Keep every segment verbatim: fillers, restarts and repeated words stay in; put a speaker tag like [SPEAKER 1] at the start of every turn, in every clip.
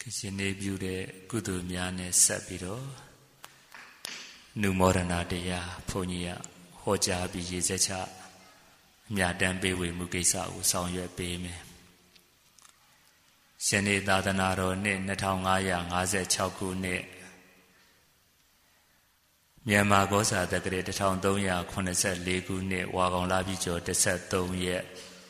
[SPEAKER 1] ရှင်နေပြုတဲ့ကုသိုလ်များနဲ့ဆက်ပြီးတော့နုမောဒနာတရားဘုန်းကြီးကဟောကြားပြီးရေးစက်ချအမြတ်တမ်းပေးဝေမှုကိစ္စကိုဆောင်ရွက်ပေးမယ်ရှင်နေသာသနာတော်နှစ်နှစ်ထောင်ငါးရာငါးဆယ်ခြောက်ခုနှစ်မြန်မာကောဇာတက္ကရာတစ်ထောင်သုံးရာခုနှစ်ဆယ်လေးခုနှစ်ဝါကောင်လပြည့်ကျော်တစ်ဆက်သုံးရက်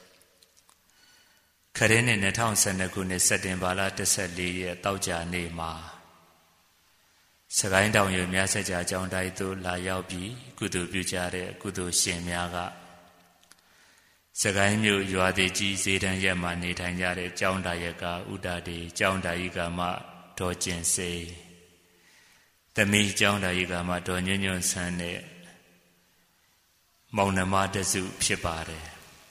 [SPEAKER 1] ခရစ်နှစ်နှစ်ထောင်ဆယ်နှစ်ခုနှစ်စက်တင်ဘာလတစ်ဆက်လေးရက်တောက်ကြနေ့မှာစကိုင်းတောင်ရွမြဆက်ကြအကြောင်းတိုင်းသို့လာရောက်ပြီးကုသိုလ်ပြုကြတဲ့ကုသိုလ်ရှင်များကစကိုင်းမြို့ရွာသေးကြီးဇေတန်ရက်မှာနေထိုင်ကြတဲ့ကျောင်းသားရကဥဒတေကျောင်းသားဤကမဒေါ်ကျင်စေသမီးကျောင်းသားဤကမဒေါ်ညွန့်ညွန့်ဆန်းနဲ့မောင်နှမတစုဖြစ်ပါတယ်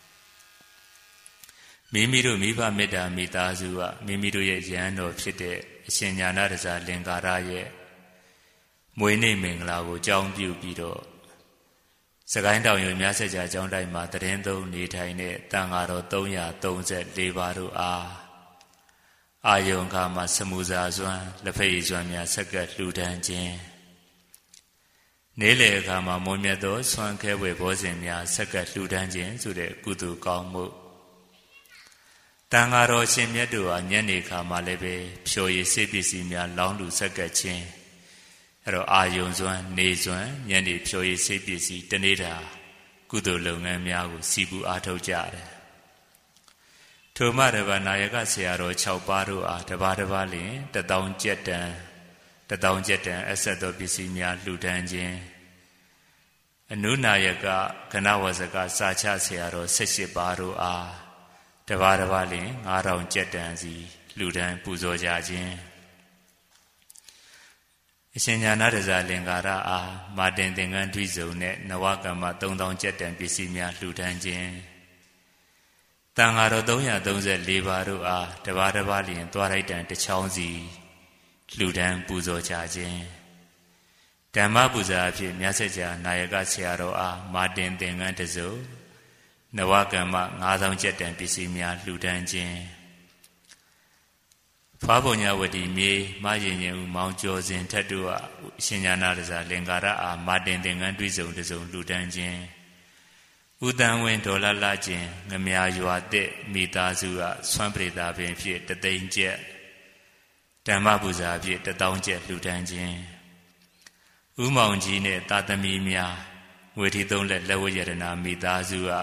[SPEAKER 1] မိမိတို့မိဘမေတ္တာမိသားစုကမိမိတို့ရဲ့ယဟန်တော်ဖြစ်တဲ့အရှင်ညာဏရဇာလင်္ကာရရဲ့မွေးနေ့မင်္ဂလာကိုကြောင်းပြုပြီးတော့စကိုင်းတောင်ရွမြဆက်ကြကျောင်းတိုင်းမှာတရင်သုံးနေထိုင်တဲ့တန်ဃာတော်သုံးရာသုံးဆယ်လေးပါးတို့အားအာယုံကမှာစမူစာစွမ်းလက်ဖက်ရည်စွမ်းများဆက်ကပ်လှူဒန်းခြင်းနေ့လယ်အခါမှာမွန်မြတ်သောဆွမ်းခဲဝေဘောဇဉ်များဆက်ကပ်လှူဒန်းခြင်းဆိုတဲ့ကုသိုလ်ကောင်းမှုတန်ဃာတော်ရှင်မြတ်တို့ဟာညနေခါမှာလည်းပဲဖြော်ရည်စေပစ္စည်းများလောင်းလူဆက်ကပ်ခြင်းအဲ့တော့အာယုံစွမ်းနေစွမ်းညနေဖြော်ရည်စေပစ္စည်းတနေ့တာကုသိုလ်လုပ်ငန်းများကိုစီပူအားထုတ်ကြတယ်ထိုမှတပါနာယကဆရာတော်၆ပါးတို့အားတပါးတပါးလျင်တထောင်ကျက်တန်တထောင်ကျက်တန်အဆက်တော်ပစ္စည်းများလှူဒန်းခြင်းအနုနာယကကဏဝဇကစာချဆရာတော်၁၈ပါးတို့အားတပါးတပါးလျင်ငါးထောင်ကျက်တန်စီလှူဒန်းပူဇော်ကြခြင်းအရှင်ညာဏရဇာလင်္ကာရအားမာတင်သင်္ကန်းတွိစုံနဲ့နဝကမ္မသုံးထောင်ကျက်တန်ပစ္စည်းများလှူဒန်းခြင်းတန်ဃာတော်သုံးရာသုံးဆယ်လေးပါးတို့အားတပါးတပါးလျင်သွားလိုက်တန်တစ်ချောင်းစီလှူဒန်းပူဇော်ကြခြင်းဓမ္မပူဇာအဖြစ်မြတ်ဆက်ကြာနာယကဆရာတော်အားမာတင်သင်္ကန်းတစ်စုံနဝကမ္မငါးထောင်ကျက်တန်ပစ္စည်းများလှူဒန်းခြင်းဖွားပုံညာဝတီမြေမရင်ရင်ဦးမောင်ကျော်စဉ်ထက်တို့အားအရှင်ညာဏရဇာလင်္ကာရအားမာတင်သင်္ကန်းတွိစုံတစ်စုံလှူဒန်းခြင်းဥတန်ဝင်းဒေါ်လာလာခြင်းငမြာရွာတဲ့မိသားစုကဆွမ်းပရိသပင်ဖြစ်တသိန်းကျက်ဓမ္မပူဇာဖြစ်တထောင်ကျက်လှူဒန်းခြင်းဥမောင်ကြီးနဲ့တာသမီများငွေထီသုံးလက်လက်ဝတ်ရတနာမိသားစုက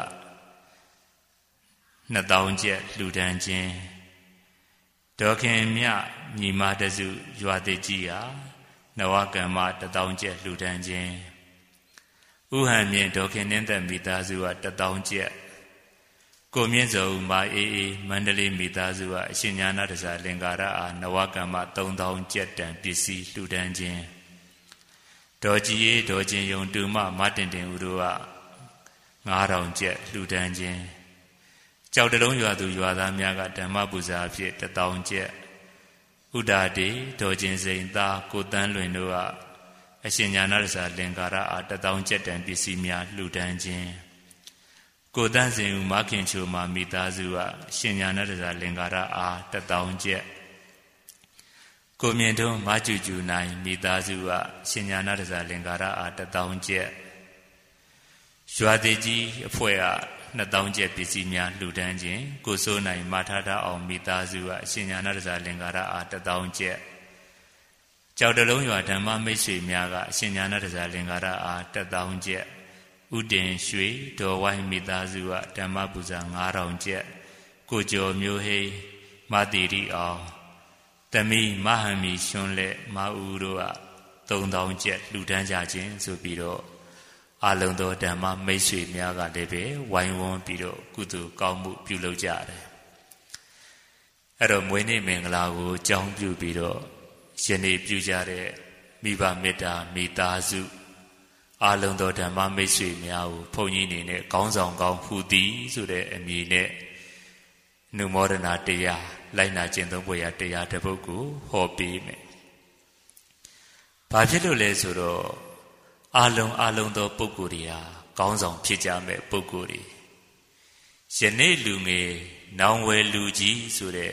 [SPEAKER 1] နှစ်ထောင်ကျက်လှူဒန်းခြင်းဒေါခင်မြညီမတစုရွာသေးကြီးဟာနဝကမ္မတထောင်ကျက်လှူဒန်းခြင်းဥဟံမြင့်ဒေါခင်နှင်းသက်မိသားစုကတထောင်ကျက်ကိုမြင့်စုံမာအေးအေးမန္တလေးမိသားစုကအရှင်ညာဏရဇာလင်္ကာရအားနဝကမ္မသုံးထောင်ကျက်တန်ပစ္စည်းလှူဒန်းခြင်းဒေါ်ကြီးအေးဒေါ်ချင်းယုံတူမမတင်တင်ဦးတို့ကငါးထောင်ကျက်လှူဒန်းခြင်းကြောက်တလုံးရွာသူရွာသားများကဓမ္မပူဇာအဖြစ်တထောင်ကျက်ဥဒါတေဒေါ်ချင်းစိန်သားကိုတန်းလွင်တို့ကအရှင်ညာဏရဇာလင်္ကာရအားတထောင်ကျက်တန်ပစ္စည်းများလှူဒန်းခြင်းကိုတန်းစင်ဦးမခင်ချိုမာမိသားစုကအရှင်ညာဏရဇာလင်္ကာရအားတထောင်ကျက်ကိုမြင့်ထွန်းမကျူကျူနိုင်မိသားစုကအရှင်ညာဏရဇာလင်္ကာရအားတထောင်ကျက်ရွာသေးကြီးအဖွဲ့ကနှစ်ထောင်ကျက်ပစ္စည်းများလှူဒန်းခြင်းကိုစိုးနိုင်မထထအောင်မိသားစုကအရှင်ညာဏရဇာလင်္ကာရအားတထောင်ကျက်ကြောက်တလုံးရွာဓမ္မမိတ်ဆွေများကအရှင်ညာဏရဇာလင်္ကာရအားတထောင်ကျက်ဥတင်ရွှေဒေါ်ဝိုင်းမိသားစုကဓမ္မပူဇာငါးထောင်ကျက်ကိုကျော်မျိုးဟိမတိရီအောင်သမီးမဟံမီရွှွန်းလက်မဦးတို့ကသုံးထောင်ကျက်လှူဒန်းကြခြင်းဆိုပြီးတော့အလုံးသောဓမ္မမိတ်ဆွေများကလည်းပဲဝိုင်းဝန်းပြီးတော့ကုသိုလ်ကောင်းမှုပြုလုပ်ကြတယ်အဲ့တော့မွေးနေ့မင်္ဂလာကိုကြောင်းပြုပြီးတော့ယနေ့ပြုကြတဲ့မိဘမေတ္တာမိသားစုအလုံးသောဓမ္မမိတ်ဆွေများကိုဘုန်းကြီးအနေနဲ့ကောင်းဆောင်ကောင်းဟူသည်ဆိုတဲ့အမည်နဲ့နုမောဒနာတရားလိုက်နာကျင့်သုံးဖို့ရတရားတစ်ပုဒ်ကိုဟောပေးမယ်။ဘာဖြစ်လို့လဲဆိုတော့အလုံးအလုံးသောပုဂ္ဂိုလ်တွေဟာကောင်းဆောင်ဖြစ်ကြမဲ့ပုဂ္ဂိုလ်တွေယနေ့လူငယ်နောင်ဝယ်လူကြီးဆိုတဲ့အ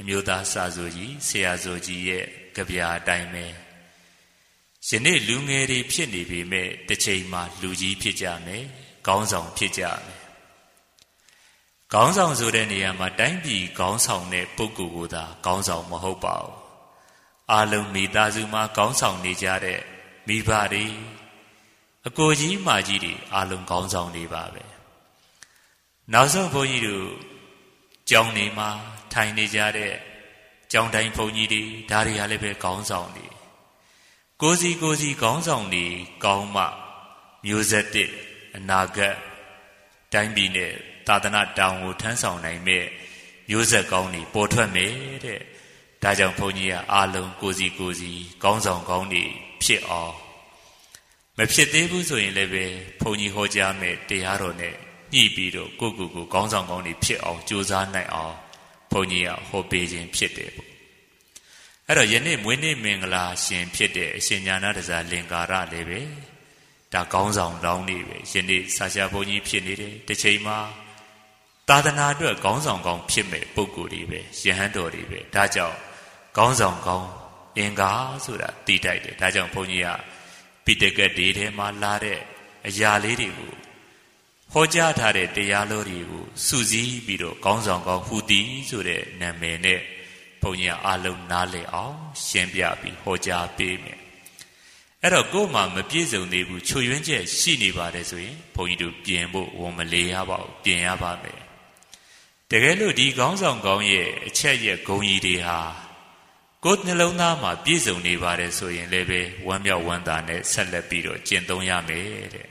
[SPEAKER 1] အမျိုးသားစာဆိုကြီးဆရာဆိုကြီးရဲ့ကြပြာအတိုင်းပဲယနေ့လူငယ်တွေဖြစ်နေပေမဲ့တစ်ချိန်မှာလူကြီးဖြစ်ကြမယ်ခေါင်းဆောင်ဖြစ်ကြမယ်ခေါင်းဆောင်ဆိုတဲ့နေရာမှာတိုင်းပြည်ခေါင်းဆောင်တဲ့ပုဂ္ဂိုလ်ကိုသာခေါင်းဆောင်မဟုတ်ပါဘူးအားလုံးမိသားစုမှာခေါင်းဆောင်နေကြတဲ့မိဘတွေအကိုကြီးမကြီးတွေအားလုံးခေါင်းဆောင်နေပါပဲနောက်ဆုံးဘုန်းကြီးတို့ကျောင်းနေမှာထိုင်နေကြတဲ့ကျောင်းတိုင်းဘုန်းကြီးတွေဒါတွေကလည်းပဲခေါင်းဆောင်နေကိုစီကိုစီခေါင်းဆောင်နေကောင်းမှမျိုးဆက်တဲ့အနာဂတ်တိုင်းပြည်နဲ့သာသနာတောင်ကိုထမ်းဆောင်နိုင်မဲ့မျိုးဆက်ကောင်းတွေပေါ်ထွက်မယ်တဲ့ဒါကြောင့်ဘုန်းကြီးကအားလုံးကိုစီကိုစီခေါင်းဆောင်ကောင်းတွေဖြစ်အောင်မဖြစ်သေးဘူးဆိုရင်လည်းပဲဘုန်းကြီးဟောကြားမဲ့တရားတော်နဲ့ညှိပြီးတော့ကိုကိုကိုခေါင်းဆောင်ကောင်းတွေဖြစ်အောင်ကြိုးစားနိုင်အောင်ဘုန်းကြီးကဟောပေးခြင်းဖြစ်တယ်ပေါ့အဲ့တော့ယနေ့မွေးနေ့မင်္ဂလာရှင်ဖြစ်တဲ့အရှင်ညာနာတဇာလင်္ကာရလည်းပဲဒါခေါင်းဆောင်လောင်းနေပဲယနေ့ဆာရှာဘုန်းကြီးဖြစ်နေတယ်တစ်ချိန်မှာသာသနာအတွက်ခေါင်းဆောင်ကောင်းဖြစ်မဲ့ပုဂ္ဂိုလ်တွေပဲယဟန်တော်တွေပဲဒါကြောင့်ခေါင်းဆောင်ကောင်းအင်္ဂါဆိုတာသိတတ်တယ်ဒါကြောင့်ဘုန်းကြီးကပိဋကတ်တွေထဲမှာလာတဲ့အရာလေးတွေကိုဟောကြားထားတဲ့တရားတော်တွေကိုစုစည်းပြီးတော့ခေါင်းဆောင်ကောင်းဟူသည်ဆိုတဲ့နာမည်နဲ့ဘုန်းကြီးအားလုံးနားလည်အောင်ရှင်းပြပြီးဟောကြားပေးမယ်အဲ့တော့ကိုယ်မှမပြည့်စုံသေးဘူးချွတ်ယွင်းချက်ရှိနေပါတယ်ဆိုရင်ဘုန်းကြီးတို့ပြင်ဖို့ဝန်မလေးရပါဘူးပြင်ရပါမယ်တကယ်လို့ဒီခေါင်းဆောင်ကောင်းရဲ့အချက်ရဲ့ဂုဏ်ကြီးတွေဟာကိုယ်နှလုံးသားမှာပြည့်စုံနေပါတယ်ဆိုရင်လည်းပဲဝမ်းမြောက်ဝမ်းသာနဲ့ဆက်လက်ပြီးတော့ကျင့်သုံးရမယ်တဲ့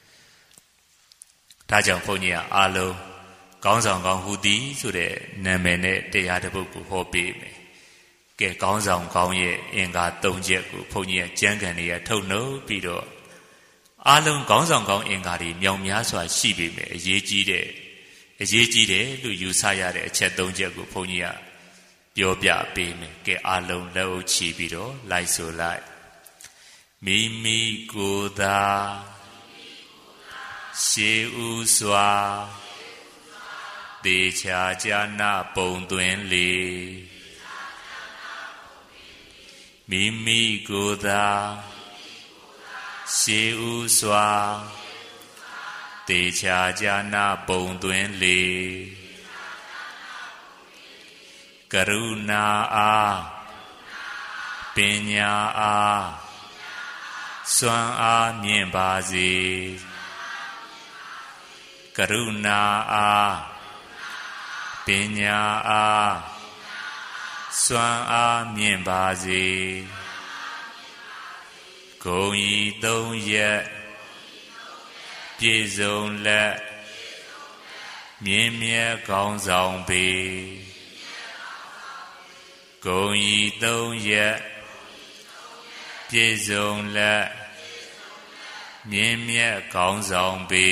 [SPEAKER 1] ဒါကြောင့်ဘုန်းကြီးကအားလုံးခေါင်းဆောင်ကောင်းဟူသည်ဆိုတဲ့နာမည်နဲ့တရားတစ်ပုဒ်ကိုဟောပေးမယ်ကဲခေါင်းဆောင်ကောင်းရဲ့အင်္ဂါ၃ချက်ကိုဘုန်းကြီးကကျမ်းဂန်တွေကထုတ်နှုတ်ပြီးတော့အားလုံးခေါင်းဆောင်ကောင်းအင်္ဂါတွေမြောင်များစွာရှိပေမဲ့အရေးကြီးတဲ့အရေးကြီးတယ်လို့ယူဆရတဲ့အချက်၃ချက်ကိုဘုန်းကြီးကပြောပြပေးမယ်ကဲအားလုံးလက်အုပ်ချီပြီးတော့လိုက်ဆိုလိုက်မိမိကိုယ်သာရှေးဥစွာတေချာကြနာပုံသွင်းလေမိမိကိုယ်သာရှေးဥစွာတေချာကြနာပုံသွင်းလေကရုဏာအားပညာအားစွမ်းအားမြင့်ပါစေကရုဏာအားပညာအားစွမ်းအားမြင့်ပါစေဂုဏ်ဤသုံးရက်ပြည့်စုံလက်မြင့်မြတ်ကောင်းဆောင်ပေဂုဏ်ဤသုံးရက်ပြည့်စုံလက်မြင့်မြတ်ကောင်းဆောင်ပေ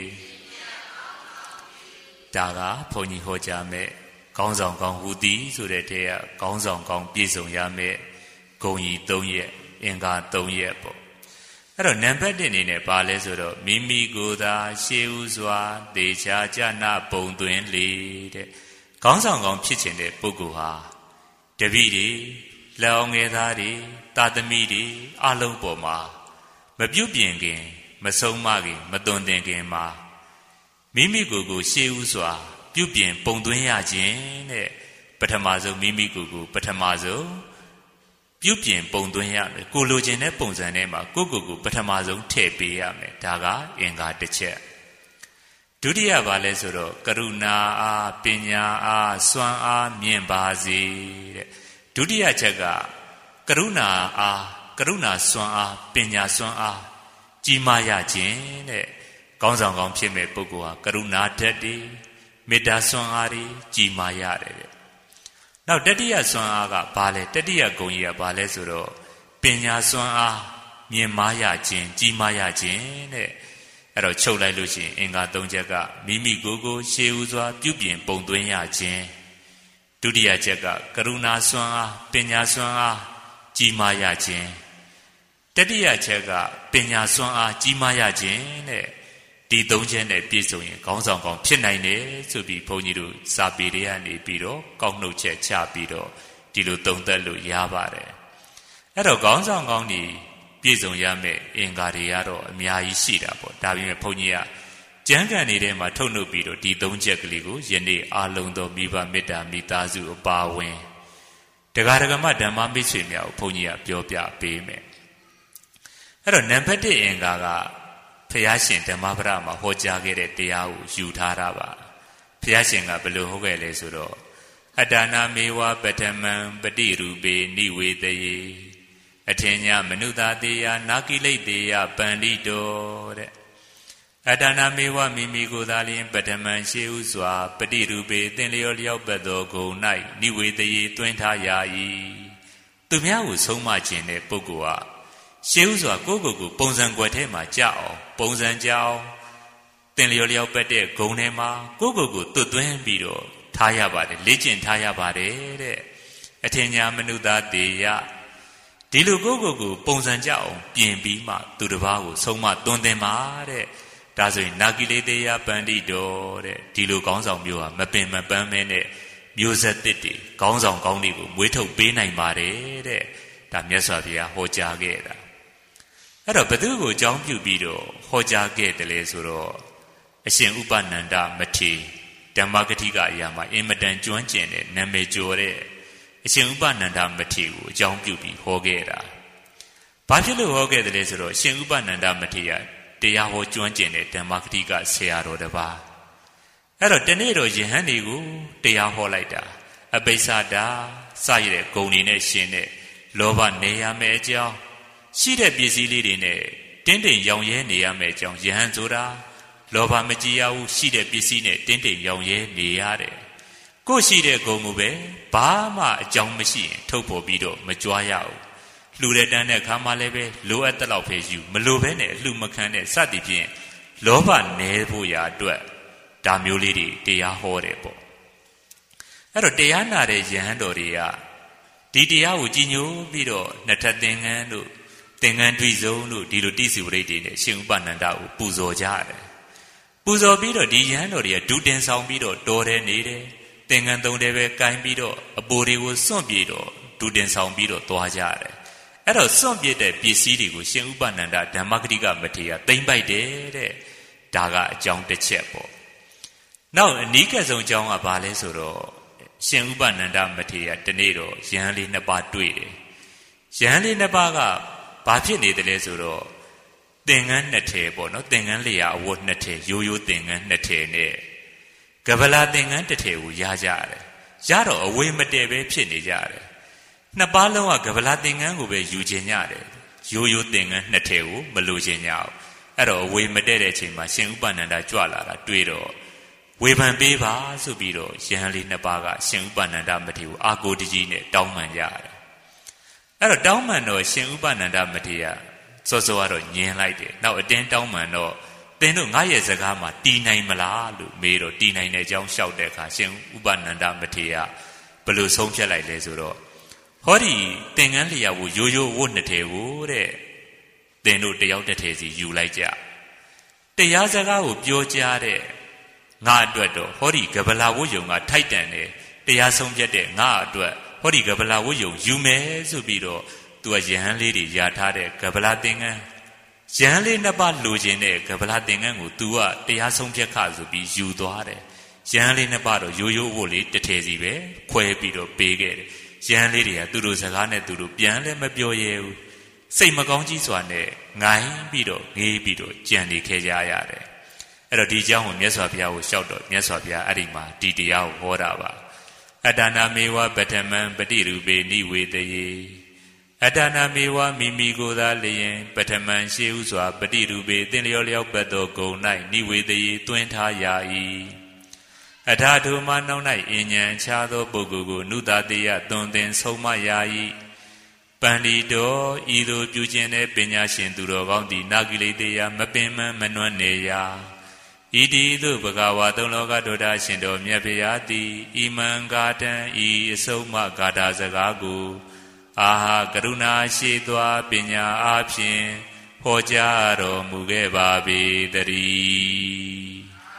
[SPEAKER 1] ဒါကဘုန်းကြီးဟောကြားမဲ့ကောင်းဆောင်ကောင်းဟူသည်ဆိုတဲ့တည်းကကောင်းဆောင်ကောင်းပြည့်စုံရမယ့်ဂုဏ်ဤသုံးရက်အင်္ဂါသုံးရက်ပေါ့အဲ့တော့နံပါတ်၁အနေနဲ့ပါလဲဆိုတော့မိမိကိုယ်သာရှေးဥစွာတေချာကြနာပုံသွင်းလေတဲ့ကောင်းဆောင်ကောင်းဖြစ်ခြင်းတဲ့ပုဂ္ဂိုလ်ဟာတပည့်တွေလက်အောင်ငယ်သားတွေတာသမီတွေအလုံးပေါ်မှာမပြုတ်ပြင်ခင်မဆုံးမခင်မသွန်သင်ခင်မှာမိမိကိုယ်ကိုရှေးဥစွာပြုတ်ပြင်ပုံသွင်းရခြင်းတဲ့ပထမဆုံးမိမိကိုယ်ကိုပထမဆုံးပြုတ်ပြင်ပုံသွင်းရမယ်ကိုလိုချင်တဲ့ပုံစံထဲမှာကိုယ့်ကိုယ်ကိုပထမဆုံးထည့်ပေးရမယ်ဒါကအင်္ဂါတစ်ချက်ဒုတိယဘာလဲဆိုတော့ကရုဏာအားပညာအားစွမ်းအားမြင့်ပါစေတဲ့ဒုတိယချက်ကကရုဏာအားကရုဏာစွမ်းအားပညာစွမ်းအားကြီးမားရခြင်းတဲ့ကောင်းဆောင်ကောင်းဖြစ်မဲ့ပုဂ္ဂိုလ်ဟာကရုဏာဓာတ်တွေမေတ္တာစွမ်းအားတွေကြီးမားရတယ်တဲ့နောက်တတိယစွမ်းအားကဘာလဲတတိယဂုဏ်ကြီးကဘာလဲဆိုတော့ပညာစွမ်းအားမြင့်မားရခြင်းကြီးမားရခြင်းတဲ့အဲ့တော့ချုပ်လိုက်လို့ရှိရင်အင်္ဂါ၃ချက်ကမိမိကိုယ်ကိုရှေးဥစွာပြုပြင်ပုံသွင်းရခြင်းဒုတိယချက်ကကရုဏာစွမ်းအားပညာစွမ်းအားကြီးမားရခြင်းတတိယချက်ကပညာစွမ်းအားကြီးမားရခြင်းတဲ့ဒဒီသုံးချက်နဲ့ပြည့်စုံရင်ခေါင်းဆောင်ကောင်းဖြစ်နိုင်တယ်ဆိုပြီးဘုန်းကြီးတို့စာပေတွေကနေပြီးတော့ကောက်နှုတ်ချက်ချပြီးတော့ဒီလိုသုံးသပ်လို့ရပါတယ်အဲ့တော့ခေါင်းဆောင်ကောင်းဒီပြည့်စုံရမယ့်အင်္ဂါတွေကတော့အများကြီးရှိတာပေါ့ဒါပေမဲ့ဘုန်းကြီးကကျမ်းဂန်နေတဲ့မှာထုတ်နှုတ်ပြီးတော့ဒီသုံးချက်ကလေးကိုယနေ့အာလုံးသောမိဘမေတ္တာမိသားစုအပါဝင်တရားဓမ္မဓမ္မမိတ်ဆွေများကိုဘုန်းကြီးကပြောပြပေးမယ်အဲ့တော့နံပါတ်တစ်အင်္ဂါကဘုရားရှင်ဓမ္မပဒမှာဟောကြားခဲ့တဲ့တရားကိုယူထားတာပါဘုရားရှင်ကဘယ်လိုဟောခဲ့လဲဆိုတော့အတ္တနာမေဝပထမံပတိရူပေနိဝေတယေအထင်ညာမနုဿာတေယနာကိလိတေယပန္တိတောတဲ့အတ္တနာမေဝမိမိကိုယ်သာလျှင်ပထမံရှေးဥစွာပတိရူပေသင်လျောလျောက်ပတ်သောဂုံ၌နိဝေတယေတွင်ထားရ၏သူများကိုဆုံးမခြင်းတဲ့ပုဂ္ဂိုလ်ကရှေးဥစွာကိုယ့်ကိုယ်ကိုပုံစံကွက်ထဲမှာကြအောင်ပုံစံကြအောင်သင်လျောလျောက်ပတ်တဲ့ဂုံထဲမှာကိုယ့်ကိုယ်ကိုသွတ်သွင်းပြီးတော့ထားရပါတယ်လေ့ကျင့်ထားရပါတယ်တဲ့အထင်ညာမနုဿာတေယဒီလိုကိုယ့်ကိုယ်ကိုပုံစံကြအောင်ပြင်ပြီးမှသူတစ်ပါးကိုဆုံးမသွန်သင်ပါတဲ့ဒါဆိုရင်နာကိလေတေယပန္တိတောတဲ့ဒီလိုကောင်းဆောင်မျိုးဟာမပင်မပန်းမဲနဲ့မျိုးဆက်သစ်တွေကောင်းဆောင်ကောင်းတွေကိုမွေးထုတ်ပေးနိုင်ပါတယ်တဲ့ဒါမြတ်စွာဘုရားဟောကြားခဲ့တာအဲ့တော့ဘသူကိုအကြောင်းပြုပြီးတော့ဟောကြားခဲ့တယ်လေဆိုတော့အရှင်ဥပနန္ဒမထေရဓမ္မဂတိကအရာမှာအင်မတန်ကျွမ်းကျင်တဲ့နာမည်ကျော်တဲ့အရှင်ဥပနန္ဒမထေရကိုအကြောင်းပြုပြီးဟောခဲ့တာဘာဖြစ်လို့ဟောခဲ့တယ်လဲဆိုတော့အရှင်ဥပနန္ဒမထေရတရားဟောကျွမ်းကျင်တဲ့ဓမ္မဂတိကဆရာတော်တစ်ပါးအဲ့တော့တနေ့တော့ယဟန်တွေကိုတရားဟောလိုက်တာအပိစ္ဆဒာစရတဲ့ဂုဏ်တွေနဲ့ရှင်တဲ့လောဘနေရမယ်အကြောင်းရှိတဲ့ပစ္စည်းလေးတွေနဲ့တင်းတိမ်ရောင်ရဲနေရမယ်အကြောင်းယဟန်ဆိုတာလောဘမကြည်ရဘူးရှိတဲ့ပစ္စည်းနဲ့တင်းတိမ်ရောင်ရဲနေရတယ်ကိုရှိတဲ့ဂုဏ်ကိုပဲဘာမှအကြောင်းမရှိရင်ထုတ်ဖော်ပြီးတော့မကြွားရဘူးလှူတဲ့တန်းတဲ့ခါမှလည်းပဲလိုအပ်တဲ့လောက်ပဲယူမလိုဘဲနဲ့အလှမခံတဲ့စသည်ဖြင့်လောဘနဲဖို့ရာအတွက်ဒါမျိုးလေးတွေတရားဟောတယ်ပေါ့အဲ့တော့တရားနာတဲ့ယဟန်တော်တွေကဒီတရားကိုကြည်ညိုပြီးတော့နှစ်ထပ်သင်္ကန်းတို့သင်္ကန်းတွေ့ဆုံးတို့ဒီလိုတိစီဝရိတ်တွေနဲ့ရှင်ဥပနန္ဒကိုပူဇော်ကြတယ်ပူဇော်ပြီးတော့ဒီယဟန်တော်တွေကဒုတင်ဆောင်ပြီးတော့တော်တယ်နေတယ်သင်္ကန်းသုံးတယ်ပဲကိုင်းပြီးတော့အပိုတွေကိုစွန့်ပြေတော့ဒုတင်ဆောင်ပြီးတော့သွားကြတယ်အဲ့တော့စွန့်ပြစ်တဲ့ပစ္စည်းတွေကိုရှင်ဥပနန္ဒဓမ္မဂတိကမထေရသိမ့်ပိုက်တယ်တဲ့ဒါကအကြောင်းတစ်ချက်ပေါ့နောက်အနီးကပ်ဆုံးအကြောင်းကဘာလဲဆိုတော့ရှင်ဥပနန္ဒမထေရတနေ့တော့ယဟန်လေးနှစ်ပါးတွေ့တယ်ယဟန်လေးနှစ်ပါးကဘာဖြစ်နေတယ်လဲဆိုတော့သင်္ကန်းနှစ်ထည်ပေါ့နော်သင်္ကန်းလျာအဝတ်နှစ်ထည်ရိုးရိုးသင်္ကန်းနှစ်ထည်နဲ့ကဗလာသင်္ကန်းတစ်ထည်ကိုရကြတယ်ရတော့အဝေးမတည့်ပဲဖြစ်နေကြတယ်နှစ်ပါးလုံးကကဗလာသင်္ကန်းကိုပဲယူခြင်းကြတယ်ရိုးရိုးသင်္ကန်းနှစ်ထည်ကိုမလိုခြင်းကြအောင်အဲ့တော့အဝေးမတည့်တဲ့အချိန်မှာရှင်ဥပနန္ဒကြွလာတာတွေ့တော့ဝေဖန်ပေးပါဆိုပြီးတော့ယဟန်လေးနှစ်ပါးကရှင်ဥပနန္ဒမထေရကိုအာကိုတကြီးနဲ့တောင်းပန်ကြတယ်အဲ့တော့တောင်းပန်တော့ရှင်ဥပနန္ဒမထေရစောစောကတော့ညင်လိုက်တယ်နောက်အတင်းတောင်းပန်တော့သင်တို့ငါရဲ့စကားမှာတည်နိုင်မလားလို့မေးတော့တည်နိုင်တဲ့အကြောင်းလျှောက်တဲ့အခါရှင်ဥပနန္ဒမထေရဘယ်လိုဆုံးဖြတ်လိုက်လဲဆိုတော့ဟောဒီသင်္ကန်းလျာကိုရိုးရိုးဝတ်နှစ်ထည်ကိုတဲ့သင်တို့တယောက်တစ်ထည်စီယူလိုက်ကြတရားစကားကိုပြောကြားတဲ့ငါအတွက်တော့ဟောဒီကဗလာဝတ်ယုံကထိုက်တန်တယ်တရားဆုံးဖြတ်တဲ့ငါအတွက်ဟောဒီကဗလာဝတ်ယုံယူမယ်ဆိုပြီးတော့သူကယဟန်လေးတွေယာထားတဲ့ကဗလာသင်္ကန်းယဟန်လေးနှစ်ပါးလိုချင်တဲ့ကဗလာသင်္ကန်းကိုသူကတရားဆုံးဖြတ်ခဆိုပြီးယူသွားတယ်ယဟန်လေးနှစ်ပါးတော့ရိုးရိုးဝတ်လေးတစ်ထည်စီပဲခွဲပြီးတော့ပေးခဲ့တယ်ယဟန်လေးတွေကသူတို့စကားနဲ့သူတို့ပြန်လည်းမပြောရဲဘူးစိတ်မကောင်းကြီးစွာနဲ့ငိုင်းပြီးတော့ငေးပြီးတော့ကြံနေခဲ့ကြရတယ်အဲ့တော့ဒီအကြောင်းကိုမြတ်စွာဘုရားကိုလျှောက်တော့မြတ်စွာဘုရားအဲ့ဒီမှာဒီတရားကိုဟောတာပါအတ္တနာမေဝပထမံပတိရူပေနိဝေတယေအတ္တနာမေဝမိမိကိုယ်သာလျင်ပထမံရှေးဥစွာပတိရူပေသင်လျောလျောက်ပတ်သောဂုံ၌နိဝေတယေတွင်ထားရ၏အထာထုမနောက်၌အဉ္ဉံခြားသောပုဂ္ဂိုလ်ကိုနုတတေယသွန်သင်ဆုံးမရ၏ပန္တိတောဤသို့ပြုခြင်းတဲ့ပညာရှင်သူတော်ကောင်းသည်နာကိလေတေယမပင်မမနွမ်းနေရာဣတိသို့ဘဂဝါသုံးလောကဒုဒ္ဒရှင်တော်မြတ်ဖရာသည်ဣမံဂါတံဤအဆုံးမဂါထာစကားကိုအာဟာကရုဏာရှိသောပညာအားဖြင့်ဟဟောကြားတော်မူခဲ့ပါပေတည်း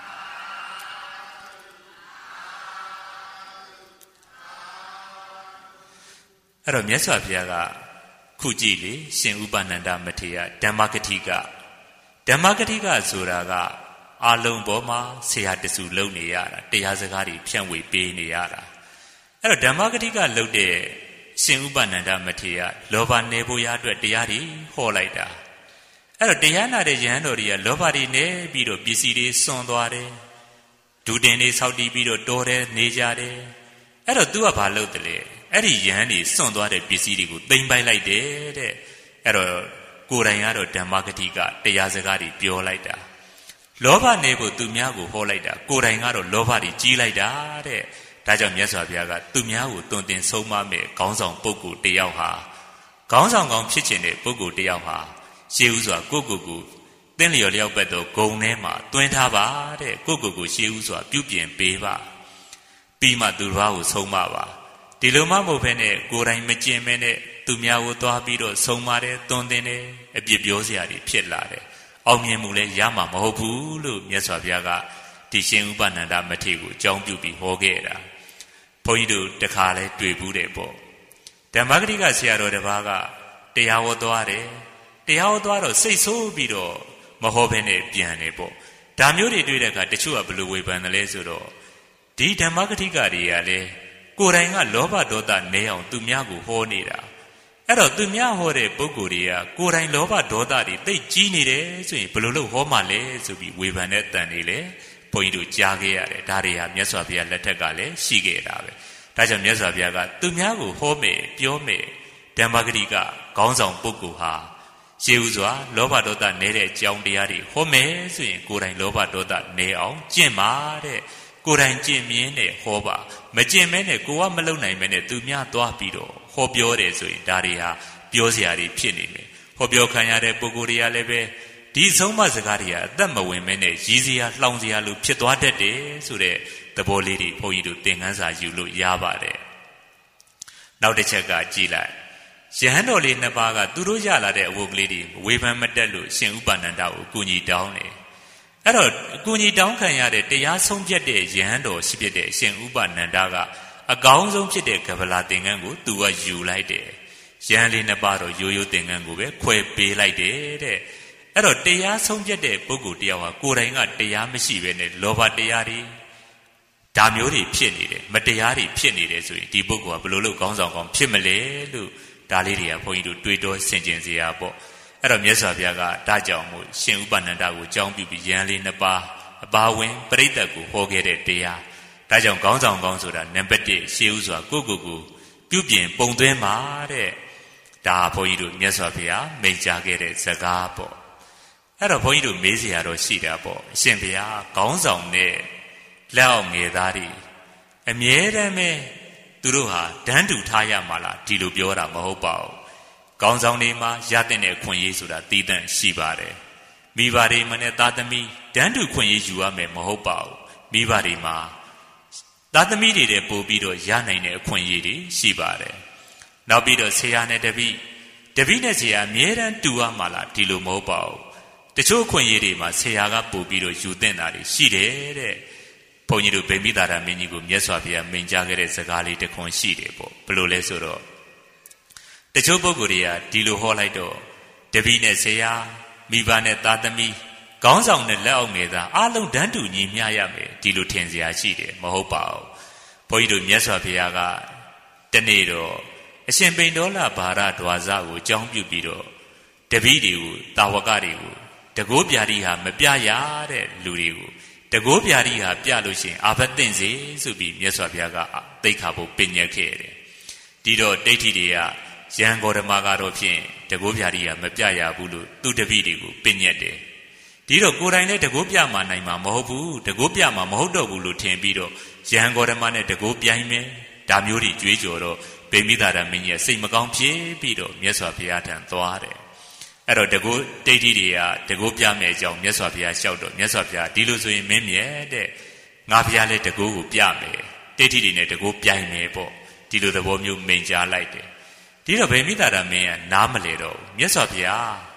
[SPEAKER 1] အဲ့တော့မြတ်စွာဘုရားကခုကြည့်လေရှင်ဥပနန္ဒမထေရဓမ္မဂတိကဓမ္မဂတိကဆိုတာကအာလုံးပေါ်မှာဆရာတစုလုံနေရတာတရားစကားတွေဖြန့်ဝေပေးနေရတာအဲ့တော့ဓမ္မဂတိကလုံတဲ့ရှင်ဥပနန္ဒမထေရလောဘနေဖို့ရအတွက်တရားတွေဟောလိုက်တာအဲ့တော့တရားနာတဲ့ယဟန်တော်တွေကလောဘတွေနေပြီးတော့ပစ္စည်းတွေစွန့်သွားတယ်ဒုတင်တွေဆောက်တီးပြီးတော့တော်တယ်နေကြတယ်အဲ့တော့ तू ကဘာလုပ်တယ်လဲအဲ့ဒီယဟန်တွေစွန့်သွားတဲ့ပစ္စည်းတွေကိုသိမ်းပိုက်လိုက်တယ်တဲ့အဲ့တော့ကိုယ်တိုင်ကတော့ဓမ္မဂတိကတရားစကားတွေပြောလိုက်တာလောဘနေဖို့သူများကိုဟောလိုက်တာကိုယ်တိုင်ကတော့လောဘတွေကြီးလိုက်တာတဲ့ဒါကြောင့်မြတ်စွာဘုရားကသူများကိုတွင်တင်ဆုံးမမဲ့ခေါင်းဆောင်ပုဂ္ဂိုလ်တယောက်ဟာခေါင်းဆောင်ကောင်းဖြစ်ခြင်းတဲ့ပုဂ္ဂိုလ်တယောက်ဟာရှေးဥစွာကိုယ့်ကိုယ်ကိုသင်လျော်လျောက်ပတ်သောဂုံထဲမှာတွင်ထားပါတဲ့ကိုယ့်ကိုယ်ကိုရှေးဥစွာပြုပြင်ပေးပါပြီးမှသူတော်ကိုဆုံးမပါဒီလိုမှမဟုတ်ဘဲနဲ့ကိုယ်တိုင်မကျင်မဲနဲ့သူများကိုသွားပြီးတော့ဆုံးမတယ်တွင်တင်တယ်အပြစ်ပြောစရာတွေဖြစ်လာတယ်အောင်မြင်မှုလည်းရမှာမဟုတ်ဘူးလို့မြတ်စွာဘုရားကဒီရှင်ဥပနန္ဒမထေရကိုအကြောင်းပြုပြီးဟောခဲ့တာဘုန်းကြီးတို့တခါလဲတွေ့ဘူးတယ်ပေါ့ဓမ္မဂတိကဆရာတော်တစ်ပါးကတရားဟောသွားတယ်တရားဟောသွားတော့စိတ်ဆိုးပြီးတော့မဟောဘဲနဲ့ပြန်တယ်ပေါ့ဒါမျိုးတွေတွေ့တဲ့အခါတချို့ကဘယ်လိုဝေဖန်တယ်လဲဆိုတော့ဒီဓမ္မဂတိကတွေကလည်းကိုယ်တိုင်ကလောဘဒေါသနေအောင်သူများကိုဟောနေတာအဲ့တော့သူများဟောတဲ့ပုဂ္ဂိုလ်တွေကကိုယ်တိုင်လောဘဒေါသတွေသိကြီးနေတယ်ဆိုရင်ဘယ်လိုလုပ်ဟောမှလဲဆိုပြီးဝေဖန်တဲ့တန်တွေလေဘုန်းကြီးတို့ကြားခဲ့ရတယ်ဒါတွေဟာမြတ်စွာဘုရားလက်ထက်ကလည်းရှိခဲ့တာပဲဒါကြောင့်မြတ်စွာဘုရားကသူများကိုဟောမယ်ပြောမယ်ဓမ္မဂတိကခေါင်းဆောင်ပုဂ္ဂိုလ်ဟာရှေးဥစွာလောဘဒေါသနည်းတဲ့အကြောင်းတရားတွေဟောမယ်ဆိုရင်ကိုယ်တိုင်လောဘဒေါသနည်းအောင်ကျင့်ပါတဲ့ကိုယ်တိုင်ကျင့်မြင်နဲ့ဟောပါမကျင့်မဲနဲ့ကိုကမလုံနိုင်မဲနဲ့သူများသွားပြီးတော့ဟောပြောတယ်ဆိုရင်ဒါတွေဟာပြောစရာတွေဖြစ်နေမယ်ဟောပြောခံရတဲ့ပုဂ္ဂိုလ်တွေကလည်းပဲဒီဆုံးမစကားတွေကအသက်မဝင်မဲနဲ့ရည်စရာလှောင်စရာလိုဖြစ်သွားတတ်တယ်ဆိုတဲ့သဘောလေးတွေဘုန်းကြီးတို့သင်ခန်းစာယူလို့ရပါတယ်နောက်တစ်ချက်ကကြည်လိုက်ယဟန်တော်လေးနှစ်ပါးကသူတို့ရလာတဲ့အဝတ်ကလေးတွေဝေဖန်မတက်လို့ရှင်ဥပနန္ဒကိုအကူညီတောင်းတယ်အဲ့တော့အကူညီတောင်းခံရတဲ့တရားဆုံးဖြတ်တဲ့ယဟန်တော်ရှိဖြစ်တဲ့ရှင်ဥပနန္ဒကအကောင်းဆုံးဖြစ်တဲ့ကဗလာသင်္ကန်းကိုသူကယူလိုက်တယ်ယဟန်လေးနှစ်ပါးတော့ရိုးရိုးသင်္ကန်းကိုပဲခွဲပေးလိုက်တယ်တဲ့အဲ့တော့တရားဆုံးဖြတ်တဲ့ပုဂ္ဂိုလ်တယောက်ဟာကိုယ်တိုင်ကတရားမရှိဘဲနဲ့လောဘတရားတွေဒါမျိုးတွေဖြစ်နေတယ်မတရားတွေဖြစ်နေတယ်ဆိုရင်ဒီပုဂ္ဂိုလ်ကဘယ်လိုလုပ်ကောင်းဆောင်ကောင်းဖြစ်မလဲလို့ဒါလေးတွေကဘုန်းကြီးတို့တွေးတောဆင်ခြင်စရာပေါ့အဲ့တော့မြတ်စွာဘုရားကဒါကြောင့်မို့ရှင်ဥပနန္ဒကိုအကြောင်းပြုပြီးယဟန်လေးနှစ်ပါးအပါဝင်ပရိသတ်ကိုဟောခဲ့တဲ့တရားဒါကြောင့်ခေါင်းဆောင်ကောင်းဆိုတာနံပါတ်၁ရှေးဥစွာကိုယ့်ကိုယ်ကိုပြုပြင်ပုံသွင်းပါတဲ့ဒါဘုန်းကြီးတို့မြတ်စွာဘုရားမိန့်ကြားခဲ့တဲ့စကားပေါ့အဲ့တော့ဘုန်းကြီးတို့မေးစရာတော့ရှိတာပေါ့အရှင်ဘုရားခေါင်းဆောင်နဲ့လက်အောက်ငယ်သားတွေအမြဲတမ်းပဲသူတို့ဟာတန်းတူထားရမှာလားဒီလိုပြောတာမဟုတ်ပါဘူးခေါင်းဆောင်တွေမှာရတဲ့ခွင့်ရေးဆိုတာတည်တံ့ရှိပါတယ်မိဘတွေမနဲ့သားသမီးတန်းတူခွင့်ရေးယူရမယ်မဟုတ်ပါဘူးမိဘတွေမှာသားသမီးတွေတဲ့ပို့ပြီးတော့ရနိုင်တဲ့အခွင့်အရေးတွေရှိပါတယ်နောက်ပြီးတော့ဆရာနဲ့တပည့်တပည့်နဲ့ဆရာအမြဲတမ်းတူရမှာလားဒီလိုမဟုတ်ပါဘူးတချို့အခွင့်အရေးတွေမှာဆရာကပို့ပြီးတော့ယူသင့်တာတွေရှိတယ်တဲ့ဘုန်းကြီးတို့ဗိမိသာရမင်းကြီးကိုမြတ်စွာဘုရားမိန့်ကြားခဲ့တဲ့စကားလေးတစ်ခွန်းရှိတယ်ပေါ့ဘယ်လိုလဲဆိုတော့တချို့ပုဂ္ဂိုလ်တွေကဒီလိုဟောလိုက်တော့တပည့်နဲ့ဆရာမိဘနဲ့သားသမီးခေါင်းဆောင်နဲ့လက်အောက်ငယ်သားအားလုံးတန်းတူညီမျှရမယ်ဒီလိုထင်စရာရှိတယ်မဟုတ်ပါဘူးဘုန်းကြီးတို့မြတ်စွာဘုရားကတနေ့တော့အရှင်ပိန္ဒောလဘာရဒွါစကိုအကြောင်းပြုပြီးတော့တပည့်တွေကိုတာဝကတွေကိုတကိုးပြာတိဟာမပြရတဲ့လူတွေကိုတကိုးပြာတိဟာပြလို့ရှိရင်အာဘတ်သိမ့်စေဆိုပြီးမြတ်စွာဘုရားကသိက္ခာပုဒ်ပညတ်ခဲ့တယ်ဒီတော့ဒိဋ္ဌိတွေကယံဂေါတမကတော့ဖြင့်တကိုးပြာတိဟာမပြရဘူးလို့သူတပည့်တွေကိုပညတ်တယ်ဒီတော့ကိုယ်တိုင်လည်းတကိုးပြမှာနိုင်မှာမဟုတ်ဘူးတကိုးပြမှာမဟုတ်တော့ဘူးလို့ထင်ပြီးတော့ယံဂေါတမနဲ့တကိုးပြိုင်မယ်ဒါမျိုးတွေကြွေးကြော်တော့ဗိမိသာရမင်းကြီးစိတ်မကောင်းဖြစ်ပြီးတော့မြတ်စွာဘုရားထံသွားတယ်အဲ့တော့တကူဒိဋ္ဌိတွေကတကူပြမယ်အကြောင်းမြတ်စွာဘုရားလျှောက်တော့မြတ်စွာဘုရားဒီလိုဆိုရင်မင်းမြတ်တဲ့ငါဘုရားလည်းတကူကိုပြမယ်ဒိဋ္ဌိတွေနဲ့တကူပြိုင်မယ်ပေါ့ဒီလိုသဘောမျိုးမိန့်ကြားလိုက်တယ်ဒီတော့ဗိမိသာရမင်းကနားမလဲတော့မြတ်စွာဘုရား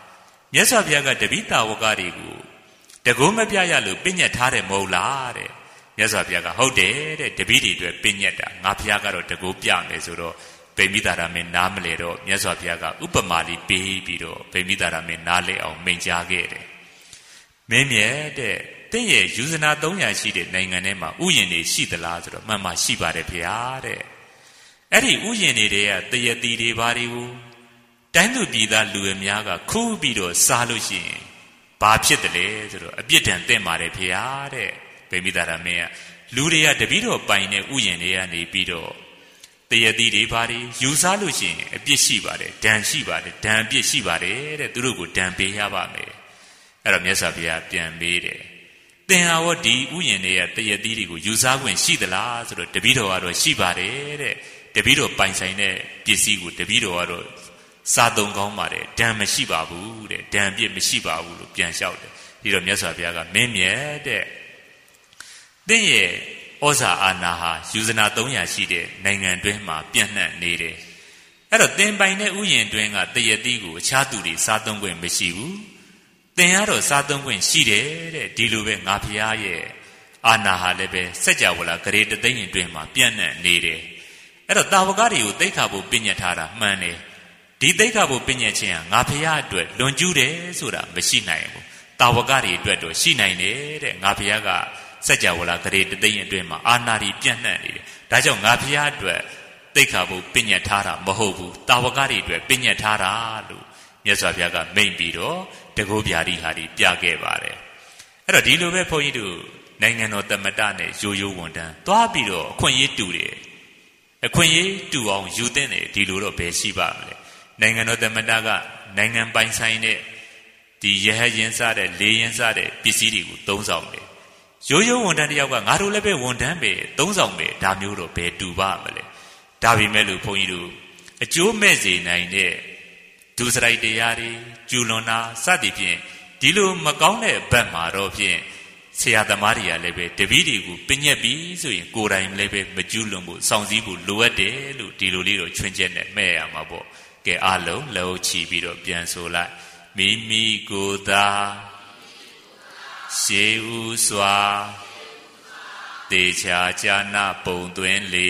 [SPEAKER 1] မြတ်စွာဘုရားကတပိတာဝကတွေကိုတကုံးမပြရလို့ပြညတ်ထားတယ်မဟုတ်လားတဲ့မြတ်စွာဘုရားကဟုတ်တယ်တဲ့တပိတွေအတွက်ပြညတ်တာငါဘုရားကတော့တကုံးပြမယ်ဆိုတော့ဗိမိတာရမင်းနားမလဲတော့မြတ်စွာဘုရားကဥပမာလေးပေးပြီးတော့ဗိမိတာရမင်းနားလဲအောင်မိန့်ကြားခဲ့တယ်မင်းမြတ်တဲ့တင့်ရဲ့ယူဇနာသုံးရာရှိတဲ့နိုင်ငံထဲမှာဥယျာဉ်တွေရှိသလားဆိုတော့မှန်မှရှိပါတယ်ဘုရားတဲ့အဲ့ဒီဥယျာဉ်တွေကတရတိတွေဘာတွေကိုတိုင်းသူပြည်သားလူအများကခူးပြီးတော့စားလို့ရှိရင်ဘာဖြစ်တယ်လဲဆိုတော့အပြစ်ဒဏ်တင့်ပါတယ်ဖေဟာတဲ့ဗိမိတာရမင်းကလူတွေကတပည့်တော်ပိုင်တဲ့ဥယျာဉ်တွေကနေပြီးတော့တရတိတွေဘာတွေယူစားလို့ရှိရင်အပြစ်ရှိပါတယ်ဒဏ်ရှိပါတယ်ဒဏ်အပြစ်ရှိပါတယ်တဲ့သူတို့ကိုဒဏ်ပေးရပါမယ်အဲ့တော့မြတ်စွာဘုရားပြန်မေးတယ်သင်ဟာဝဒီဥယျာဉ်တွေကတရတိတွေကိုယူစားခွင့်ရှိသလားဆိုတော့တပည့်တော်ကတော့ရှိပါတယ်တဲ့တပည့်တော်ပိုင်ဆိုင်တဲ့ပစ္စည်းကိုတပည့်တော်ကတော့စားသုံးကောင်းပါတယ်ဒဏ်မရှိပါဘူးတဲ့ဒဏ်ပြစ်မရှိပါဘူးလို့ပြန်လျှောက်တယ်ဒီတော့မြတ်စွာဘုရားကမင်းမြတ်တဲ့သင်ရဲ့ဩဇာအာဏာဟာယူဇနာသုံးရာရှိတဲ့နိုင်ငံတွင်းမှာပြန့်နှံ့နေတယ်အဲ့တော့သင်ပိုင်တဲ့ဥယျာဉ်တွင်းကတရတိကိုအခြားသူတွေစားသုံးခွင့်မရှိဘူးသင်ကတော့စားသုံးခွင့်ရှိတယ်တဲ့ဒီလိုပဲငါဘုရားရဲ့အာဏာဟာလည်းပဲစัจ java လာဂရေတသိန်းတွင်းမှာပြန့်နှံ့နေတယ်အဲ့တော့တာဝကတွေကိုသိက္ခာပုပညတ်ထားတာမှန်တယ်ဒီသိက္ခာပုပညတ်ခြင်းဟာငါဘုရားအတွက်လွန်ကျူးတယ်ဆိုတာမရှိနိုင်ဘူးတာဝကတွေအတွက်တော့ရှိနိုင်တယ်တဲ့ငါဘုရားကစัจ java လာဂရေတသိန်းအတွင်းမှာအာဏာတွေပြန့်နှံ့နေတယ်ဒါကြောင့်ငါဘုရားအတွက်သိက္ခာပုပညတ်ထားတာမဟုတ်ဘူးတာဝကတွေအတွက်ပညတ်ထားတာလို့မြတ်စွာဘုရားကမိန့်ပြီးတော့တကုဗျာတိဟာဒီပြခဲ့ပါတယ်အဲ့တော့ဒီလိုပဲဘုန်းကြီးတို့နိုင်ငံတော်သမ္မတနဲ့ရိုးရိုးဝန်တန်းသွားပြီးတော့အခွင့်အရေးတူတယ်အခွင့်အရေးတူအောင်ယူသင့်တယ်ဒီလိုတော့ဘယ်ရှိပါမလဲနိုင်ငံတော်သမ္မတကနိုင်ငံပိုင်ဆိုင်တဲ့ဒီရဟရင်စားတဲ့လေရင်စားတဲ့ပစ္စည်းတွေကိုသုံးဆောင်တယ်ရိုးရိုးဝန်တန်းတယောက်ကငါတို့လည်းပဲဝန်တန်းပဲသုံးဆောင်ပဲဒါမျိုးတော့ဘယ်တူပါမလဲဒါပေမဲ့လို့ဘုန်းကြီးတို့အကျိုးမဲ့စေနိုင်တဲ့ဒုစရိုက်တရားတွေကျူလွန်တာစသည်ဖြင့်ဒီလိုမကောင်းတဲ့ဘက်မှာတော့ဖြင့်ဆရာသမားတွေကလည်းပဲတပည့်တွေကိုပညက်ပြီးဆိုရင်ကိုယ်တိုင်လည်းပဲမကျူးလွန်ဖို့စောင့်စည်းဖို့လိုအပ်တယ်လို့ဒီလိုလေးတော့ချွင်းချက်နဲ့မဲ့ရမှာပေါ့ကဲအားလုံးလက်ချီပြီးတော့ပြန်ဆိုလိုက်မိမိကိုယ်သာရှေးဥစွာတေချာကြာနာပုံသွင်းလေ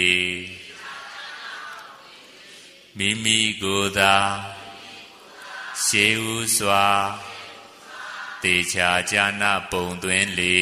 [SPEAKER 1] မိမိကိုယ်သာရှေးဥစွာတေချာကြာနာပုံသွင်းလေ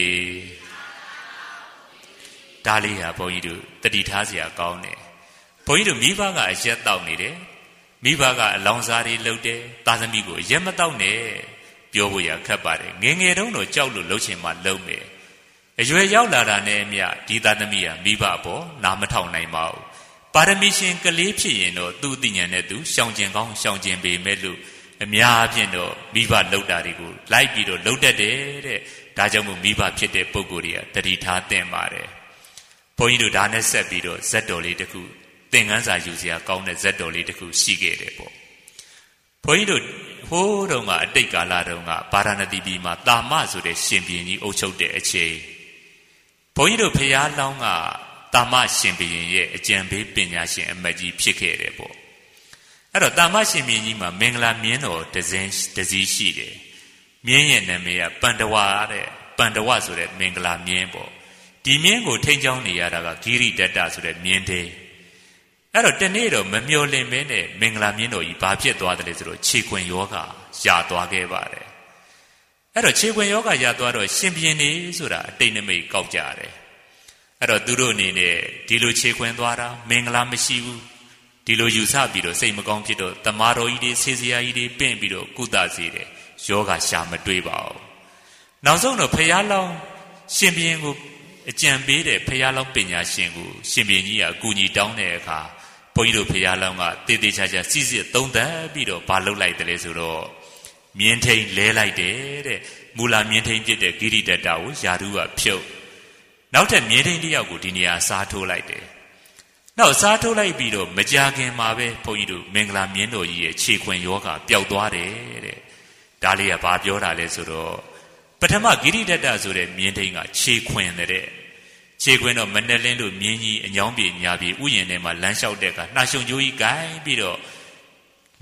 [SPEAKER 1] ဒါလေးဟာဘုန်းကြီးတို့တတိထားเสียကောင်းတယ်ဘုန်းကြီးတို့မိဘကအရက်တောက်နေတယ်မိဘကအလောင်စားတွေလှုပ်တယ်သားသမီးကိုအရက်မတောက်နဲ့ပြောဖို့ရခက်ပါတယ်ငယ်ငယ်တုန်းတော့ကြောက်လို့လှုပ်ချင်မှလှုပ်မယ်အရွယ်ရောက်လာတာနဲ့အမျှဒီသားသမီးဟာမိဘအပေါ်နားမထောင်နိုင်ပါဘူးပါရမီရှင်ကလေးဖြစ်ရင်တော့သူ့အသိဉာဏ်နဲ့သူရှောင်ကျင်ကောင်းရှောင်ကျင်ပေမဲ့လို့အများအပြည့်တော့မိဘလှုပ်တာတွေကိုလိုက်ပြီးတော့လှုပ်တတ်တယ်တဲ့ဒါကြောင့်မို့မိဘဖြစ်တဲ့ပုဂ္ဂိုလ်တွေကတတိထားသင့်ပါတယ်ဘုန်းကြီးတို့ဒါနဲ့ဆက်ပြီးတော့ဇက်တော်လေးတစ်ခုသင်ခန်းစာယူစရာကောင်းတဲ့ဇက်တော်လေးတစ်ခုရှိခဲ့တယ်ပေါ့ဘုန်းကြီးတို့ဟိုးတုန်းကအတိတ်ကာလတုန်းကဗာရာဏသီပြည်မှာတာမဆိုတဲ့ရှင်ဘုရင်ကြီးအုပ်ချုပ်တဲ့အချိန်ဘုန်းကြီးတို့ဖျားလောင်းကတာမရှင်ဘုရင်ရဲ့အကြံပေးပညာရှင်အမတ်ကြီးဖြစ်ခဲ့တယ်ပေါ့အဲ့တော့တာမရှင်ဘုရင်ကြီးမှာမင်္ဂလာမြင်းတော်တစင်းတစည်းရှိတယ်မြင်းရဲ့နာမည်ကပန္ဒဝါတဲ့ပန္ဒဝဆိုတဲ့မင်္ဂလာမြင်းပေါ့ဒီမြင်းကိုထိန်းချောင်းနေရတာကဂိရိတတဆိုတဲ့မြင်းသေးအဲ့တော့တနေ့တော့မမျော်လင့်မဲနဲ့မင်္ဂလာမြင်းတော်ကြီးဘာဖြစ်သွားတယ်လဲဆိုတော့ခြေခွင်ယောဂရသွားခဲ့ပါတယ်အဲ့တော့ခြေခွင်ယောဂရသွားတော့ရှင်ဘုရင်နေဆိုတာအတိတ်နမိတ်ကောက်ကြတယ်အဲ့တော့သူတို့အနေနဲ့ဒီလိုခြေခွင်သွားတာမင်္ဂလာမရှိဘူးဒီလိုယူဆပြီးတော့စိတ်မကောင်းဖြစ်တော့တမာတော်ကြီးတွေဆေးစရာကြီးတွေပင့်ပြီးတော့ကုသစေတယ်ယောဂရှာမတွေးပါဘူးနောက်ဆုံးတော့ဖျားလောင်းရှင်ဘုရင်ကိုအကြံပေးတဲ့ဖျားလောင်းပညာရှင်ကိုရှင်ဘုရင်ကြီးကအကူအညီတောင်းတဲ့အခါဘုန်းကြီးတို့ဖျားလောင်းကတေးသေးချာချာစီစစ်သုံးသပ်ပြီးတော့ဘာလုပ်လိုက်တယ်လဲဆိုတော့မြင်းထိန်လဲလိုက်တယ်တဲ့မူလာမြင်းထိန်ဖြစ်တဲ့ဂိရိတတကိုယာရုကဖြုတ်နောက်ထပ်မြင်းထိန်တစ်ယောက်ကိုဒီနေရာစားထိုးလိုက်တယ်နောက်စားထိုးလိုက်ပြီးတော့မကြခင်မှာပဲဘုန်းကြီးတို့မင်္ဂလာမြင်းတော်ကြီးရဲ့ခြေခွင်ယောဂပျောက်သွားတယ်တဲ့ဒါလေးကဘာပြောတာလဲဆိုတော့ပထမဂိရိတတဆိုတဲ့မြင်းထိန်ကခြေခွင်တဲ့ခြေခွင်တော့မနဲ့လင်းတို့မြင်းကြီးအညောင်းပြေညာပြေဥယျာဉ်ထဲမှာလမ်းလျှောက်တဲ့အခါနှာရှုံကြိုးကြီးကိုင်းပြီးတော့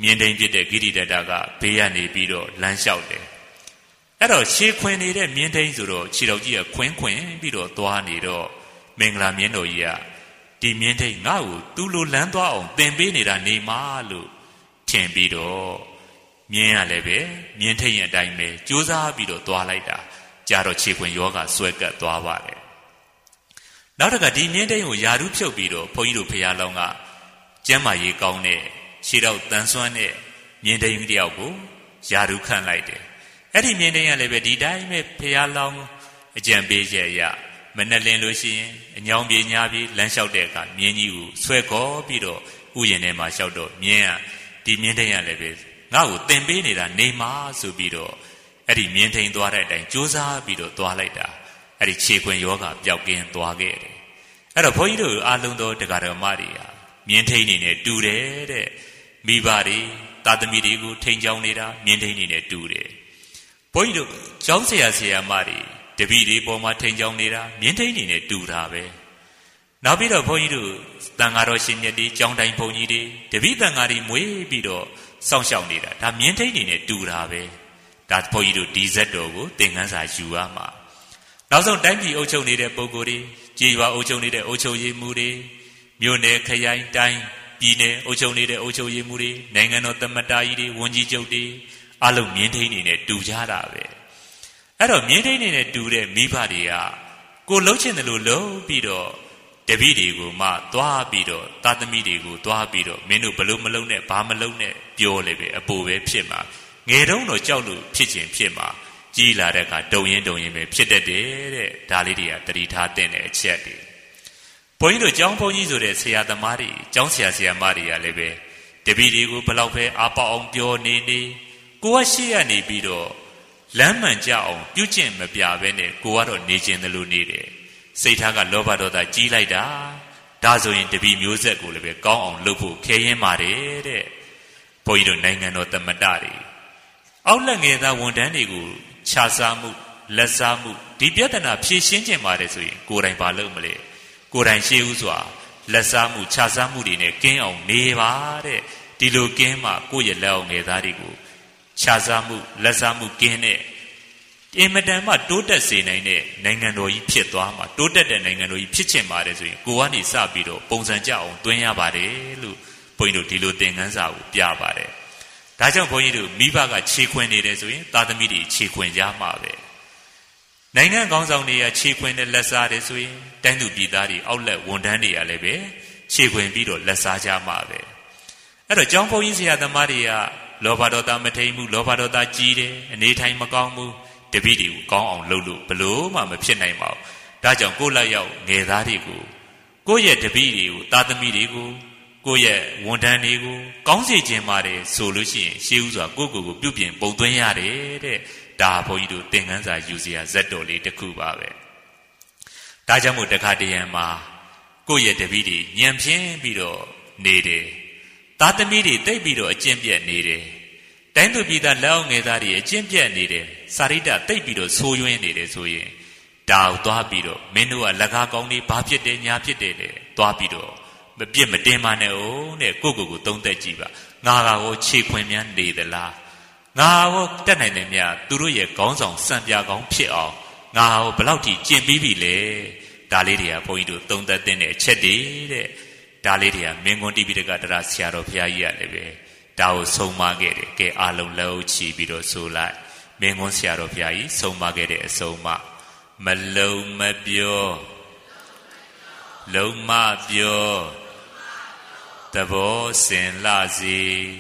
[SPEAKER 1] မြင်းထိန်ဖြစ်တဲ့ဂိရိတတကဘေးကနေပြီးတော့လမ်းလျှောက်တယ်အဲ့တော့ရှေးခွင်နေတဲ့မြင်းထိန်ဆိုတော့ခြေတော်ကြီးကခွင်းခွင်းပြီးတော့သွားနေတော့မင်္ဂလာမြင်းတော်ကြီးကဒီမြင်းထိန်ငါ့ကိုသူ့လိုလမ်းသွားအောင်သင်ပေးနေတာနေမှာလို့ထင်ပြီးတော့မြင်းရလည်းပဲမြင်းထိန်ရဲ့အတိုင်းပဲကြိုးစားပြီးတော့သွားလိုက်တာကြာတော့ခြေခွင်ယောဂဆွဲကပ်သွားပါတယ်နောက်တစ်ခါဒီမြင်းထိန်ကိုယာရုဖြုတ်ပြီးတော့ဘုန်းကြီးတို့ဖရာလောင်းကကျမ်းမာရေးကောင်းတဲ့ခြေတော့တန်ဆွမ်းတဲ့မြင်းထိန်တယောက်ကိုယာရုခန့်လိုက်တယ်အဲ့ဒီမြင်းထိန်ကလည်းပဲဒီတိုင်းပဲဖရာလောင်းအကြံပေးချက်အရမနဲ့လင်းလို့ရှိရင်အညောင်ပြေညာပြေလမ်းလျှောက်တဲ့အခါမြင်းကြီးကိုဆွဲခေါ်ပြီးတော့ဥယျာဉ်ထဲမှာလျှောက်တော့မြင်းကဒီမြင်းထိန်ကလည်းပဲငါ့ကိုသင်ပေးနေတာနေမှာဆိုပြီးတော့အဲ့ဒီမြင်းထိန်သွားတဲ့အတိုင်းကြိုးစားပြီးတော့သွားလိုက်တာအဲ့ဒီခြေခွင်ယောဂပျောက်ကင်းသွားခဲ့တယ်အဲ့တော့ဘုန်းကြီးတို့အားလုံးသောတရားတော်မတွေဟာမြင်းထိန်နေနဲ့တူတယ်တဲ့မိဘတွေသာသမီတွေကိုထိန်ချောင်းနေတာမြင်းထိန်နေနဲ့တူတယ်ဘုန်းကြီးတို့ကျောင်းဆရာဆရာမတွေတပည့်တွေပေါ်မှာထိန်ချောင်းနေတာမြင်းထိန်နေနဲ့တူတာပဲနောက်ပြီးတော့ဘုန်းကြီးတို့တန်ဃာတော်ရှင်မြတ်တွေကျောင်းတိုင်းဘုန်းကြီးတွေတပည့်တန်ဃာတွေမွေးပြီးတော့စောင့်ရှောက်နေတာဒါမြင်းထိန်နေနဲ့တူတာပဲဒါဘုန်းကြီးတို့ဒီဇက်တော်ကိုသင်ခန်းစာယူရမှာနောက်ဆုံးတိုင်းပြည်အုပ်ချုပ်နေတဲ့ပုဂ္ဂိုလ်တွေကြေးရွာအုပ်ချုပ်နေတဲ့အုပ်ချုပ်ရေးမှူးတွေမြို့နယ်ခရိုင်တိုင်းပြည်နယ်အုပ်ချုပ်နေတဲ့အုပ်ချုပ်ရေးမှူးတွေနိုင်ငံတော်သမ္မတကြီးတွေဝန်ကြီးချုပ်တွေအလုံးမြင်းထိန်နေနဲ့တူကြတာပဲအဲ့တော့မြင်းထိန်နေနဲ့တူတဲ့မိဘတွေကကိုလှုပ်ချင်တယ်လို့လှုပ်ပြီးတော့တပည့်တွေကိုမှသွားပြီးတော့သာသမီတွေကိုသွားပြီးတော့မင်းတို့ဘလို့မလုံးနဲ့ဘာမလုံးနဲ့ပြောလေပဲအပူပဲဖြစ်မှာငယ်တုန်းတော့ကြောက်လို့ဖြစ်ခြင်းဖြစ်မှာကြီးလာတဲ့အခါတုံရင်တုံရင်ပဲဖြစ်တတ်တယ်တဲ့ဒါလေးတွေကတတိထားတဲ့အချက်တွေဘုန်းကြီးတို့ကျောင်းဘုန်းကြီးဆိုတဲ့ဆရာသမားတွေကျောင်းဆရာဆရာမတွေကလည်းပဲတပည့်တွေကိုဘလောက်ပဲအားပေါအောင်ပြောနေနေကိုကရှိရနေပြီးတော့လမ်းမှန်ကြအောင်ပြုကျင့်မပြဘဲနဲ့ကိုကတော့နေခြင်းသလိုနေတယ်စိတ်ထားကလောဘဒေါသကြီးလိုက်တာဒါဆိုရင်တပည့်မျိုးဆက်ကိုလည်းပဲကောင်းအောင်လုပ်ဖို့ခဲရင်ပါတယ်တဲ့ဘုန်းကြီးတို့နိုင်ငံတော်သမ္မတတွေအောက်လက်ငယ်သားဝန်ထမ်းတွေကိုခြားစားမှုလက်စားမှုဒီပြဿနာဖြေရှင်းခြင်းပါတယ်ဆိုရင်ကိုယ်တိုင်ဘာလုပ်မလဲကိုယ်တိုင်ရှေးဥစွာလက်စားမှုခြားစားမှုတွေနဲ့ကင်းအောင်နေပါတဲ့ဒီလိုကင်းမှကိုယ့်ရဲ့လက်အောင်ငယ်သားတွေကိုခြားစားမှုလက်စားမှုကင်းတဲ့အင်မတန်မှတိုးတက်စေနိုင်တဲ့နိုင်ငံတော်ကြီးဖြစ်သွားမှာတိုးတက်တဲ့နိုင်ငံတော်ကြီးဖြစ်ချင်ပါတယ်ဆိုရင်ကိုကနေစပြီးတော့ပုံစံကြအောင်တွင်းရပါတယ်လို့ဘုန်းကြီးတို့ဒီလိုသင်ခန်းစာကိုပြပါတယ်ဒါကြောင့်ဘုန်းကြီးတို့မိဘကခြေခွင်နေတယ်ဆိုရင်သာသမီတွေခြေခွင်ကြမှာပဲနိုင်ငံကောင်းဆောင်တွေကခြေခွင်နဲ့လက်စားတယ်ဆိုရင်တိုင်းသူပြည်သားတွေအောက်လက်ဝန်ထမ်းတွေကလည်းပဲခြေခွင်ပြီးတော့လက်စားကြမှာပဲအဲ့တော့ကျောင်းဘုန်းကြီးဆရာသမားတွေကလောဘဒေါသမထိန်မှုလောဘဒေါသကြီးတယ်အနေထိုင်မကောင်းဘူးတပည့်တွေကိုကောင်းအောင်လုပ်လို့ဘလို့မှမဖြစ်နိုင်ပါဘူးဒါကြောင့်ကိုယ့်လက်ရောက်ငယ်သားတွေကိုကိုယ့်ရဲ့တပည့်တွေကိုသားသမီးတွေကိုကိုယ့်ရဲ့ဝန်ထမ်းတွေကိုကောင်းစေခြင်းပါတယ်ဆိုလို့ရှိရင်ရှေးဥစွာကိုယ့်ကိုယ်ကိုပြုပြင်ပုံသွင်းရတယ်တဲ့ဒါဘုန်းကြီးတို့သင်ခန်းစာယူစရာဇက်တော်လေးတစ်ခုပါပဲဒါကြောင့်မို့တခါတရံမှာကိုယ့်ရဲ့တပည့်တွေညံပြင်းပြီးတော့နေတယ်သားသမီးတွေတိတ်ပြီးတော့အကျင့်ပြတ်နေတယ်တိုင်းသူပြည်သားလက်အောင်ငယ်သားတွေအကျင့်ပြတ်နေတယ်စာရိတ္တတိတ်ပြီးတော့ဆိုးရွင်းနေတယ်ဆိုရင်ဒါကိုသွားပြီးတော့မင်းတို့ကလက်ကားကောင်းနေဘာဖြစ်တယ်ညာဖြစ်တယ်လေသွားပြီးတော့မပြစ်မတင်ပါနဲ့ဦးတဲ့ကိုကိုကိုသုံးသက်ကြည့်ပါငါကကိုခြေခွင်များနေသလားငါကိုတက်နိုင်တယ်များသူတို့ရဲ့ခေါင်းဆောင်စံပြကောင်းဖြစ်အောင်ငါကိုဘယ်လောက်ထိကျင့်ပြီးပြီလဲဒါလေးတွေကဘုန်းကြီးတို့သုံးသက်တဲ့အချက်တွေတဲ့ဒါလေးတွေကမင်းကွန်းတိပိဋကတရဆရာတော်ဘုရားကြီးရတယ်ပဲဒါကိုဆုံးမခဲ့တယ်ကဲအားလုံးလက်အုပ်ချီပြီးတော့ဆိုလိုက်မင်းကွန်းဆရာတော်ဘုရားကြီးဆုံးမခဲ့တဲ့အဆုံးအမမလုံမပြောလုံမပြောသဘောစင်လှစီ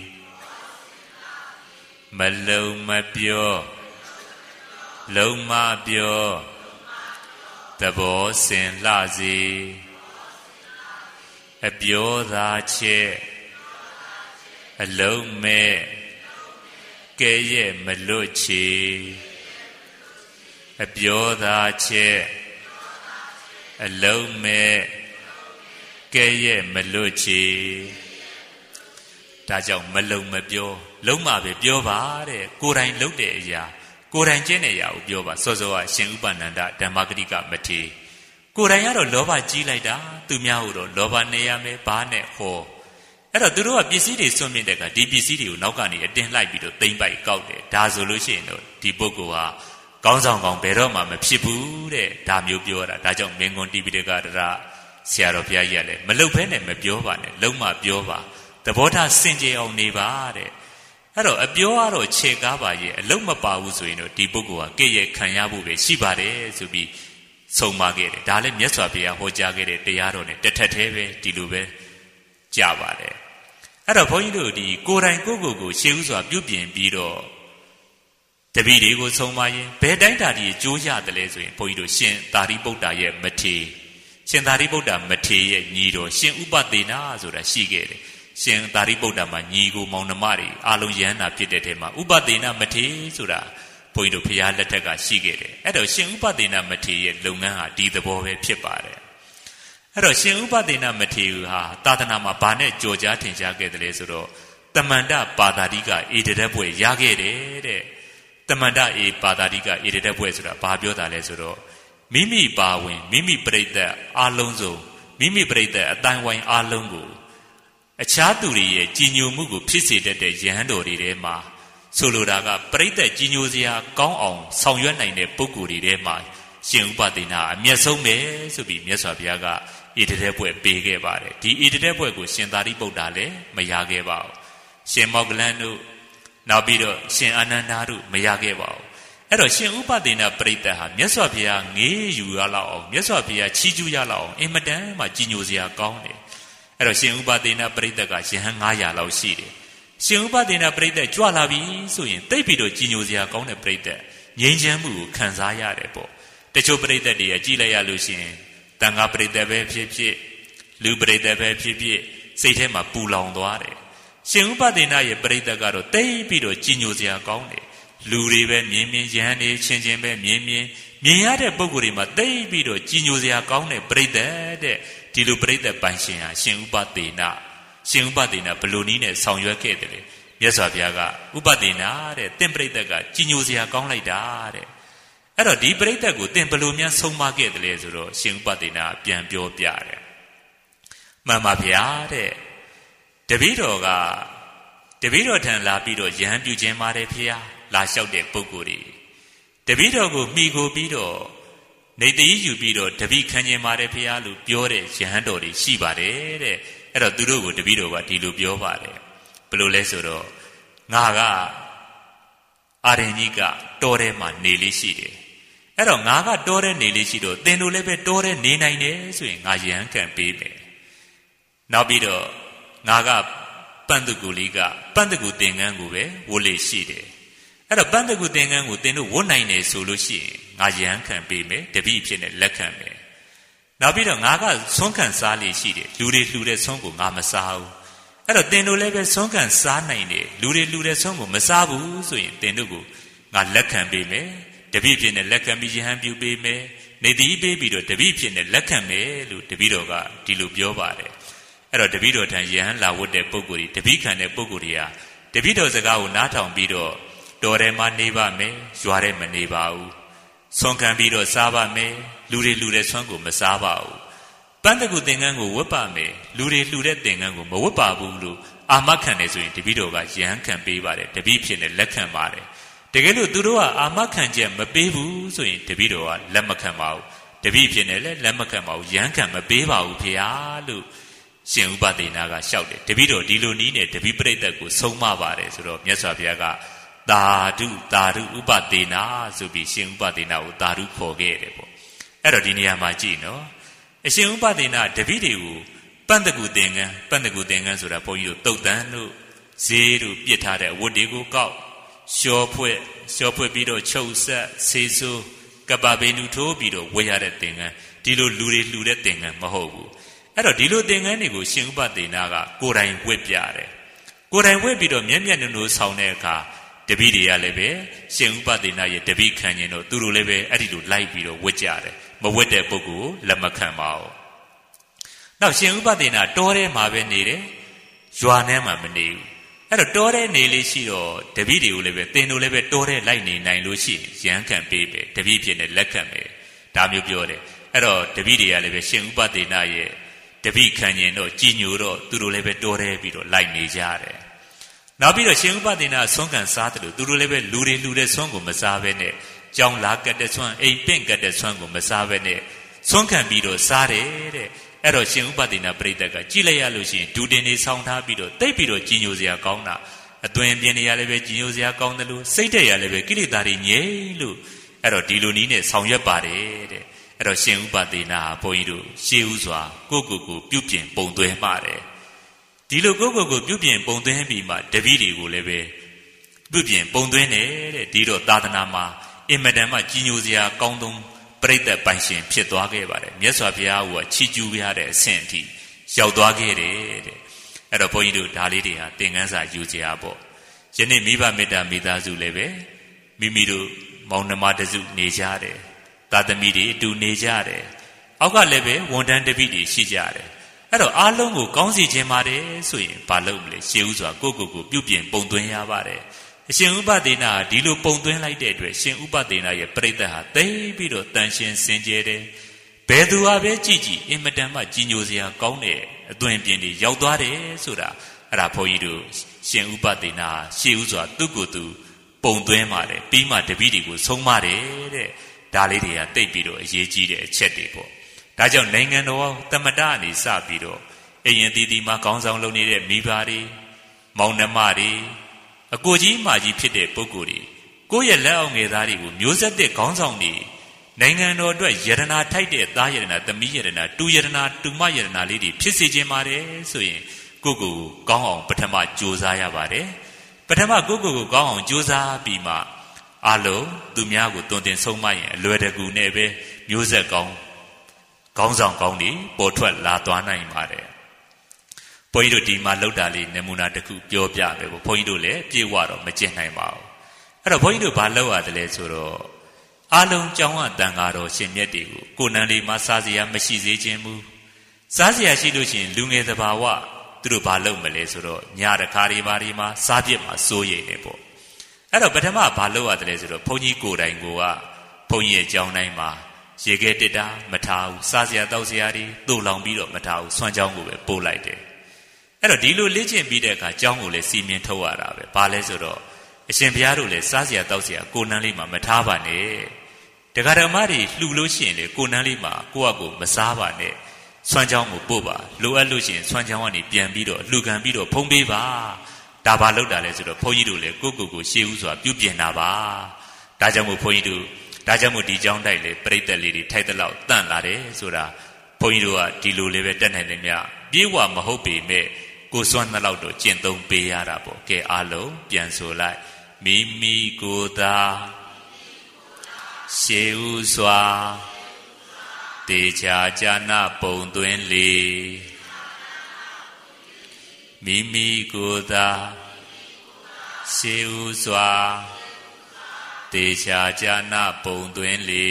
[SPEAKER 1] မလုံမပြောလုံမပြောသဘောစင်လှစီအပြောသာချက်အလုံးမဲ့ကဲရဲ့မလွတ်ချေအပြောသာချက်အလုံးမဲ့ကဲရဲ့မလွတ်ချေဒါကြောင့်မလုံမပြောလုံးမပဲပြောပါတဲ့ကိုယ်တိုင်လုပ်တဲ့အရာကိုယ်တိုင်ကျင့်တဲ့အရာကိုပြောပါစောစောကရှင်ဥပနန္ဒဓမ္မဂတိကမထေကိုယ်တိုင်ကတော့လောဘကြီးလိုက်တာသူများဟိုတော့လောဘနေရမယ်ဘာနဲ့ဟောအဲ့တော့သူတို့ကပစ္စည်းတွေစွန့်မြစ်တဲ့ကဒီပစ္စည်းတွေကိုနောက်ကနေအတင်းလိုက်ပြီးတော့သိမ့်ပိုက်ကောက်တယ်ဒါဆိုလို့ရှိရင်တော့ဒီပုဂ္ဂိုလ်ဟာကောင်းဆောင်ကောင်းဘယ်တော့မှမဖြစ်ဘူးတဲ့ဒါမျိုးပြောတာဒါကြောင့်မင်းကွန်တိပိဋကတရဆရာတော်ဘုရားကြီးကလည်းမလုတ်ဖဲနဲ့မပြောပါနဲ့လုံးမပြောပါသဘောထားစင်ကြယ်အောင်နေပါတဲ့အဲ့တော့အပြောကတော့ခြေကားပါရဲ့အလုံးမပါဘူးဆိုရင်တော့ဒီပုဂ္ဂိုလ်ကကိရဲ့ခံရဖို့ပဲရှိပါတယ်ဆိုပြီးဆုံးမခဲ့တယ်ဒါလည်းမြတ်စွာဘုရားဟောကြားခဲ့တဲ့တရားတော်နဲ့တစ်ထက်တည်းပဲဒီလိုပဲကြပါတယ်အဲ့တော့ဘုန်းကြီးတို့ဒီကိုယ်တိုင်ကိုယ့်ကိုယ်ကိုရှေးဥစွာပြုပြင်ပြီးတော့တပည့်တွေကိုဆုံးမရင်ဘယ်တိုင်းတာဒီအကျိုးရတယ်လဲဆိုရင်ဘုန်းကြီးတို့ရှင်သာရိပုတ္တရာရဲ့မထေရရှင်သာရိပုတ္တရာမထေရရဲ့ညီတော်ရှင်ဥပသေနာဆိုတာရှိခဲ့တယ်ရှင်သာရိပုတ္တရာမှာညီကိုမောင်နှမတွေအာလုံးရဟန္တာဖြစ်တဲ့ထဲမှာဥပသေနာမထေရဆိုတာဘုန်းကြီးတို့ဖရာလက်ထက်ကရှိခဲ့တယ်အဲ့တော့ရှင်ဥပသေနာမထေရရဲ့လုပ်ငန်းဟာဒီသဘောပဲဖြစ်ပါတယ်အဲ့တော့ရှင်ဥပသေနာမထေရဟာသာသနာမှာဘာနဲ့ကြော်ကြားထင်ရှားခဲ့တယ်လဲဆိုတော့တမန္တပါတာတိကဧတရက်ဘွဲ့ရခဲ့တယ်တဲ့တမန္တဧပါတာတိကဧတရက်ဘွဲ့ဆိုတာဘာပြောတာလဲဆိုတော့မိမိပါဝင်မိမိပြိတ္တအာလုံးစုံမိမိပြိတ္တအတိုင်းဝိုင်းအာလုံးကိုအခြားသူတွေရဲ့ကြည်ညိုမှုကိုဖြစ်စေတတ်တဲ့ယဟန်တော်တွေထဲမှာဆိုလိုတာကပြိတ္တကြည်ညိုစရာကောင်းအောင်ဆောင်ရွက်နိုင်တဲ့ပုဂ္ဂိုလ်တွေထဲမှာရှင်ဥပသေနာအမျက်ဆုံးပဲဆိုပြီးမြတ်စွာဘုရားကဧတရက်ဘွဲ့ပေးခဲ့ပါတယ်ဒီဧတရက်ဘွဲ့ကိုရှင်သာရိပုတ္တရာလည်းမရခဲ့ပါဘူးရှင်မောဂလန်တို့နောက်ပြီးတော့ရှင်အာနန္ဒာတို့မရခဲ့ပါဘူးအဲ့တော့ရှင်ဥပသေနာပရိသတ်ဟာမြတ်စွာဘုရားငေးယူရလောက်အောင်မြတ်စွာဘုရားချီးကျူးရလောက်အောင်အင်မတန်မှကြည်ညိုစရာကောင်းတယ်အဲ့တော့ရှင်ဥပသေနာပရိသတ်ကယဟန်ငါးရာလောက်ရှိတယ်ရှင်ဥပသေနာပရိသတ်ကြွလာပြီဆိုရင်တိတ်ပြီးတော့ကြည်ညိုစရာကောင်းတဲ့ပရိသတ်ငြိမ်းချမ်းမှုကိုခံစားရတယ်ပေါ့တချို့ပရိသတ်တွေကကြည်လိုက်ရလို့ရှိရင်တန်ခါပရိသတ်ပဲဖြစ်ဖြစ်လူပရိသတ်ပဲဖြစ်ဖြစ်စိတ်ထဲမှာပူလောင်သွားတယ်ရှင်ဥပသေနာရဲ့ပရိသတ်ကတော့တိတ်ပြီးတော့ကြည်ညိုစရာကောင်းတယ်လူတွေပဲမြင်မြင်ယဟန်တွေချင်းချင်းပဲမြင်မြင်မြင်ရတဲ့ပုံကိုယ်တွေမှာတိတ်ပြီးတော့ကြည်ညိုစရာကောင်းတဲ့ပရိသတ်တဲ့ဒီလိုပရိသတ်ပိုင်ရှင်ဟာရှင်ဥပသေနာရှင်ဥပသေနာဘလို့နည်းနဲ့ဆောင်ရွက်ခဲ့တယ်လေမြတ်စွာဘုရားကဥပသေနာတဲ့တင့်ပရိသတ်ကကြည်ညိုစရာကောင်းလိုက်တာတဲ့အဲ့တော့ဒီပရိသတ်ကိုတင့်ဘလို့များဆုံးမခဲ့တယ်လေဆိုတော့ရှင်ဥပသေနာပြန်ပြောပြတယ်မှန်ပါဗျာတဲ့တပည့်တော်ကတပည့်တော်ထံလာပြီးတော့ယဟန်ပြုခြင်းပါတယ်ဖေဟာလာလျှောက်တဲ့ပုဂ္ဂိုလ်တွေတပည့်တော်ကိုမှီခိုပြီးတော့နေတည်းယူပြီးတော့တပည့်ခံခြင်းပါတယ်ဖေဟာလို့ပြောတဲ့ယဟန်တော်တွေရှိပါတယ်တဲ့အဲ့တော့သူတို့ကိုတပည့်တော်ကဒီလိုပြောပါတယ်ဘယ်လိုလဲဆိုတော့ငါကအာရင်ကြီးကတောထဲမှာနေလေးရှိတယ်အဲ့တော့ငါကတောထဲနေလေးရှိတော့သင်တို့လည်းပဲတောထဲနေနိုင်တယ်ဆိုရင်ငါယဟန်ခံပေးမယ်နောက်ပြီးတော့ငါကပန္တုကူလေးကပန္တုကူသင်္ကန်းကိုပဲဝတ်လေရှိတယ်အဲ့တော့ပန္တုကူသင်္ကန်းကိုသင်တို့ဝတ်နိုင်တယ်ဆိုလို့ရှိရင်ငါယဟန်ခံပေးမယ်တပည့်ဖြစ်နေလက်ခံမယ်နောက်ပြီးတော့ငါကဆွမ်းခံစားလေရှိတယ်လူတွေလှူတဲ့ဆွမ်းကိုငါမစားဘူးအဲ့တော့သင်တို့လည်းပဲဆွမ်းခံစားနိုင်တယ်လူတွေလှူတဲ့ဆွမ်းကိုမစားဘူးဆိုရင်သင်တို့ကိုငါလက်ခံပေးမယ်တပည့်ဖြစ်နေလက်ခံပြီးယဟန်ပြုပေးမယ်နေတိပေးပြီးတော့တပည့်ဖြစ်နေလက်ခံမယ်လို့တပည့်တော်ကဒီလိုပြောပါတယ်အဲ့တော့တပည့်တော်ထံယဟန်လာဝတ်တဲ့ပုဂ္ဂိုလ်တွေတပည့်ခံတဲ့ပုဂ္ဂိုလ်တွေဟာတပည့်တော်စကားကိုနားထောင်ပြီးတော့တော်ထဲမှာနေပါမယ်ရွာထဲမနေပါဘူးဆွမ်းခံပြီးတော့စားပါမယ်လူတွေလှူတဲ့ဆွမ်းကိုမစားပါဘူးပန်းတကူသင်္ကန်းကိုဝတ်ပါမယ်လူတွေလှူတဲ့သင်္ကန်းကိုမဝတ်ပါဘူးလို့အာမခံတယ်ဆိုရင်တပည့်တော်ကယဟန်ခံပေးပါတယ်တပည့်ဖြစ်နေလက်ခံပါတယ်တကယ်လို့သူတို့ကအာမခံချက်မပေးဘူးဆိုရင်တပည့်တော်ကလက်မခံပါဘူးတပည့်ဖြစ်နေလည်းလက်မခံပါဘူးယဟန်ခံမပေးပါဘူးဖေဟာလို့ရှင်ဥပသေနာကလျှောက်တယ်တပည့်တော်ဒီလိုနည်းနဲ့တပည့်ပရိသတ်ကိုဆုံးမပါတယ်ဆိုတော့မြတ်စွာဘုရားကသာဓုသာဓုဥပသေနာဆိုပြီးရှင်ဥပသေနာကိုသာဓုခေါ်ခဲ့တယ်ပေါ့အဲ့တော့ဒီနေရာမှာကြည့်နော်အရှင်ဥပသေနာတပည့်တွေကိုပန္တကူသင်္ကန်းပန္တကူသင်္ကန်းဆိုတာဘုန်းကြီးတို့တုတ်တန်တို့ဈေးတို့ပြစ်ထားတဲ့အဝတ်တွေကိုကောက်လျှောဖွဲ့လျှောဖွဲ့ပြီးတော့ချုပ်ဆက်ဆေးဆိုးကပ္ပဘေနုထိုးပြီးတော့ဝေရတဲ့သင်္ကန်းဒီလိုလူတွေလှူတဲ့သင်္ကန်းမဟုတ်ဘူးအဲ့တော့ဒီလိုသင်္ကန်းတွေကိုရှင်ဥပသေနာကကိုယ်တိုင်ဝတ်ပြတယ်ကိုယ်တိုင်ဝတ်ပြီးတော့မျက်မျက်နှာနှာဆောင်တဲ့အခါတပည့်တွေကလည်းပဲရှင်ဥပသေနာရဲ့တပည့်ခံရင်တော့သူတို့လည်းပဲအဲ့ဒီလိုလိုက်ပြီးတော့ဝတ်ကြတယ်မဝတ်တဲ့ပုဂ္ဂိုလ်လက်မခံပါဘူးနောက်ရှင်ဥပသေနာတောထဲမှာပဲနေတယ်ရွာထဲမှာမနေဘူးအဲ့တော့တောထဲနေလေးရှိတော့တပည့်တွေကိုလည်းပဲသင်တို့လည်းပဲတောထဲလိုက်နေနိုင်လို့ရှိရင်ယဟန်ခံပေးပဲတပည့်ဖြစ်နေလက်ခံပဲဒါမျိုးပြောတယ်အဲ့တော့တပည့်တွေကလည်းပဲရှင်ဥပသေနာရဲ့တပိခံရင်တော့ကြည်ညိုတော့သူတို့လည်းပဲတော်တယ်ပြီးတော့လိုက်နေကြတယ်နောက်ပြီးတော့ရှင်ဥပဒေနာဆွမ်းကန်စားတယ်လို့သူတို့လည်းပဲလူတွေလူတဲ့ဆွမ်းကိုမစားဘဲနဲ့ကြောင်လာကတ်တဲ့ဆွမ်းအိမ်ပင့်ကတ်တဲ့ဆွမ်းကိုမစားဘဲနဲ့ဆွမ်းခံပြီးတော့စားတယ်တဲ့အဲ့တော့ရှင်ဥပဒေနာပြိတ္တကကြည်လိုက်ရလို့ရှိရင်ဒူတင်နေဆောင်းထားပြီးတော့တိတ်ပြီးတော့ကြည်ညိုစရာကောင်းတာအသွင်ပြင်းနေရလည်းပဲကြည်ညိုစရာကောင်းတယ်လို့စိတ်တက်ရလည်းပဲကိလေသာတွေငြိမ်းလို့အဲ့တော့ဒီလိုနည်းနဲ့ဆောင်ရွက်ပါတယ်တဲ့အဲ့တော့ရှင်ဥပဒေနာဘုန်းကြီးတို့ရှေးဥစွာကိုကိုကိုပြုပြင်ပုံသွင်းပါတယ်ဒီလိုကိုကိုကိုပြုပြင်ပုံသွင်းပြီးမှတပည့်တွေကိုလည်းပဲပြုပြင်ပုံသွင်းတယ်တဲ့ဒီတော့သာသနာမှာအင်မတန်မှကြီးညိုစရာကောင်းဆုံးပြိဿပိုင်ရှင်ဖြစ်သွားခဲ့ပါတယ်မြတ်စွာဘုရားကချီးကျူးရတဲ့အဆင့်အထိရောက်သွားခဲ့တယ်တဲ့အဲ့တော့ဘုန်းကြီးတို့ဒါလေးတွေဟာသင်ခန်းစာယူကြရပေါ့ယနေ့မိဘမေတ္တာမိသားစုလည်းပဲမိမိတို့မောင်နှမတစုနေကြတယ်သာသမီတွေအတူနေကြတယ်အောက်ကလည်းပဲဝန်ထမ်းတပည့်တွေရှိကြတယ်အဲ့တော့အားလုံးကိုကောင်းစီခြင်းပါတယ်ဆိုရင်ဘာလုပ်မလဲရှေးဥစွာကိုကိုကိုပြုပြင်ပုံသွင်းရပါတယ်အရှင်ဥပဒေနာဒီလိုပုံသွင်းလိုက်တဲ့အတွက်ရှင်ဥပဒေနာရဲ့ပြိတ္တဟာသိပြီးတော့တန်ရှင်းစင်ကြယ်တယ်ဘယ်သူဟာပဲကြည်ကြည်အင်မတန်မှကြီးညိုစရာကောင်းတဲ့အသွင်ပြင်တွေရောက်သွားတယ်ဆိုတာအဲ့ဒါဘုန်းကြီးတို့ရှင်ဥပဒေနာရှေးဥစွာသူ့ကိုယ်သူပုံသွင်းပါတယ်ပြီးမှတပည့်တွေကိုဆုံးမတယ်တဲ့ဒါလေးတွေကတိတ်ပြီးတော့အရေးကြီးတဲ့အချက်တွေပေါ့ဒါကြောင့်နိုင်ငံတော်သမတအနေစပြီးတော့အရင်တီတီမှာခေါင်းဆောင်လုပ်နေတဲ့မိဘတွေမောင်နှမတွေအကိုကြီးမကြီးဖြစ်တဲ့ပုဂ္ဂိုလ်တွေကိုယ့်ရဲ့လက်အောက်ငယ်သားတွေကိုမျိုးဆက်တဲ့ခေါင်းဆောင်တွေနိုင်ငံတော်အတွက်ယရနာထိုက်တဲ့သားယရနာသမီးယရနာတူယရနာတူမယရနာလေးတွေဖြစ်စေခြင်းပါတယ်ဆိုရင်ကိုကိုကိုကောင်းအောင်ပထမကြိုးစားရပါတယ်ပထမကိုကိုကိုကောင်းအောင်ကြိုးစားပြီးမှအလုံးသူများကိုတွင်တင်ဆုံးမရင်အလွယ်တကူနဲ့ပဲမျိုးဆက်ကောင်းခေါင်းဆောင်ကောင်းတွေပေါ်ထွက်လာသွားနိုင်ပါတယ်ဘုန်းကြီးတို့ဒီမှာလောက်တာလေးနမူနာတစ်ခုပြောပြမယ်ပေါ့ဘုန်းကြီးတို့လည်းပြေဝတော့မကျင့်နိုင်ပါဘူးအဲ့တော့ဘုန်းကြီးတို့ဘာလုပ်ရတယ်လဲဆိုတော့အလုံးကြောင်းအတန်ကားတော်ရှင်မြတ်တွေကိုကိုနန်းလေးမှာစားစရာမရှိစေခြင်းမူစားစရာရှိလို့ရှိရင်လူငယ်သဘာဝသူတို့ဘာလုပ်မလဲဆိုတော့ညတခါဒီပါဒီမှာစားပြစ်မှာစိုးရိမ်နေပေါ့အဲ့တော့ပထမဘာလုပ်ရတယ်လဲဆိုတော့ဘုန်းကြီးကိုယ်တိုင်ကိုကဘုန်းကြီးရဲ့ကြောင်းတိုင်းမှာရေခဲတစ်တာမထားဘူးစားစရာတောက်စရာတွေသို့လောင်ပြီးတော့မထားဘူးဆွမ်းကြောင်းကိုပဲပို့လိုက်တယ်အဲ့တော့ဒီလိုလေ့ကျင့်ပြီးတဲ့အခါကြောင်းကိုလည်းစီမင်းထုတ်ရတာပဲဘာလဲဆိုတော့အရှင်ဘုရားတို့လည်းစားစရာတောက်စရာကိုနန်းလေးမှာမထားပါနဲ့တက္ကရာမတွေလှူလို့ရှိရင်လေကိုနန်းလေးမှာကိုယ့်အကိုမစားပါနဲ့ဆွမ်းကြောင်းကိုပို့ပါလိုအပ်လို့ရှိရင်ဆွမ်းကြောင်းကနေပြန်ပြီးတော့လှူခံပြီးတော့ဖုံးပေးပါဒါဘာလုပ်တာလဲဆိုတော့ဘုန်းကြီးတို့လည်းကိုယ့်ကိုယ်ကိုရှေးဥစွာပြုပြင်တာပါဒါကြောင့်မို့ဘုန်းကြီးတို့ဒါကြောင့်မို့ဒီကြောင်းတိုက်လေပြိတ္တလေးတွေထိုက်တဲ့လောက်တန့်လာတယ်ဆိုတာဘုန်းကြီးတို့ကဒီလိုလေးပဲတက်နိုင်တယ်မြတ်ပြေဝမဟုတ်ပေမဲ့ကိုစွမ်းနှလောက်တော့ကျင့်သုံးပေးရတာပေါ့ကဲအားလုံးပြန်ဆိုလိုက်မိမိကိုယ်သာရှေးဥစွာတေချာဉာဏပုံသွင်းလေမိမိကိုယ်သာရှေးဥစွာတေချာဉာဏပုံသွင်းလေ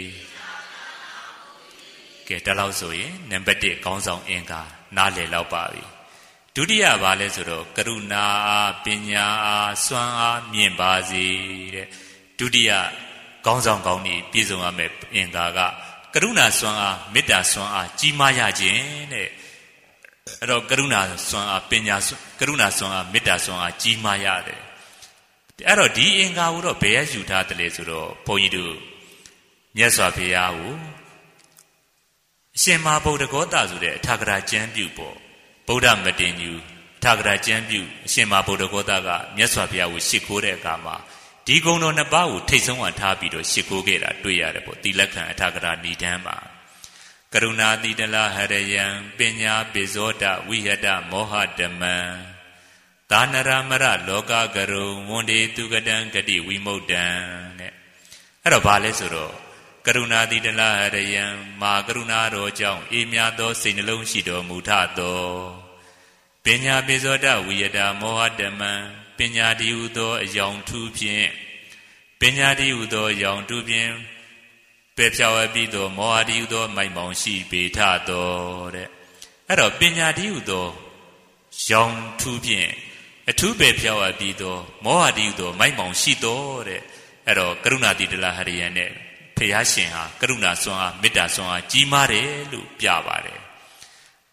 [SPEAKER 1] ကဲတလောက်ဆိုရင်နံပါတ်တစ်ခေါင်းဆောင်အင်္ဂါနားလည်လောက်ပါပြီဒုတိယဘာလဲဆိုတော့ကရုဏာပညာအားစွမ်းအားမြင့်ပါစေတဲ့ဒုတိယခေါင်းဆောင်ကောင်းကြီးပြည့်စုံရမယ်အင်္ဂါကကရုဏာစွမ်းအားမေတ္တာစွမ်းအားကြီးမားရခြင်းတဲ့အဲ့တော့ကရုဏာစွမ်းအားပညာကရုဏာစွမ်းအားမေတ္တာစွမ်းအားကြီးမားရတယ်အဲ့တော့ဒီအင်္ဂါကိုတော့ဘယ်ရယူထားတယ်လဲဆိုတော့ဘုန်းကြီးတို့မြတ်စွာဘုရားကိုအရှင်မဟာဗုဒ္ဓဂေါတဆိုတဲ့အထာဂရကျမ်းပြုပေါ့ဗုဒ္ဓမတင်ညူအထာဂရကျမ်းပြုအရှင်မဟာဗုဒ္ဓဂေါတကမြတ်စွာဘုရားကိုရှ िख ိုးတဲ့အခါမှာဒီဂုဏ်တော်နှစ်ပါးကိုထိတ်ဆုံးအောင်ထားပြီးတော့ရှ िख ိုးခဲ့တာတွေ့ရတယ်ပေါ့တိလက္ခဏအထာဂရဏီဒန်းမှာကရုဏာတိတလဟရယံပညာပိဇောတဝိဟတမောဟဓမ္မံသာနရမရလောကကရုံဝန္ဒေသူကတံဂတိဝိမု ക്തံ တဲ့အဲ့တော့ဘာလဲဆိုတော့ကရုဏာတိတလဟရယံမာကရုဏာတော်ကြောင့်အေးမြသောစိတ်နှလုံးရှိတော်မူထသောပညာပိဇောတဝိယတမောဟဓမ္မံပညာတည်းဟူသောအယောင်ထူးဖြင့်ပညာတည်းဟူသောအယောင်ထူးဖြင့်ပယ်ဖြောက်အပ်ပြီးသောမောဟတည်းဟူသောမိုက်မောင်ရှိပေထသောတဲ့အဲ့တော့ပညာတည်းဟူသောယောင်ထူးဖြင့်အထူးပယ်ဖြောက်အပ်ပြီးသောမောဟတည်းဟူသောမိုက်မောင်ရှိသောတဲ့အဲ့တော့ကရုဏာတိတလဟရိယံနဲ့ဖျားရှင်ဟာကရုဏာစွမ်းအားမေတ္တာစွမ်းအားကြီးမားတယ်လို့ပြပါတယ်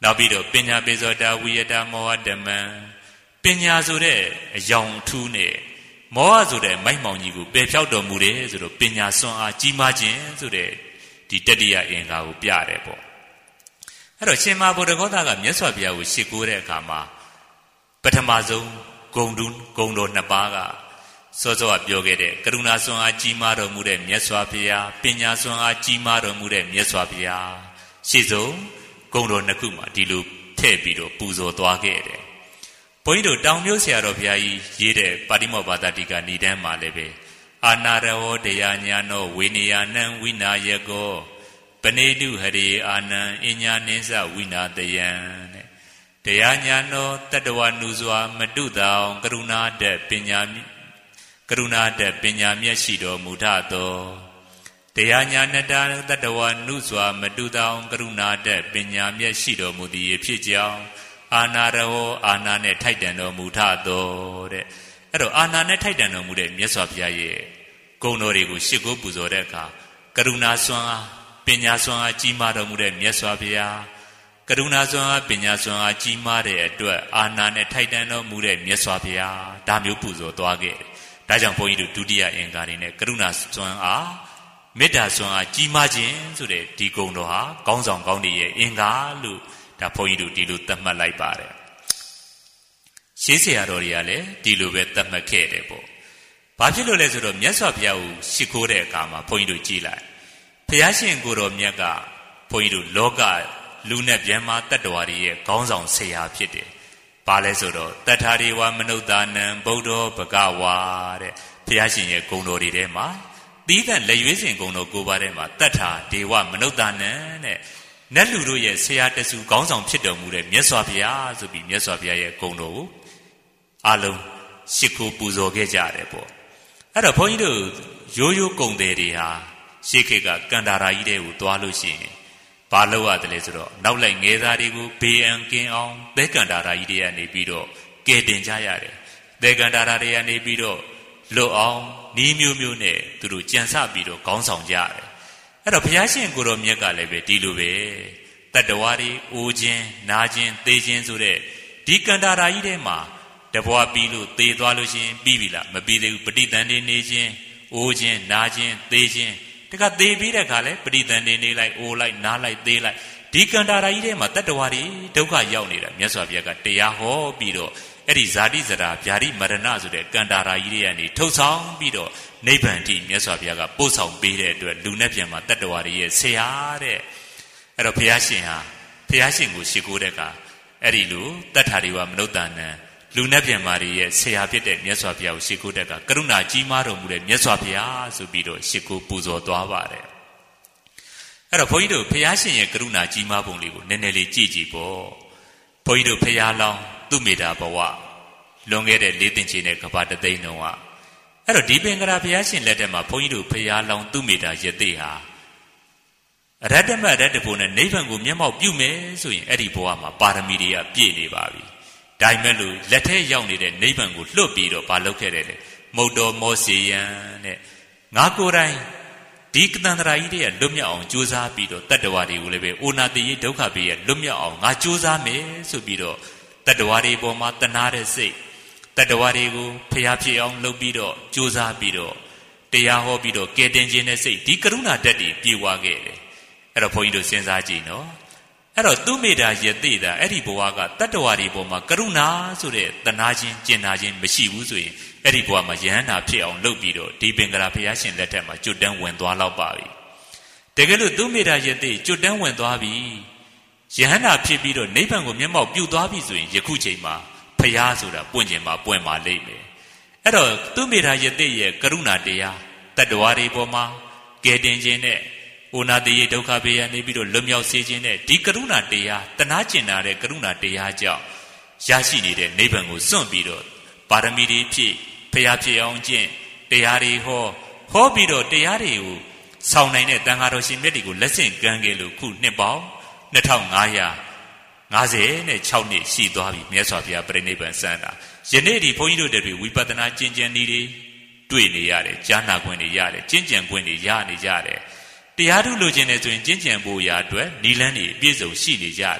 [SPEAKER 1] နောက်ပြီးတော့ပညာပိဇောတာဝိယတာမောဟဓမ္မံပညာဆိုတဲ့အယောင်ထူးနဲ့မောဟဆိုတဲ့မိုက်မောင်ကြီးကိုပယ်ဖြောက်တော်မူတယ်ဆိုတော့ပညာစွမ်းအားကြီးမားခြင်းဆိုတဲ့ဒီတတိယအင်္ဂါကိုပြတယ်ပေါ့အဲ့တော့ရှင်မဘုဒ္ဓဂေါတကမြတ်စွာဘုရားကိုရှ िख ိုးတဲ့အခါမှာပထမဆုံးဂုံတူးဂုံတော်နှစ်ပါးကစောစောကပြောခဲ့တဲ့ကရုဏာစွမ်းအားကြီးမားတော်မူတဲ့မြတ်စွာဘုရားပညာစွမ်းအားကြီးမားတော်မူတဲ့မြတ်စွာဘုရားရှေ့ဆုံးဂုံတော်နှစ်ခုမှာဒီလိုထည့်ပြီးတော့ပူဇော်သွားခဲ့တယ်ဘုန်းကြီးတို့တောင်မြို့ဆရာတော်ဘုရားကြီးရေးတဲ့ပါဠိမောဘာသာတိကဏီတန်းမှာလည်းပဲအာနာရဟောတရားညာနောဝေနယနံဝိနာယကောပနေတုဟရေအာနံအညာနိစ္စဝိနာတယံတဲ့တရားညာနောတတ္တဝနုစွာမတုတောင်ကရုဏာတက်ပညာကရုဏာတက်ပညာမျက်ရှိတော်မူထသောတရားညာနတတတ္တဝနုစွာမတုတောင်ကရုဏာတက်ပညာမျက်ရှိတော်မူသည်ဖြစ်ကြောင်းအာနာရဟောအာနာနဲ့ထိုက်တန်တော်မူထသောတဲ့အဲ့တော့အာနာနဲ့ထိုက်တန်တော်မူတဲ့မြတ်စွာဘုရားရဲ့ဂုဏ်တော်တွေကိုရှ िख ိုးပူဇော်တဲ့အခါကရုဏာစွမ်းအားပညာစွမ်းအားကြီးမားတော်မူတဲ့မြတ်စွာဘုရားကရုဏာစွမ်းအားပညာစွမ်းအားကြီးမားတဲ့အတွက်အာနာနဲ့ထိုက်တန်တော်မူတဲ့မြတ်စွာဘုရားဒါမျိုးပူဇော်သွားခဲ့တယ်ဒါကြောင့်ဘုန်းကြီးတို့ဒုတိယအင်္ဂါတွေနဲ့ကရုဏာစွမ်းအားမေတ္တာစွမ်းအားကြီးမားခြင်းဆိုတဲ့ဒီဂုဏ်တော်ဟာကောင်းဆောင်ကောင်းတွေရဲ့အင်္ဂါလို့ဒါဘုန်းကြီးတို့ဒီလိုသတ်မှတ်လိုက်ပါတယ်ရှေးဆရာတော်တွေကလည်းဒီလိုပဲသတ်မှတ်ခဲ့တယ်ပေါ့ဘာဖြစ်လို့လဲဆိုတော့မြတ်စွာဘုရားကိုရှ िख ိုးတဲ့အခါမှာဘုန်းကြီးတို့ကြည်လိုက်ဘုရားရှင်ကိုယ်တော်မြတ်ကဘုန်းကြီးတို့လောကလူနဲ့ဗျမ်းမာတတ္တဝါတွေရဲ့ခေါင်းဆောင်ဆရာဖြစ်တယ်ဘာလဲဆိုတော့တထာဒေဝမနုဿာနံဗုဒ္ဓောဘဂဝါတဲ့ဘုရားရှင်ရဲ့ဂုဏ်တော်တွေထဲမှာသီးသန့်လက်ရွေးစင်ဂုဏ်တော်ကိုးပါးထဲမှာတထာဒေဝမနုဿာနံတဲ့နတ်လူတို့ရဲ့ဆရာတဆူခေါင်းဆောင်ဖြစ်တော်မူတဲ့မြတ်စွာဘုရားဆိုပြီးမြတ်စွာဘုရားရဲ့ဂုဏ်တော်ကိုအလုံးရှ िख ိုးပူဇော်ခဲ့ကြတယ်ပေါ့အဲ့တော့ဘုန်းကြီးတို့ရိုးရိုးဂုဏ်တွေဟာရှေးခေတ်ကကန္တာရာကြီးတွေကိုသွားလို့ရှိရင်ဘာလုပ်ရတယ်လဲဆိုတော့နောက်လိုက်ငယ်သားတွေကိုဘေးအံကင်းအောင်သဲကန္တာရာကြီးတွေကနေပြီးတော့ကယ်တင်ကြရတယ်သဲကန္တာရာတွေကနေပြီးတော့လွတ်အောင်နီးမျိုးမျိုးနဲ့သူတို့ကြံစပြီးတော့ခေါင်းဆောင်ကြရတယ်အဲ့တော့ဘုရားရှင်ကိုယ်တော်မြတ်ကလည်းပဲဒီလိုပဲတတ္တဝါတွေအိုခြင်းနာခြင်းသေခြင်းဆိုတဲ့ဒီကန္တာရာကြီးထဲမှာတဘွားပြီးလို့သေသွားလို့ရှိရင်ပြီးပြီလားမပြီးသေးဘူးပဋိသန္ဓေနေခြင်းအိုးခြင်းနာခြင်းသေခြင်းတခါသေပြီးတဲ့အခါလဲပဋိသန္ဓေနေလိုက်အိုးလိုက်နားလိုက်သေလိုက်ဒီကန္တာရာကြီးထဲမှာတတ္တဝါတွေဒုက္ခရောက်နေတာမြတ်စွာဘုရားကတရားဟောပြီးတော့အဲ့ဒီဇာတိဇရာဗျာတိမရဏဆိုတဲ့ကန္တာရာကြီးတွေကနေထုတ်ဆောင်ပြီးတော့နိဗ္ဗာန်တိမြတ်စွာဘုရားကပို့ဆောင်ပေးတဲ့အတွက်လူနဲ့ပြန်မှာတတ္တဝါတွေရဲ့ဆရာတဲ့အဲ့တော့ဘုရားရှင်ဟာဘုရားရှင်ကိုရှ िख ိုးတဲ့အခါအဲ့ဒီလိုတတ္ထာတွေဝမနုဿာနံလူနဲ့ပြန်မာတွေရဲ့ဆရာဖြစ်တဲ့မြတ်စွာဘုရားကိုရှ िख ိုးတဲ့အခါကရုဏာကြီးမားတော်မူတဲ့မြတ်စွာဘုရားဆိုပြီးတော့ရှ िख ိုးပူဇော်သွားပါတယ်အဲ့တော့ဘုန်းကြီးတို့ဘုရားရှင်ရဲ့ကရုဏာကြီးမားပုံလေးကိုနည်းနည်းလေးကြည့်ကြည့်ပေါ့ဘုန်းကြီးတို့ဘုရားလောင်းသူမေတ္တာဘဝလွန်ခဲ့တဲ့လေးသိန်းချီနဲ့ကဘာတသိန်းလုံးကအဲ့တော့ဒီပင်ကရာဘုရားရှင်လက်ထက်မှာဘုန်းကြီးတို့ဘုရားလောင်းသူမေတ္တာယသိဟာအရတ္တမရတ္တဖို့နဲ့နိဗ္ဗာန်ကိုမျက်မှောက်ပြုမယ်ဆိုရင်အဲ့ဒီဘဝမှာပါရမီတွေကပြည့်နေပါပြီဒါပေမဲ့လို့လက်ထဲရောက်နေတဲ့နိဗ္ဗာန်ကိုလွတ်ပြီးတော့ဘာလုပ်ခဲ့တယ်လဲမုတ်တော်မောစီယံတဲ့ငါကိုယ်တိုင်ဒီကတန္တရာကြီးတွေကလွတ်မြောက်အောင်ကြိုးစားပြီးတော့တတ္တဝါတွေကိုလည်းပဲအိုနာတိယဒုက္ခဘေးရဲ့လွတ်မြောက်အောင်ငါကြိုးစားမယ်ဆိုပြီးတော့တတ္တဝါတွေပေါ်မှာတနာတဲ့စိတ်တတ္တဝါတွေကိုဖျားဖြစ်အောင်လုပ်ပြီးတော့ကြိုးစားပြီးတော့တရားဟောပြီးတော့ကယ်တင်ခြင်းနဲ့စိတ်ဒီကရုဏာဓာတ်တွေပြေဝခဲ့တယ်အဲ့တော့ဘုန်းကြီးတို့စဉ်းစားကြည့်နော်အဲ့တော့သူမေတ္တာယသိတာအဲ့ဒီဘဝကတတ္တဝါတွေပေါ်မှာကရုဏာဆိုတဲ့တနာခြင်းကျင်နာခြင်းမရှိဘူးဆိုရင်အဲ့ဒီဘဝမှာယဟန္တာဖြစ်အောင်လုပ်ပြီးတော့ဒီပင်ကရာဘုရားရှင်လက်ထက်မှာကျွတ်တန်းဝင်သွားတော့ပါပြီတကယ်လို့သူမေတ္တာယသိကျွတ်တန်းဝင်သွားပြီယဟန္တာဖြစ်ပြီးတော့နိဗ္ဗာန်ကိုမျက်မှောက်ပြုသွားပြီဆိုရင်ယခုချိန်မှာဘုရားဆိုတာပွင့်ခြင်းမှာပွင့်မှာလိမ့်မယ်အဲ့တော့သူမေတ္တာယသိရဲ့ကရုဏာတရားတတ္တဝါတွေပေါ်မှာကယ်တင်ခြင်းနဲ့ဩနာတိယဒုက္ခဘေးရနေပြီးတော့လွတ်မြောက်စေခြင်းနဲ့ဒီကရုဏာတရားတနာကျင်နာတဲ့ကရုဏာတရားကြောင့်ရရှိနေတဲ့နိဗ္ဗာန်ကိုစွန့်ပြီးတော့ပါရမီတွေဖြည့်ဖျားဖြစ်အောင်ကျင့်တရားတွေဟောဟောပြီးတော့တရားတွေကိုဆောင်နိုင်တဲ့တန်ဃာတော်ရှင်မြတ်တွေကိုလက်ဆင့်ကမ်းခဲ့လို့ခုနှစ်ပေါင်းနှစ်ထောင်ငါးရာငါးဆယ်နဲ့ခြောက်နှစ်ရှိသွားပြီမြတ်စွာဘုရားပြိဋိဘံစံတာယနေ့ဒီဘုန်းကြီးတို့တွေဝိပဿနာကျင့်ကြံနည်းတွေတွေ့နေရတယ်ကြားနာခွင့်တွေရတယ်ကျင့်ကြံခွင့်တွေရနေကြတယ်တရားထုလိုချင်တယ်ဆိုရင်ကျင့်ကြံဖို့ရာအတွက်နိလန်းတွေအပြည့်စုံရှိနေကြတယ်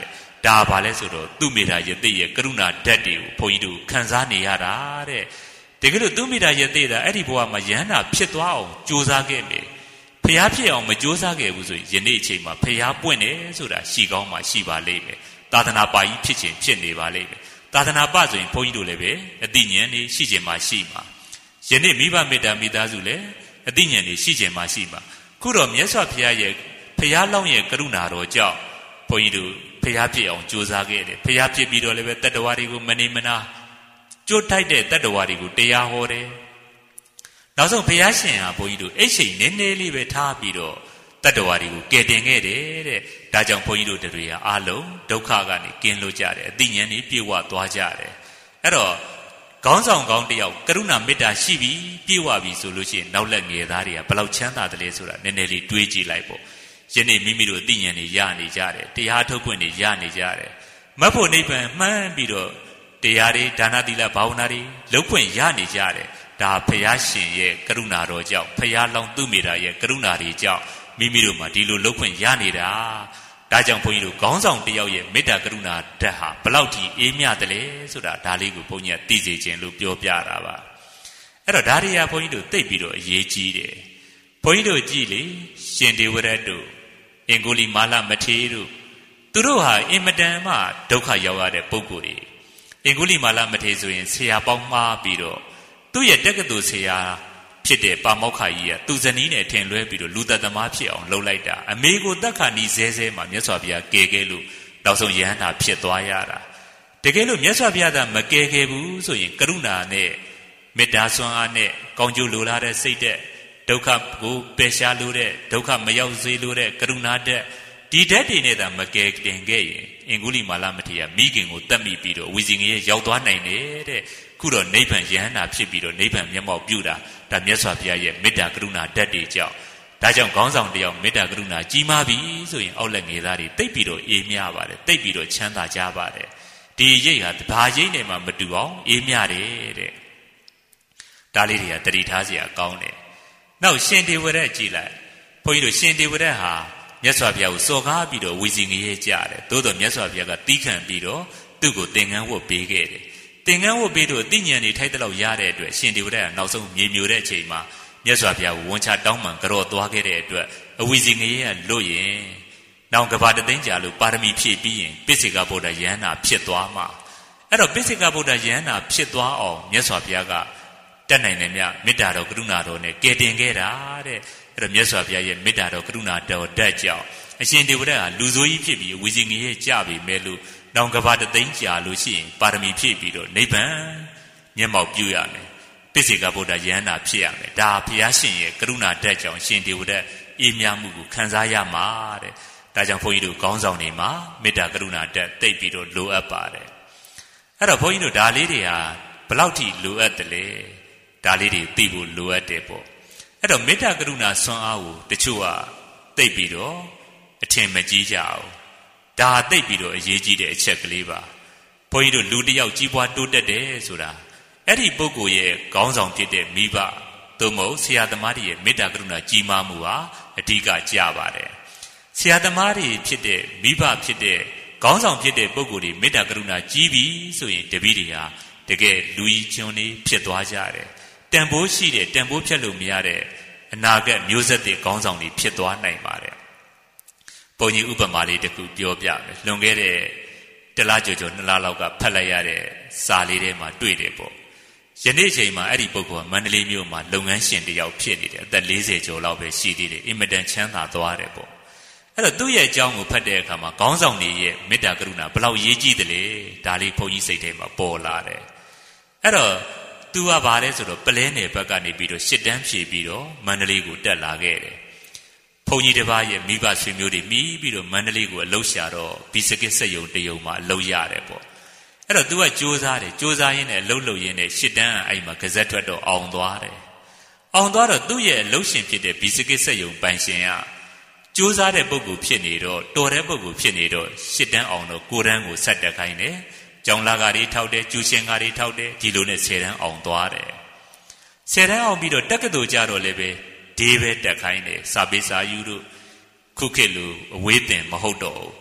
[SPEAKER 1] ဒါဘာလဲဆိုတော့သူ့မိတာယသိရဲ့ကရုဏာဓာတ်တွေကိုဘုန်းကြီးတို့ခံစားနေရတာတဲ့တကယ်လို့သူ့မိတာယသိတာအဲ့ဒီဘဝမှာယန္တာဖြစ်သွားအောင်ကြိုးစားခဲ့မယ်ဖျားဖြစ်အောင်မကြိုးစားခဲ့ဘူးဆိုရင်ယနေ့အချိန်မှာဖျားပွင့်တယ်ဆိုတာရှိကောင်းမှရှိပါလိမ့်မယ်သာသနာပါကြီးဖြစ်ခြင်းဖြစ်နေပါလိမ့်မယ်သာသနာပဆိုရင်ဘုန်းကြီးတို့လည်းပဲအသိဉာဏ်နေရှိခြင်းမှရှိမှာယနေ့မိဘမေတ္တာမိသားစုလည်းအသိဉာဏ်နေရှိခြင်းမှရှိမှာခုတော့မြတ်စွာဘုရားရဲ့ဖျားလောင်းရဲ့ကရုဏာတော်ကြောင့်ဘုန်းကြီးတို့ဖျားဖြစ်အောင်ကြိုးစားခဲ့တယ်ဖျားဖြစ်ပြီးတော့လည်းပဲတတ္တဝါတွေကိုမနေမနာကြိုးထိုက်တဲ့တတ္တဝါတွေကိုတရားဟောတယ်နောက်ဆုံးဘုရားရှင်ဟာဘုန်းကြီးတို့အိတ်ရှိန်နည်းနည်းလေးပဲထားပြီးတော့တတ္တဝါတွေကိုကယ်တင်ခဲ့တယ်တဲ့ဒါကြောင့်ဘုန်းကြီးတို့တွေဟာအလုံးဒုက္ခကနေကင်းလွတ်ကြတယ်အသိဉာဏ်တွေပြည့်ဝသွားကြတယ်အဲ့တော့ခေါင်းဆောင်ကောင်းတယောက်ကရုဏာမေတ္တာရှိပြီပြည့်ဝပြီဆိုလို့ရှိရင်နောက်လက်ငယ်သားတွေကဘယ်လောက်ချမ်းသာတယ်လဲဆိုတာနည်းနည်းလေးတွေးကြည့်လိုက်ပေါ့ယနေ့မိမိတို့အသိဉာဏ်တွေရနေကြတယ်တရားထုတ်ခွင့်တွေရနေကြတယ်မတ်ဖို့နိဗ္ဗာန်မှန်းပြီးတော့တရားတွေဒါနသီလဘာဝနာတွေလုပ်ခွင့်ရနေကြတယ်ဒါဘုရားရှင်ရဲ့ကရုဏာတော်ကြောင့်ဘုရားလောင်းသူမိတာရဲ့ကရုဏာတွေကြောင့်မိမိတို့မှာဒီလိုလုပ်ခွင့်ရနေတာဒါကြောင့်ဘုန်းကြီးတို့ခေါင်းဆောင်တယောက်ရဲ့မေတ္တာကရုဏာဓာတ်ဟာဘလောက်ထိအေးမြတယ်လဲဆိုတာဒါလေးကိုဘုန်းကြီးကသိစေခြင်းလို့ပြောပြတာပါအဲ့တော့ဒါတွေကဘုန်းကြီးတို့သိပြီးတော့အရေးကြီးတယ်ဘုန်းကြီးတို့ကြည့်လေရှင်ဒေဝရတ်တို့အင်္ဂုလိမာလမထေရတို့သူတို့ဟာအင်မတန်မှဒုက္ခရောက်ရတဲ့ပုဂ္ဂိုလ်တွေအင်္ဂုလိမာလမထေရဆိုရင်ဆရာပေါင်းမှားပြီးတော့သူ့ရဲ့တက္ကသိုလ်ဆရာဖြစ်တဲ့ပါမောက္ခကြီးကသူဇနီးနဲ့ထင်လွဲပြီးတော့လူသက်သမားဖြစ်အောင်လှုပ်လိုက်တာအမေကိုတက္ခဏီဇဲဇဲမှာမြတ်စွာဘုရားကယ်ခဲ့လို့နောက်ဆုံးယဟန္တာဖြစ်သွားရတာတကယ်လို့မြတ်စွာဘုရားကမကယ်ခဲ့ဘူးဆိုရင်ကရုဏာနဲ့မေတ္တာစွမ်းအားနဲ့ကောင်းကျိုးလိုလားတဲ့စိတ်တဲ့ဒုက္ခကိုပယ်ရှားလို့တဲ့ဒုက္ခမရောက်စေလို့တဲ့ကရုဏာတဲ့ဒီဓာတ်တွေနဲ့သာမကယ်တင်ခဲ့ရင်အင်္ဂုလိမာလမထေရမိခင်ကိုတတ်မိပြီးတော့ဝီစီငရေရောက်သွားနိုင်တယ်တဲ့ခုတော့နိဗ္ဗာန်ယဟန္တာဖြစ်ပြီးတော့နိဗ္ဗာန်မျက်မှောက်ပြုတာဒါမြတ်စွာဘုရားရဲ့မေတ္တာကရုဏာဓာတ်တွေကြောင့်ဒါကြောင့်ခေါင်းဆောင်တယောက်မေတ္တာကရုဏာကြီးမားပြီဆိုရင်အောက်လက်ငယ်သားတွေတိတ်ပြီးတော့အေးမြပါတယ်တိတ်ပြီးတော့ချမ်းသာကြပါတယ်ဒီရိတ်ဟာဘာရိတ်နဲ့မှမတူအောင်အေးမြတယ်တဲ့ဒါလေးတွေကတတိထားစရာကောင်းတယ်နောက်ရှင်ဒေဝရတ်ကြည်လိုက်ဘုန်းကြီးတို့ရှင်ဒေဝရတ်ဟာမြတ်စွာဘုရားကိုစော်ကားပြီးတော့ဝီစီငရေကြတယ်သို့တော်မြတ်စွာဘုရားကတီးခံပြီးတော့သူ့ကိုသင်္ကန်းဝတ်ပေးခဲ့တယ်သင်္ကန်းဝတ်ပေးတော့အသိဉာဏ်တွေထိုက်တဲ့လောက်ရတဲ့အတွက်ရှင်ဒေဝရတ်ကနောက်ဆုံးမြေမျိုးတဲ့အချိန်မှာမြတ်စွာဘုရားကိုဝန်ချတောင်းပန်ကြော်သွားခဲ့တဲ့အတွက်အဝီစီငရေကလွတ်ရင်နောင်ကဘာတသိန်းကြာလို့ပါရမီဖြည့်ပြီးရင်ပိစိကဗုဒ္ဓယဟန္တာဖြစ်သွားမှာအဲ့တော့ပိစိကဗုဒ္ဓယဟန္တာဖြစ်သွားအောင်မြတ်စွာဘုရားကတက်နိုင်တယ်မြတ်မေတ္တာတော်ကရုဏာတော်နဲ့ကယ်တင်ခဲ့တာတဲ့အဲ့တော့မြတ်စွာဘုရားရဲ့မေတ္တာတော်ကရုဏာတော်ဓာတ်ကြောင့်အရှင်ဒေဝရတ်ဟာလူဆိုးကြီးဖြစ်ပြီးဝီစီငရေကြပြီမဲ့လို့နောင်ကဘာတသိန်းကြာလို့ရှိရင်ပါရမီဖြည့်ပြီးတော့နိဗ္ဗာန်မျက်မှောက်ပြုရမယ်ပိစိကဗုဒ္ဓယဟန္တာဖြစ်ရမယ်ဒါဘုရားရှင်ရဲ့ကရုဏာဓာတ်ကြောင့်ရှင်ဒေဝရတ်အေးမြမှုကိုခံစားရမှာတဲ့ဒါကြောင့်ဘုန်းကြီးတို့ခေါင်းဆောင်တွေမှာမေတ္တာကရုဏာဓာတ်သိပ်ပြီးတော့လိုအပ်ပါတယ်အဲ့တော့ဘုန်းကြီးတို့ဒါလေးတွေဟာဘယ်လောက်ထိလိုအပ်တယ်လဲဒါလေးတွေသိဖို့လိုအပ်တယ်ပေါ့အဲ့တော့မေတ္တာကရုဏာဆွမ်းအားကိုတချို့ကသိပ်ပြီးတော့အထင်မကြီးကြအောင်ဒါသိပ်ပြီးတော့အရေးကြီးတဲ့အချက်ကလေးပါဘုန်းကြီးတို့လူတစ်ယောက်ကြီးပွားတိုးတက်တယ်ဆိုတာအဲ့ဒီပုဂ္ဂိုလ်ရဲ့ခေါင်းဆောင်ဖြစ်တဲ့မိဘသို့မဟုတ်ဆရာသမားတွေရဲ့မေတ္တာကရုဏာကြီးမားမှုဟာအဓိကကျပါတယ်ဆရာသမားတွေဖြစ်တဲ့မိဘဖြစ်တဲ့ခေါင်းဆောင်ဖြစ်တဲ့ပုဂ္ဂိုလ်တွေမေတ္တာကရုဏာကြီးပြီဆိုရင်တပည့်တွေဟာတကယ်လူကြီးကျွန်းတွေဖြစ်သွားကြတယ်တန်ဖိုးရှိတဲ့တန်ဖိုးဖြတ်လို့မရတဲ့အနာဂတ်မျိုးဆက်တွေခေါင်းဆောင်တွေဖြစ်သွားနိုင်ပါတယ်ဘုန်းကြီးဥပမာလေးတစ်ခုပြောပြမယ်လွန်ခဲ့တဲ့တလားကြော်ကြော်နှစ်လလောက်ကဖတ်လိုက်ရတဲ့စာလေးထဲမှာတွေ့တယ်ပေါ့ယနေ့ချိန်မှာအဲ့ဒီပုဂ္ဂိုလ်ကမန္တလေးမြို့မှာလုပ်ငန်းရှင်တယောက်ဖြစ်နေတယ်အသက်၄၀ကျော်လောက်ပဲရှိသေးတယ်အင်မတန်ချမ်းသာသွားတယ်ပေါ့အဲ့တော့သူ့ရဲ့အကြောင်းကိုဖတ်တဲ့အခါမှာခေါင်းဆောင်တွေရဲ့မေတ္တာကရုဏာဘယ်လောက်ရေးကြည့်တယ်လဲဒါလေးဘုန်းကြီးစိတ်ထဲမှာပေါ်လာတယ်အဲ့တော့သူကဘာလဲဆိုတော့ပလဲနယ်ဘက်ကနေပြီးတော့ရှစ်တန်းဖြည့်ပြီးတော့မန္တလေးကိုတက်လာခဲ့တယ်ဘုန်းကြီးတစ်ပါးရဲ့မိဘဆွေမျိုးတွေမိပြီးတော့မန္တလေးကိုအလုပ်ရှာတော့ဘီစကစ်စက်ယုံတယုံမှာအလုပ်ရတယ်ပေါ့အဲ့တော့ तू ကကြိုးစားတယ်ကြိုးစားရင်းနဲ့အလုပ်လုပ်ရင်းနဲ့ရှစ်တန်းအဲ့မှာဂဇက်ထွက်တော့အောင်သွားတယ်အောင်သွားတော့သူ့ရဲ့အလုပ်ရှင်ဖြစ်တဲ့ဘီစကစ်စက်ယုံပိုင်ရှင်ကကြိုးစားတဲ့ပုဂ္ဂိုလ်ဖြစ်နေတော့တော်တဲ့ပုဂ္ဂိုလ်ဖြစ်နေတော့ရှစ်တန်းအောင်တော့ကိုတန်းကိုဆက်တက်ခိုင်းတယ်ကျောင်းလာကားတွေထောက်တယ်ကျူရှင်ကားတွေထောက်တယ်ဒီလိုနဲ့ဆယ်တန်းအောင်သွားတယ်ဆယ်တန်းအောင်ပြီးတော့တက္ကသိုလ်ကြတော့လည်းပဲဒီပဲတက်ခိုင်းတယ်စာပေစာယူတို့ခုခေတ်လိုအဝေးတင်မဟုတ်တော့ဘူး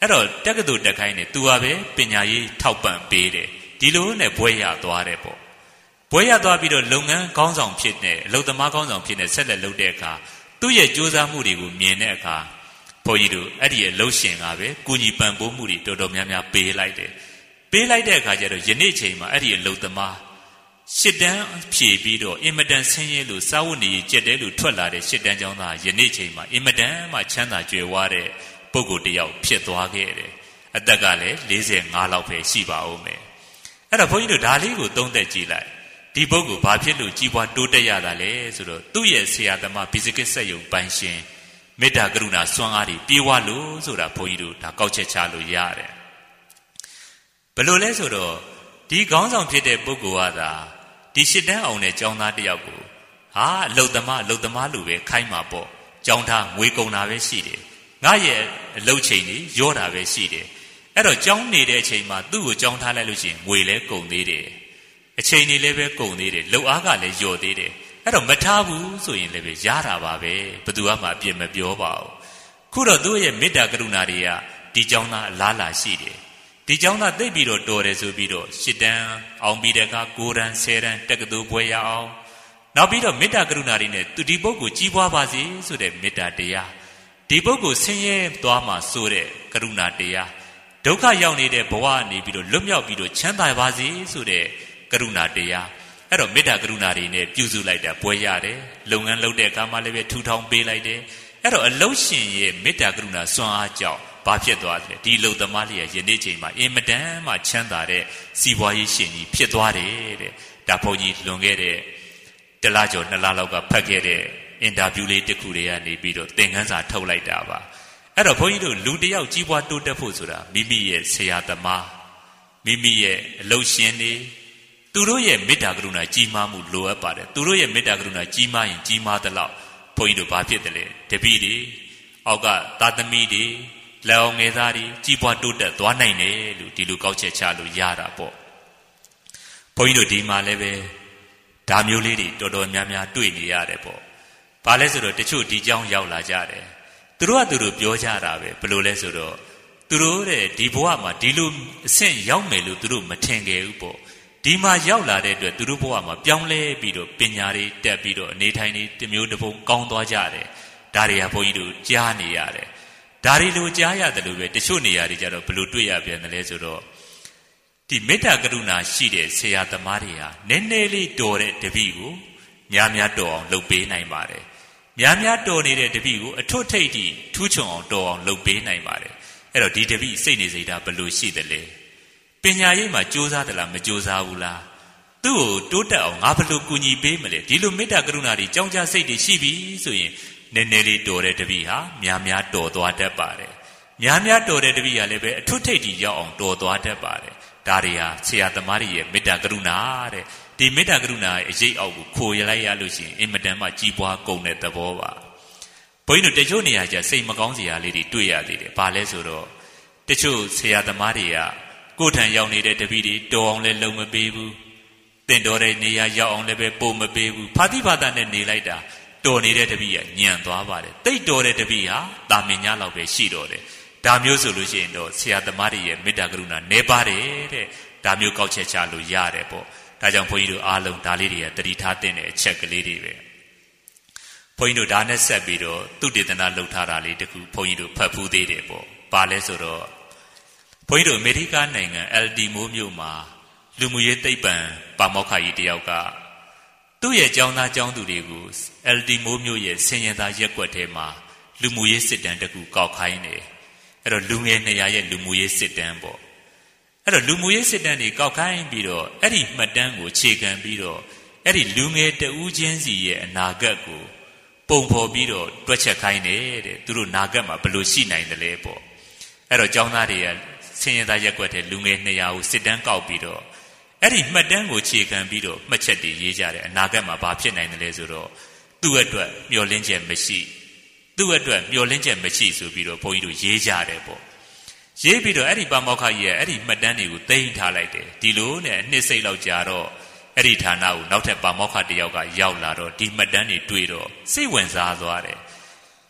[SPEAKER 1] အဲ့တော့တက္ကသိုလ်တက်ခိုင်းနေသူကပဲပညာရေးထောက်ပံ့ပေးတယ်ဒီလိုနဲ့ဘွဲရသွားတယ်ပေါ့ဘွဲရသွားပြီးတော့လုပ်ငန်းခေါင်းဆောင်ဖြစ်နေအလုပ်သမားခေါင်းဆောင်ဖြစ်နေဆက်လက်လုပ်တဲ့အခါသူ့ရဲ့ကြိုးစားမှုတွေကိုမြင်တဲ့အခါဘုန်းကြီးတို့အဲ့ဒီရဲ့လှုပ်ရှင်ကပဲကုညီပံ့ပိုးမှုတွေတော်တော်များများပေးလိုက်တယ်ပေးလိုက်တဲ့အခါကျတော့ယနေ့ချိန်မှာအဲ့ဒီအလုပ်သမားရှစ်တန်းဖြည့်ပြီးတော့အင်မတန်ဆင်းရဲလို့စာဝတ်နေကြက်တဲလို့ထွက်လာတဲ့ရှစ်တန်းကျောင်းသားယနေ့ချိန်မှာအင်မတန်မှချမ်းသာကြွယ်ဝတဲ့ပုဂ္ဂိုလ်တစ်ယောက်ဖြစ်သွားခဲ့တယ်အသက်ကလည်းလေးဆယ်ငါးလောက်ပဲရှိပါဦးမယ်အဲ့တော့ဘုန်းကြီးတို့ဒါလေးကိုသုံးသက်ကြည့်လိုက်ဒီပုဂ္ဂိုလ်ဘာဖြစ်လို့ကြီးပွားတိုးတက်ရတာလဲဆိုတော့သူ့ရဲ့ဆရာသမားဘီစကစ်ဆက်ယုံပိုင်ရှင်မေတ္တာကရုဏာစွမ်းအားတွေပြေဝလို့ဆိုတာဘုန်းကြီးတို့ဒါကောက်ချက်ချလို့ရတယ်ဘယ်လိုလဲဆိုတော့ဒီခေါင်းဆောင်ဖြစ်တဲ့ပုဂ္ဂိုလ်ကသာဒီရှစ်တန်းအောင်တဲ့ကျောင်းသားတစ်ယောက်ကိုဟာအလုတ်သမားအလုတ်သမားလူပဲခိုင်းမှာပေါ့ကျောင်းသားငွေကုန်တာပဲရှိတယ်ငါရဲ့အလုတ်ချိန်ကြီးရောတာပဲရှိတယ်အဲ့တော့ကျောင်းနေတဲ့အချိန်မှာသူ့ကိုကျောင်းထားလိုက်လို့ရှိရင်ငွေလဲကုန်သေးတယ်အချိန်ကြီးလည်းပဲကုန်သေးတယ်လှုပ်အားကလည်းလျော့သေးတယ်အဲ့တော့မထားဘူးဆိုရင်လည်းပဲရတာပါပဲဘယ်သူမှအပြစ်မပြောပါဘူးခုတော့သူ့ရဲ့မေတ္တာကရုဏာတွေကဒီကျောင်းသားအလားလာရှိတယ်ဒီကျောင်းသားသိပြီးတော့တော်တယ်ဆိုပြီးတော့ရှစ်တန်းအောင်ပြီးတဲ့အခါကိုးတန်းဆယ်တန်းတက္ကသိုလ်ဘွဲရအောင်နောက်ပြီးတော့မေတ္တာကရုဏာတွေနဲ့သူဒီပုဂ္ဂိုလ်ကြီးပွားပါစေဆိုတဲ့မေတ္တာတရားဒီပုဂ္ဂိုလ်ဆင်းရဲသွားမှဆိုတဲ့ကရုဏာတရားဒုက္ခရောက်နေတဲ့ဘဝနေပြီးတော့လွတ်မြောက်ပြီးတော့ချမ်းသာပါစေဆိုတဲ့ကရုဏာတရားအဲ့တော့မေတ္တာကရုဏာတွေနဲ့ပြုစုလိုက်တာဘွဲရတယ်လုပ်ငန်းလုပ်တဲ့အခါမှလည်းပဲထူထောင်ပေးလိုက်တယ်အဲ့တော့အလုံးရှင်ရဲ့မေတ္တာကရုဏာစွမ်းအားကြောင့်ဘာဖြစ်သွားလဲဒီလုံသမားလေးရဲ့ယနေ့ချိန်မှာအင်မတန်မှချမ်းသာတဲ့စီးပွားရေးရှင်ကြီးဖြစ်သွားတယ်တဲ့ဒါဘုန်းကြီးလွန်ခဲ့တဲ့တလားကျော်နှစ်လလောက်ကဖတ်ခဲ့တဲ့အင်တာဗျူးလေးတစ်ခုတွေကနေပြီးတော့သင်ခန်းစာထုတ်လိုက်တာပါအဲ့တော့ဘုန်းကြီးတို့လူတစ်ယောက်ကြီးပွားတိုးတက်ဖို့ဆိုတာမိမိရဲ့ဆရာသမားမိမိရဲ့အလုပ်ရှင်တွေသူတို့ရဲ့မေတ္တာကရုဏာကြီးမားမှုလိုအပ်ပါတယ်သူတို့ရဲ့မေတ္တာကရုဏာကြီးမားရင်ကြီးမားသလောက်ဘုန်းကြီးတို့ဘာဖြစ်တယ်လဲတပည့်တွေအောက်ကသာသမီတွေလောင်ငယ်သားတွေကြီးပွားတိုးတက်သွားနိုင်တယ်လို့ဒီလိုကောက်ချက်ချလို့ရတာပေါ့ဘုန်းကြီးတို့ဒီမှာလည်းပဲဒါမျိုးလေးတွေတော်တော်များများတွေ့နေရတယ်ပေါ့ဘာလဲဆိုတော့တချို့ဒီကြောင်းရောက်လာကြတယ်သူတို့ကသူတို့ပြောကြတာပဲဘယ်လိုလဲဆိုတော့သူတို့တဲ့ဒီဘဝမှာဒီလိုအဆင့်ရောက်မယ်လို့သူတို့မထင်ခဲ့ဘူးပေါ့ဒီမှာရောက်လာတဲ့အတွက်သူတို့ဘဝမှာပြောင်းလဲပြီးတော့ပညာတွေတက်ပြီးတော့အနေထိုင်တွေတစ်မျိုးတစ်ပုံကောင်းသွားကြတယ်ဒါတွေကဘုန်းကြီးတို့ကြားနေရတယ်ဒါတွေလိုကြားရတယ်လို့ပဲတချို့နေရာတွေကြတော့ဘယ်လိုတွေ့ရပြန်တယ်လဲဆိုတော့ဒီမေတ္တာကရုဏာရှိတဲ့ဆရာသမားတွေဟာနည်းနည်းလေးတော်တဲ့တပည့်ကိုများများတော်အောင်လုပ်ပေးနိုင်ပါတယ်များများတော်နေတဲ့တပည့်ကိုအထွတ်ထိပ်ထိထူးချွန်အောင်တော်အောင်လုပ်ပေးနိုင်ပါတယ်အဲ့တော့ဒီတပည့်စိတ်နေစိတ်ဓာတ်ဘယ်လိုရှိသလဲပညာရေးမှာကြိုးစားသလားမကြိုးစားဘူးလားသူ့ကိုတိုးတက်အောင်ငါဘယ်လိုကူညီပေးမလဲဒီလိုမေတ္တာကရုဏာတွေကြောင်းကြစိတ်တွေရှိပြီဆိုရင်နည်းနည်းလေးတော်တဲ့တပည့်ဟာများများတော်သွားတတ်ပါတယ်များများတော်တဲ့တပည့်ဟာလည်းပဲအထွတ်ထိပ်ထိရောက်အောင်တော်သွားတတ်ပါတယ်ဒါတွေဟာဆရာသမားတွေရဲ့မေတ္တာကရုဏာတဲ့ဒီမေတ္တာကရုဏာရဲ့အရေးအောက်ကိုခိုးရလိုက်ရလို့ရှိရင်အင်မတန်မှကြီးပွားကုန်တဲ့သဘောပါဘုန်းကြီးတို့တချို့နေရာကျစိတ်မကောင်းစရာလေးတွေတွေ့ရသေးတယ်ဘာလဲဆိုတော့တချို့ဆရာသမားတွေကကိုယ်ထံရောက်နေတဲ့တပည့်တွေတော်အောင်လည်းလုံးမပေးဘူးတင့်တော်တဲ့နေရာရောက်အောင်လည်းပဲပို့မပေးဘူးဖာတိဖာတာနဲ့နေလိုက်တာတော်နေတဲ့တပည့်ကညံသွားပါတယ်တိတ်တော်တဲ့တပည့်ဟာတာမင်ညာလောက်ပဲရှိတော့တယ်ဒါမျိုးဆိုလို့ရှိရင်တော့ဆရာသမားတွေရဲ့မေတ္တာကရုဏာနေပါတယ်တဲ့ဒါမျိုးကောက်ချက်ချလို့ရတယ်ပေါ့ဒါကြောင့်ဘုန်းကြီးတို့အားလုံးဒါလေးတွေကတတိထားတဲ့အချက်ကလေးတွေပဲဘုန်းကြီးတို့ဒါနဲ့ဆက်ပြီးတော့သူတေသနာလှုပ်ထားတာလေးတခုဘုန်းကြီးတို့ဖတ်ဖူးသေးတယ်ပေါ့ဘာလဲဆိုတော့ဘုန်းကြီးတို့အမေရိကန်နိုင်ငံ အယ် ဒီ မိုးမြို့မှာလူမှုရေးသိပ္ပံပါမောက္ခကြီးတယောက်ကသူ့ရဲ့ကျောင်းသားကျောင်းသူတွေကို အယ် ဒီ မိုးမြို့ရဲ့ဆင်းရဲသားရက်ကွက်ထဲမှာလူမှုရေးစစ်တမ်းတခုကောက်ခိုင်းတယ်အဲ့တော့လူငယ်နှစ်ရာရဲ့လူမှုရေးစစ်တမ်းပေါ့အဲ့တော့လူမှုရေးစစ်တမ်းတွေကောက်ခိုင်းပြီးတော့အဲ့ဒီမှတ်တမ်းကိုခြေခံပြီးတော့အဲ့ဒီလူငယ်တဦးချင်းစီရဲ့အနာဂတ်ကိုပုံဖော်ပြီးတော့တွက်ချက်ခိုင်းတယ်တဲ့သူတို့နာဂတ်မှာဘယ်လိုရှိနိုင်တယ်လဲပေါ့အဲ့တော့ကျောင်းသားတွေကဆင်းရဲသားရက်ကွက်ထဲလူငယ်နှစ်ရာကိုစစ်တမ်းကောက်ပြီးတော့အဲ့ဒီမှတ်တမ်းကိုခြေခံပြီးတော့မှတ်ချက်တွေရေးကြတယ်အနာဂတ်မှာဘာဖြစ်နိုင်တယ်လဲဆိုတော့သူ့အတွက်မျှော်လင့်ချက်မရှိသူ့အတွက်မျှော်လင့်ချက်မရှိဆိုပြီးတော့ဘုန်းကြီးတို့ရေးကြတယ်ပေါ့ရေးပြီးတော့အဲ့ဒီပါမောက္ခကြီးရဲ့အဲ့ဒီမှတ်တမ်းတွေကိုသိမ်းထားလိုက်တယ်ဒီလိုနဲ့နှစ်စိတ်လောက်ကြာတော့အဲ့ဒီဌာနကိုနောက်ထပ်ပါမောက္ခတစ်ယောက်ကရောက်လာတော့ဒီမှတ်တမ်းတွေတွေ့တော့စိတ်ဝင်စားသွားတယ်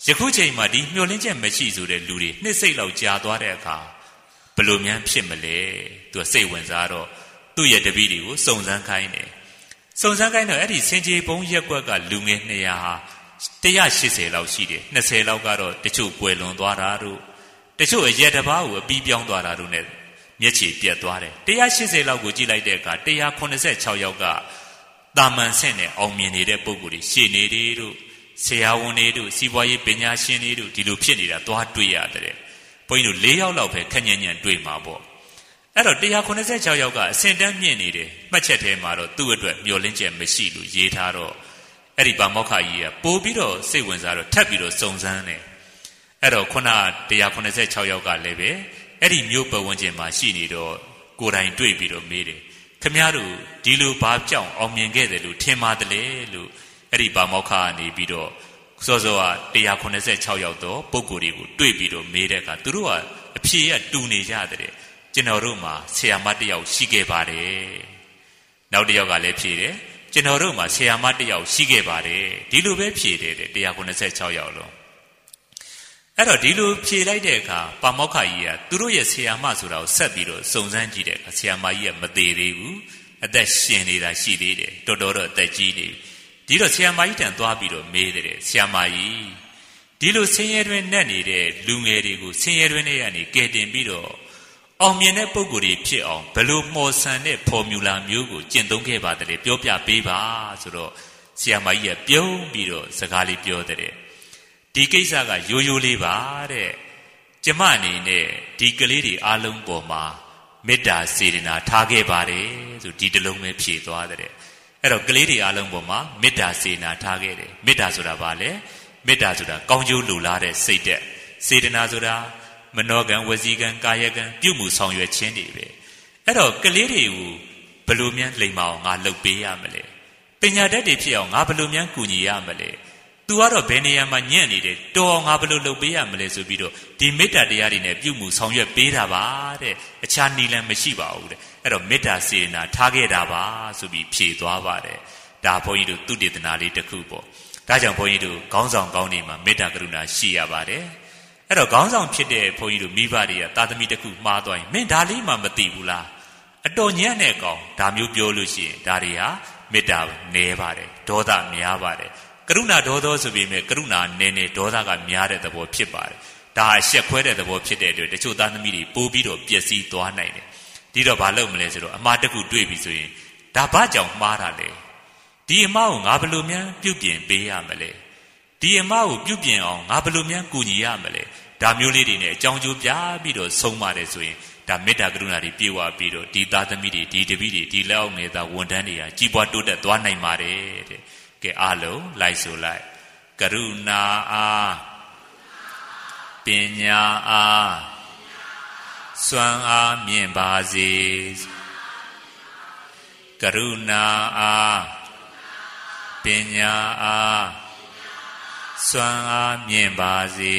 [SPEAKER 1] ယခုချိန်မှာဒီမျောလင်းချက်မရှိဆိုတဲ့လူတွေနှစ်စိတ်လောက်ကြာသွားတဲ့အခါဘလို့များဖြစ်မလဲသူကစိတ်ဝင်စားတော့သူ့ရဲ့တပည့်တွေကိုစုံစမ်းခိုင်းတယ်စုံစမ်းခိုင်းတော့အဲ့ဒီစင်ကြေပုံရက်ကွက်ကလူငယ်နှစ်ရာဟာone hundred eightyလောက်ရှိတယ်twentyလောက်ကတော့တချို့ကွယ်လွန်သွားတာတို့တချို့အရက်တစ်ပါးကိုအပြီးပြောင်းသွားတာတို့ ਨੇ မျက်ခြေပြတ်သွားတယ်one hundred eightyလောက်ကိုကြည့်လိုက်တဲ့အခါone hundred ninety-sixယောက်ကတာမန်ဆင့်နဲ့အောင်မြင်နေတဲ့ပုံကိုယ်တွေရှေ့နေတွေတို့ဆရာဝန်တွေတို့စီးပွားရေးပညာရှင်တွေတို့ဒီလိုဖြစ်နေတာသွားတွေ့ရတယ်ဘုန်းကြီးတို့၄ယောက်လောက်ပဲခက်ညံ့ညံ့တွေ့မှာပေါ့အဲ့တော့one hundred ninety-sixယောက်ကအစင်တန်းမြင့်နေတယ်မှတ်ချက်ထဲမှာတော့သူ့အတွက်မျောလင်းချက်မရှိလို့ရေးထားတော့အဲ့ဒီပါမောက္ခကြီးကပို့ပြီးတော့စိတ်ဝင်စားတော့ထပ်ပြီးတော့စုံစမ်းတယ်အဲ့တော့ခုနone hundred ninety-sixယောက်ကလည်းပဲအဲ့ဒီမျိုးပတ်ဝန်းကျင်မှာရှိနေတော့ကိုယ်တိုင်တွေ့ပြီးတော့မေးတယ်ခမည်းတော်ဒီလိုဘာကြောင့်အောင်မြင်ခဲ့တယ်လို့ထင်ပါတယ်လေလို့အဲ့ဒီပါမောက္ခကနေပြီးတော့စောစောကone hundred ninety-sixယောက်တော့ပုံကိုယ်တွေကိုတွေ့ပြီးတော့မေးတဲ့အခါသူတို့ကအဖြေကတူနေကြတယ်ကျွန်တော်တို့မှာဆရာမတစ်ယောက်ရှိခဲ့ပါတယ်နောက်တစ်ယောက်ကလည်းဖြေတယ်ကျွန်တော်တို့မှာဆရာမတစ်ယောက်ရှိခဲ့ပါတယ်ဒီလိုပဲဖြေတယ်တဲ့one hundred ninety-sixယောက်လုံးအဲ့တော့ဒီလိုဖြေလိုက်တဲ့အခါပါမောက္ခကြီးကသူတို့ရဲ့ဆရာမဆိုတာကိုဆက်ပြီးတော့စုံစမ်းကြည့်တဲ့အခါဆရာမကြီးကမသေးသေးဘူးအသက်ရှင်နေတာရှိသေးတယ်တော်တော်တော့အသက်ကြီးနေဒီတော့ဆရာမကြီးတန်သွားပြီးတော့မေးတယ်ဆရာမကြီးဒီလိုဆင်းရဲတွင်နဲ့နေတဲ့လူငယ်တွေကိုဆင်းရဲတွင်တွေကနေကယ်တင်ပြီးတော့အောင်မြင်တဲ့ပုံကိုယ်တွေဖြစ်အောင်ဘယ်လိုမော်ဆန်တဲ့ဖော်မြူလာမျိုးကိုကျင့်သုံးခဲ့ပါတယ်ပြောပြပေးပါဆိုတော့ဆရာမကြီးကပြုံးပြီးတော့စကားလေးပြောတဲ့ဒီကိစ္စကရိုးရိုးလေးပါတဲ့ကျမအနေနဲ့ဒီကလေးတွေအားလုံးပေါ်မှာမေတ္တာစေတနာထားခဲ့ပါတယ်ဆိုဒီတလုံးပဲဖြေသွားတဲ့အဲ့တော့ကလေးတွေအားလုံးပေါ်မှာမေတ္တာစေတနာထားခဲ့တယ်မေတ္တာဆိုတာဘာလဲမေတ္တာဆိုတာကောင်းကျိုးလိုလားတဲ့စိတ်သက်စေတနာဆိုတာမနောကံဝစီကံကာယကံပြုမှုဆောင်ရွက်ခြင်းတွေပဲအဲ့တော့ကလေးတွေကိုဘယ်လိုများလိမ်မအောင်ငါလုပ်ပေးရမလဲပညာတတ်တွေဖြစ်အောင်ငါဘယ်လိုများကူညီရမလဲသူကတော့ဘယ်နေရာမှာညံ့နေတယ်တော်အောင်ငါဘယ်လိုလုပ်ပေးရမလဲဆိုပြီးတော့ဒီမေတ္တာတရားတွေနဲ့ပြုမှုဆောင်ရွက်ပေးတာပါတဲ့အခြားနီလန်မရှိပါဘူးတဲ့အဲ့တော့မေတ္တာစေနာထားခဲ့တာပါဆိုပြီးဖြေသွားပါတယ်ဒါဘုန်းကြီးတို့သူတေသနာလေးတစ်ခုပေါ့ဒါကြောင့်ဘုန်းကြီးတို့ခေါင်းဆောင်ကောင်းတွေမှာမေတ္တာကရုဏာရှိရပါတယ်အဲ့တော့ခေါင်းဆောင်ဖြစ်တဲ့ဘုန်းကြီးတို့မိဘတွေကသာသမီတစ်ခုမှားသွားရင်မင်းဒါလေးမှမသိဘူးလားအတော်ညံ့တဲ့ကောင်ဒါမျိုးပြောလို့ရှိရင်ဒါတွေဟာမေတ္တာနည်းပါတယ်ဒေါသများပါတယ်ကရုဏာဒေါသောဆိုပြီးမြဲကရုဏာနည်းနည်းဒေါသကများတဲ့သဘောဖြစ်ပါတယ်ဒါအရှက်ခွဲတဲ့သဘောဖြစ်တဲ့အတွက်တချို့သားသမီးတွေပိုးပြီးတော့ပျက်စီးသွားနိုင်တယ်ဒီတော့ဘာလုပ်မလဲဆိုတော့အမှားတစ်ခုတွေ့ပြီဆိုရင်ဒါဘာကြောင့်မှားတာလဲဒီအမှားကိုငါဘယ်လိုများပြုပြင်ပေးရမလဲဒီအမှားကိုပြုပြင်အောင်ငါဘယ်လိုများကူညီရမလဲဒါမျိုးလေးတွေနဲ့အကြောင်းကျိုးပြပြီးတော့ဆုံးပါတယ်ဆိုရင်ဒါမေတ္တာကရုဏာတွေပြေဝပြီးတော့ဒီသားသမီးတွေဒီတပည့်တွေဒီလက်အောက်နေတာဝန်ထမ်းတွေဟာကြီးပွားတိုးတက်သွားနိုင်ပါတယ်တဲ့ကဲအားလုံးလိုက်ဆိုလိုက်ကရုဏာအားပညာအားစွမ်းအားမြင့်ပါစေကရုဏာအားပညာအားစွမ်းအားမြင့်ပါစေ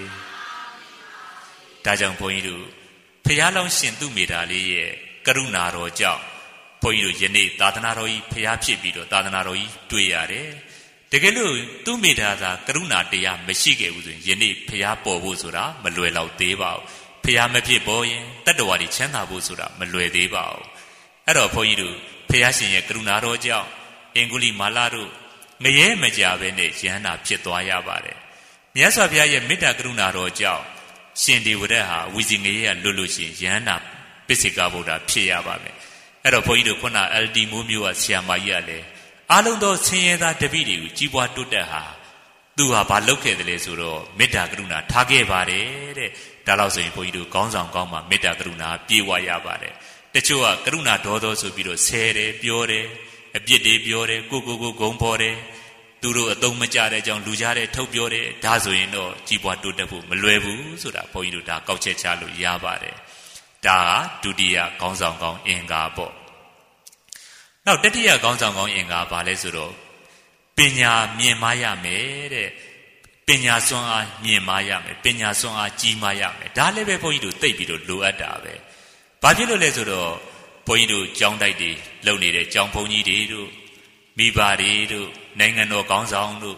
[SPEAKER 1] ဒါကြောင့်ဘုန်းကြီးတို့ဖျားလောင်းရှင်သူမေတ္တာလေးရဲ့ကရုဏာတော်ကြောင့်ဘုန်းကြီးတို့ယနေ့သာသနာတော်ကြီးဖျားဖြစ်ပြီးတော့သာသနာတော်ကြီးတွေ့ရတယ်တကယ်လို့သူမေတ္တာသာကရုဏာတရားမရှိခဲ့ဘူးဆိုရင်ယနေ့ဖျားပေါ်ဖို့ဆိုတာမလွယ်တော့သေးပါဘူးဖျားမဖြစ်ပေါ်ရင်တတ္တဝါတွေချမ်းသာဖို့ဆိုတာမလွယ်သေးပါဘူးအဲ့တော့ဘုန်းကြီးတို့ဖျားရှင်ရဲ့ကရုဏာတော်ကြောင့်အင်္ဂုလိမာလတို့ငရဲမကြပဲနဲ့ယန္တာဖြစ်သွားရပါတယ်မြတ်စွာဘုရားရဲ့မေတ္တာကရုဏာတော်ကြောင့်ရှင်ဒေဝရတ်ဟာဝီစီငရဲကလွတ်လို့ရှိရင်ယန္တာပိစိကဗုဒ္ဓဖြစ်ရပါမယ်အဲ့တော့ဘုန်းကြီးတို့ခုန အယ်တီ မိုးမျိုးကဆရာမကြီးကလည်းအားလုံးသောဆင်းရဲသားတပည့်တွေကိုကြီးပွားတိုးတက်ဟာသူဟာဘာလုပ်ခဲ့တယ်လဲဆိုတော့မေတ္တာကရုဏာထားခဲ့ပါတယ်တဲ့ဒါလို့ဆိုရင်ဘုန်းကြီးတို့ခေါင်းဆောင်ကောင်းမှာမေတ္တာကရုဏာပြေဝရပါတယ်တချို့ကကရုဏာဒေါသောဆိုပြီးတော့ဆဲတယ်ပြောတယ်အပြစ်တွေပြောတယ်ကိုကိုကိုဂုံဖော်တယ်သူတို့အသုံးမကျတဲ့အကြောင်းလူကြတဲ့ထုတ်ပြောတယ်ဒါဆိုရင်တော့ကြီးပွားတိုးတက်ဖို့မလွယ်ဘူးဆိုတာဘုန်းကြီးတို့ဒါကောက်ချက်ချလို့ရပါတယ်ဒါကဒုတိယခေါင်းဆောင်ကောင်းအင်္ဂါပေါ့နောက်တတိယခေါင်းဆောင်ကောင်းအင်္ဂါဘာလဲဆိုတော့ပညာမြင်မာရမယ်တဲ့ပညာစွမ်းအားမြင်မာရမယ်ပညာစွမ်းအားကြီးမာရမယ်ဒါလည်းပဲဘုန်းကြီးတို့သိပြီးတော့လိုအပ်တာပဲဘာဖြစ်လို့လဲဆိုတော့ဘုန်းကြီးတို့ကျောင်းတိုက်တွေလုပ်နေတဲ့ကျောင်းဘုန်းကြီးတွေတို့မိဘတွေတို့နိုင်ငံတော်ခေါင်းဆောင်တို့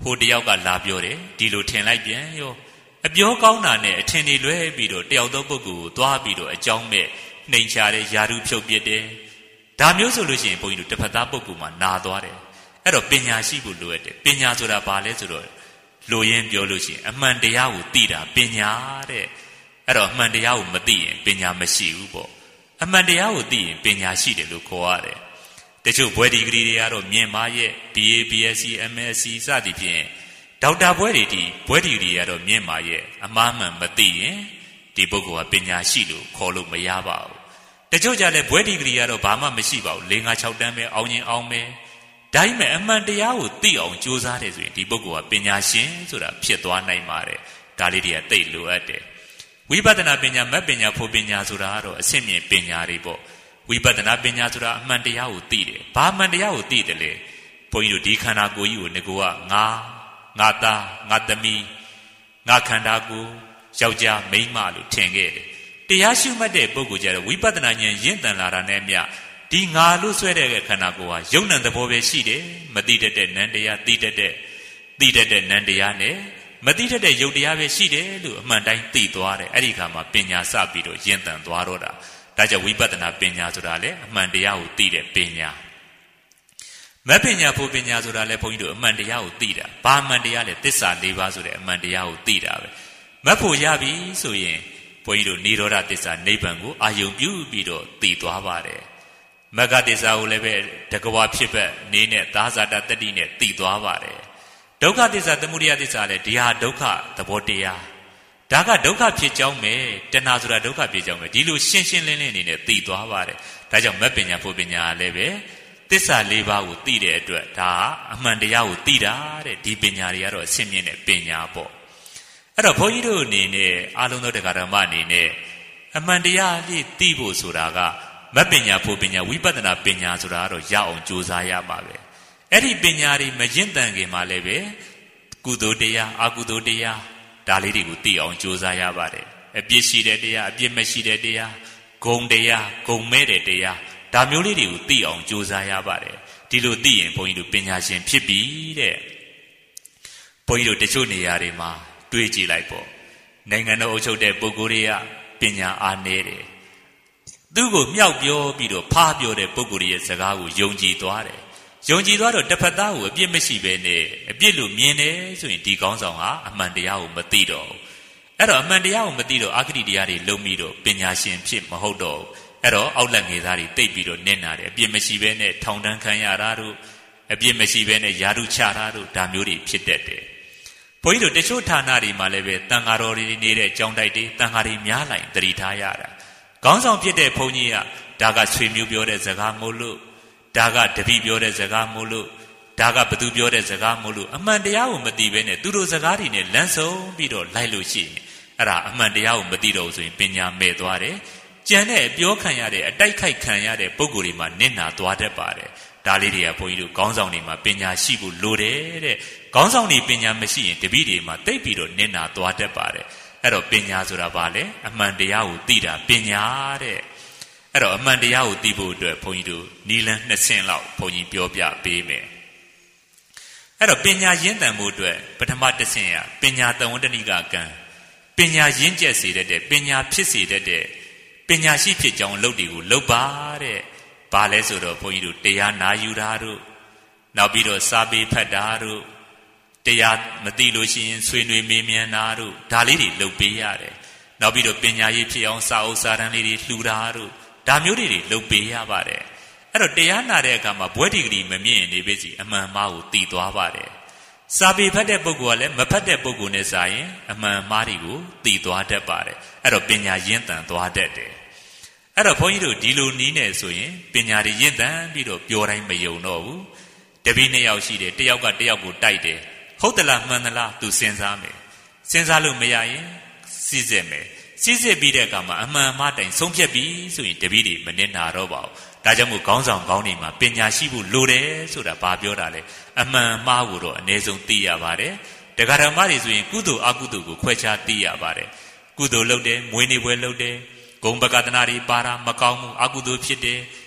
[SPEAKER 1] ဟိုတယောက်ကလာပြောတယ်ဒီလိုထင်လိုက်ပြန်ရောအပြောကောင်းတာနဲ့အထင်တွေလွဲပြီးတော့တယောက်သောပုဂ္ဂိုလ်ကိုသွားပြီးတော့အကြောင်းမဲ့နှိမ်ချတဲ့ယာရုဖြုတ်ပြတယ်ဒါမျိုးဆိုလို့ရှိရင်ဘုန်းကြီးတို့တစ်ဖက်သားပုဂ္ဂိုလ်မှာနာသွားတယ်အဲ့တော့ပညာရှိဖို့လိုရတယ်ပညာဆိုတာဘာလဲဆိုတော့လိုရင်းပြောလို့ရှိရင်အမှန်တရားကိုသိတာပညာတဲ့အဲ့တော့အမှန်တရားကိုမသိရင်ပညာမရှိဘူးပေါ့အမှန်တရားကိုသိရင်ပညာရှိတယ်လို့ခေါ်ရတယ်တချို့ဘွဲဒီဂရီတွေကတော့မြင့်မာရဲ့ B A B S C M S C စသည်ဖြင့်ဒေါက်တာဘွဲတွေဒီဘွဲဒီဂရီကတော့မြင့်မာရဲ့အမှားမှန်မသိရင်ဒီပုဂ္ဂိုလ်ကပညာရှိလို့ခေါ်လို့မရပါဘူးတချို့ကြလည်းဘွဲဒီဂရီကတော့ဘာမှမရှိပါဘူး၄၅၆တန်းပဲအောင်ရင်အောင်မယ်ဒါပေမဲ့အမှန်တရားကိုသိအောင်ကြိုးစားတယ်ဆိုရင်ဒီပုဂ္ဂိုလ်ကပညာရှင်ဆိုတာဖြစ်သွားနိုင်ပါတယ်ဒါလေးတွေကသိလိုအပ်တယ်ဝိပဿနာပညာမတ်ပညာဖို့ပညာဆိုတာကတော့အဆင့်မြင့်ပညာတွေပေါ့ဝိပဿနာပညာဆိုတာအမှန်တရားကိုသိတယ်ဘာအမှန်တရားကိုသိတယ်လဲဘုန်းကြီးတို့ဒီခန္ဓာကိုယ်ကြီးကိုငကိုကငါငါသားငါသမီးငါခန္ဓာကိုယ်ယောက်ျားမိန်းမလို့ထင်ခဲ့တယ်တရားရှုမှတ်တဲ့ပုဂ္ဂိုလ်ကြတော့ဝိပဿနာဉာဏ်ရင့်တန်လာတာနဲ့အမျှဒီငါလို့ဆွဲတဲ့ခန္ဓာကိုယ်ဟာယုံ nant သဘောပဲရှိတယ်မသိတတ်တဲ့နံတရားသိတတ်တဲ့သိတတ်တဲ့နံတရားနဲ့မသိတတ်တဲ့ယုတ်တရားပဲရှိတယ်လို့အမှန်တိုင်းသိသွားတယ်အဲ့ဒီခါမှာပညာစပြီးတော့ရင့်တန်သွားတော့တာဒါကြောင့်ဝိပဿနာပညာဆိုတာလေအမှန်တရားကိုသိတဲ့ပညာမပညာဖို့ပညာဆိုတာလေဘုန်းကြီးတို့အမှန်တရားကိုသိတာဘာအမှန်တရားလဲသစ္စာ၄ပါးဆိုတဲ့အမှန်တရားကိုသိတာပဲမဖို့ရပြီဆိုရင်ဘုန်းကြီးတို့និရောဓသစ္စာနိဗ္ဗာန်ကိုအာယုံပြုပြီးတော့သိသွားပါတယ်မဂ္ဂသစ္စာကိုလည်းပဲတကဝါဖြစ်ပဲနေနဲ့သာဇာတတတိနဲ့သိသွားပါတယ်ဒုက္ခသစ္စာသမုဒယသစ္စာလည်းဒီဟာဒုက္ခသဘောတရားဒါကဒုက္ခဖြစ်ကြောင်းပဲတဏှာဆိုတာဒုက္ခဖြစ်ကြောင်းပဲဒီလိုရှင်းရှင်းလင်းလင်းနေနဲ့သိသွားပါတယ်ဒါကြောင့်မပညာဖို့ပညာလည်းပဲသစ္စာ၄ပါးကိုသိတဲ့အတွက်ဒါအမှန်တရားကိုသိတာတဲ့ဒီပညာတွေကတော့အဆင့်မြင့်တဲ့ပညာပေါ့အဲ့တော့ဘုန်းကြီးတို့အနေနဲ့အာလုံးသောတရားဓမ္မအနေနဲ့အမှန်တရားလေးသိဖို့ဆိုတာကမပညာဖို့ပညာဝိပဿနာပညာဆိုတာကတော့ရအောင်ကြိုးစားရမှာပဲအဲ့ဒီပညာတွေမရင့်တန်ခင်မှာလည်းပဲကုသိုလ်တရားအကုသိုလ်တရားဒါလေးတွေကိုသိအောင်ကြိုးစားရပါတယ်အပြစ်ရှိတဲ့တရားအပြစ်မရှိတဲ့တရားဂုဏ်တရားဂုဏ်မဲ့တဲ့တရားဒါမျိုးလေးတွေကိုသိအောင်ကြိုးစားရပါတယ်ဒီလိုသိရင်ဘုန်းကြီးတို့ပညာရှင်ဖြစ်ပြီတဲ့ဘုန်းကြီးတို့တချို့နေရာတွေမှာတွေးကြည့်လိုက်ပေါ့နိုင်ငံတော်အုပ်ချုပ်တဲ့ပုဂ္ဂိုလ်တွေကပညာအားနည်းတယ်သူ့ကိုမြောက်ပြောပြီးတော့ဖားပြောတဲ့ပုဂ္ဂိုလ်ရဲ့စကားကိုယုံကြည်သွားတယ်ယုံကြည်သွားတော့တစ်ဖက်သားကိုအပြစ်မရှိဘဲနဲ့အပြစ်လို့မြင်တယ်ဆိုရင်ဒီကောင်းဆောင်ဟာအမှန်တရားကိုမသိတော့ဘူးအဲ့တော့အမှန်တရားကိုမသိတော့အာဂတိတရားတွေလုံးပြီးတော့ပညာရှင်ဖြစ်မဟုတ်တော့ဘူးအဲ့တော့အောက်လက်ငယ်သားတွေတိတ်ပြီးတော့နစ်နာတယ်အပြစ်မရှိဘဲနဲ့ထောင်တန်းခံရတာတို့အပြစ်မရှိဘဲနဲ့ယာရုချတာတို့ဒါမျိုးတွေဖြစ်တတ်တယ်ဘုန်းကြီးတို့တချို့ဌာနတွေမှာလည်းပဲတန်ဃာတော်တွေနေတဲ့ကျောင်းတိုက်တွေတန်ဃာတွေများလိုက်တတိထားရတာခေါင်းဆောင်ဖြစ်တဲ့ဘုန်းကြီးကဒါကဆွေမျိုးပြောတဲ့စကားမို့လို့ဒါကတပည့်ပြောတဲ့စကားမို့လို့ဒါကဘသူပြောတဲ့စကားမို့လို့အမှန်တရားကိုမသိဘဲနဲ့သူတို့စကားတွေနဲ့လမ်းဆုံးပြီးတော့လိုက်လို့ရှိရင်အဲ့ဒါအမှန်တရားကိုမသိတော့ဘူးဆိုရင်ပညာမဲ့သွားတယ်ကြံတဲ့အပြောခံရတဲ့အတိုက်ခိုက်ခံရတဲ့ပုံကိုယ်တွေမှာနစ်နာသွားတတ်ပါတယ်ဒါလေးတွေကဘုန်းကြီးတို့ခေါင်းဆောင်တွေမှာပညာရှိဖို့လိုတယ်တဲ့ခေါင်းဆောင်တွေပညာမရှိရင်တပည့်တွေမှာတိတ်ပြီးတော့နစ်နာသွားတတ်ပါတယ်အဲ့တော့ပညာဆိုတာဘာလဲအမှန်တရားကိုသိတာပညာတဲ့အဲ့တော့အမှန်တရားကိုသိဖို့အတွက်ဘုန်းကြီးတို့နီလန်းနှစ်ဆင့်လောက်ဘုန်းကြီးပြောပြပေးမယ်အဲ့တော့ပညာရင့်တန်ဖို့အတွက်ပထမတစ်ဆင့်ကပညာတဝန္တနိကကံပညာရင့်ကျက်စေတတ်တဲ့ပညာဖြစ်စေတတ်တဲ့ပညာရှိဖြစ်ကြောင်းလုပ်တွေကိုလုပ်ပါတဲ့ဘာလဲဆိုတော့ဘုန်းကြီးတို့တရားနာယူတာတို့နောက်ပြီးတော့စာပေဖတ်တာတို့တရားမသိလို့ရှိရင်ဆွေးနွေးမေးမြန်းတာတို့ဒါလေးတွေလုပ်ပေးရတယ်နောက်ပြီးတော့ပညာရေးဖြစ်အောင်စာအုပ်စာတမ်းလေးတွေလှူတာတို့ဒါမျိုးတွေလုပ်ပေးရပါတယ်အဲ့တော့တရားနာတဲ့အခါမှာဘွဲဒီဂရီမမြင်နေပြီစီအမှန်မှားကိုသိသွားပါတယ်စာပေဖတ်တဲ့ပုဂ္ဂိုလ်ကလည်းမဖတ်တဲ့ပုဂ္ဂိုလ်နဲ့စာရင်အမှန်မှားတွေကိုသိသွားတတ်ပါတယ်အဲ့တော့ပညာရင့်တန်သွားတတ်တယ်အဲ့တော့ဘုန်းကြီးတို့ဒီလိုနီးနေဆိုရင်ပညာတွေရင့်တန်ပြီးတော့ပြောတိုင်းမယုံတော့ဘူးတပည့်နှစ်ယောက်ရှိတယ်တယောက်ကတယောက်ကိုတိုက်တယ်ဟုတ်သလားမှန်သလားသူစဉ်းစားမယ်စဉ်းစားလို့မရရင်စီးစစ်မယ်စီးစစ်ပြီးတဲ့အခါမှာအမှန်မှားတိုင်ဆုံးဖြတ်ပြီးဆိုရင်တပည့်တွေမနစ်နာတော့ပါဘူးဒါကြောင့်မို့ခေါင်းဆောင်ကောင်းတွေမှာပညာရှိဖို့လိုတယ်ဆိုတာဘာပြောတာလဲအမှန်မှားကိုတော့အနည်းဆုံးသိရပါတယ်တရားဓမ္မတွေဆိုရင်ကုသိုလ်အကုသိုလ်ကိုခွဲခြားသိရပါတယ်ကုသိုလ်လုပ်တယ်မွေးနေ့ပွဲလုပ်တယ်ဂုဏ်ပကတနာတွေပါတာမကောင်းဘူးအကုသိုလ်ဖြစ်တယ်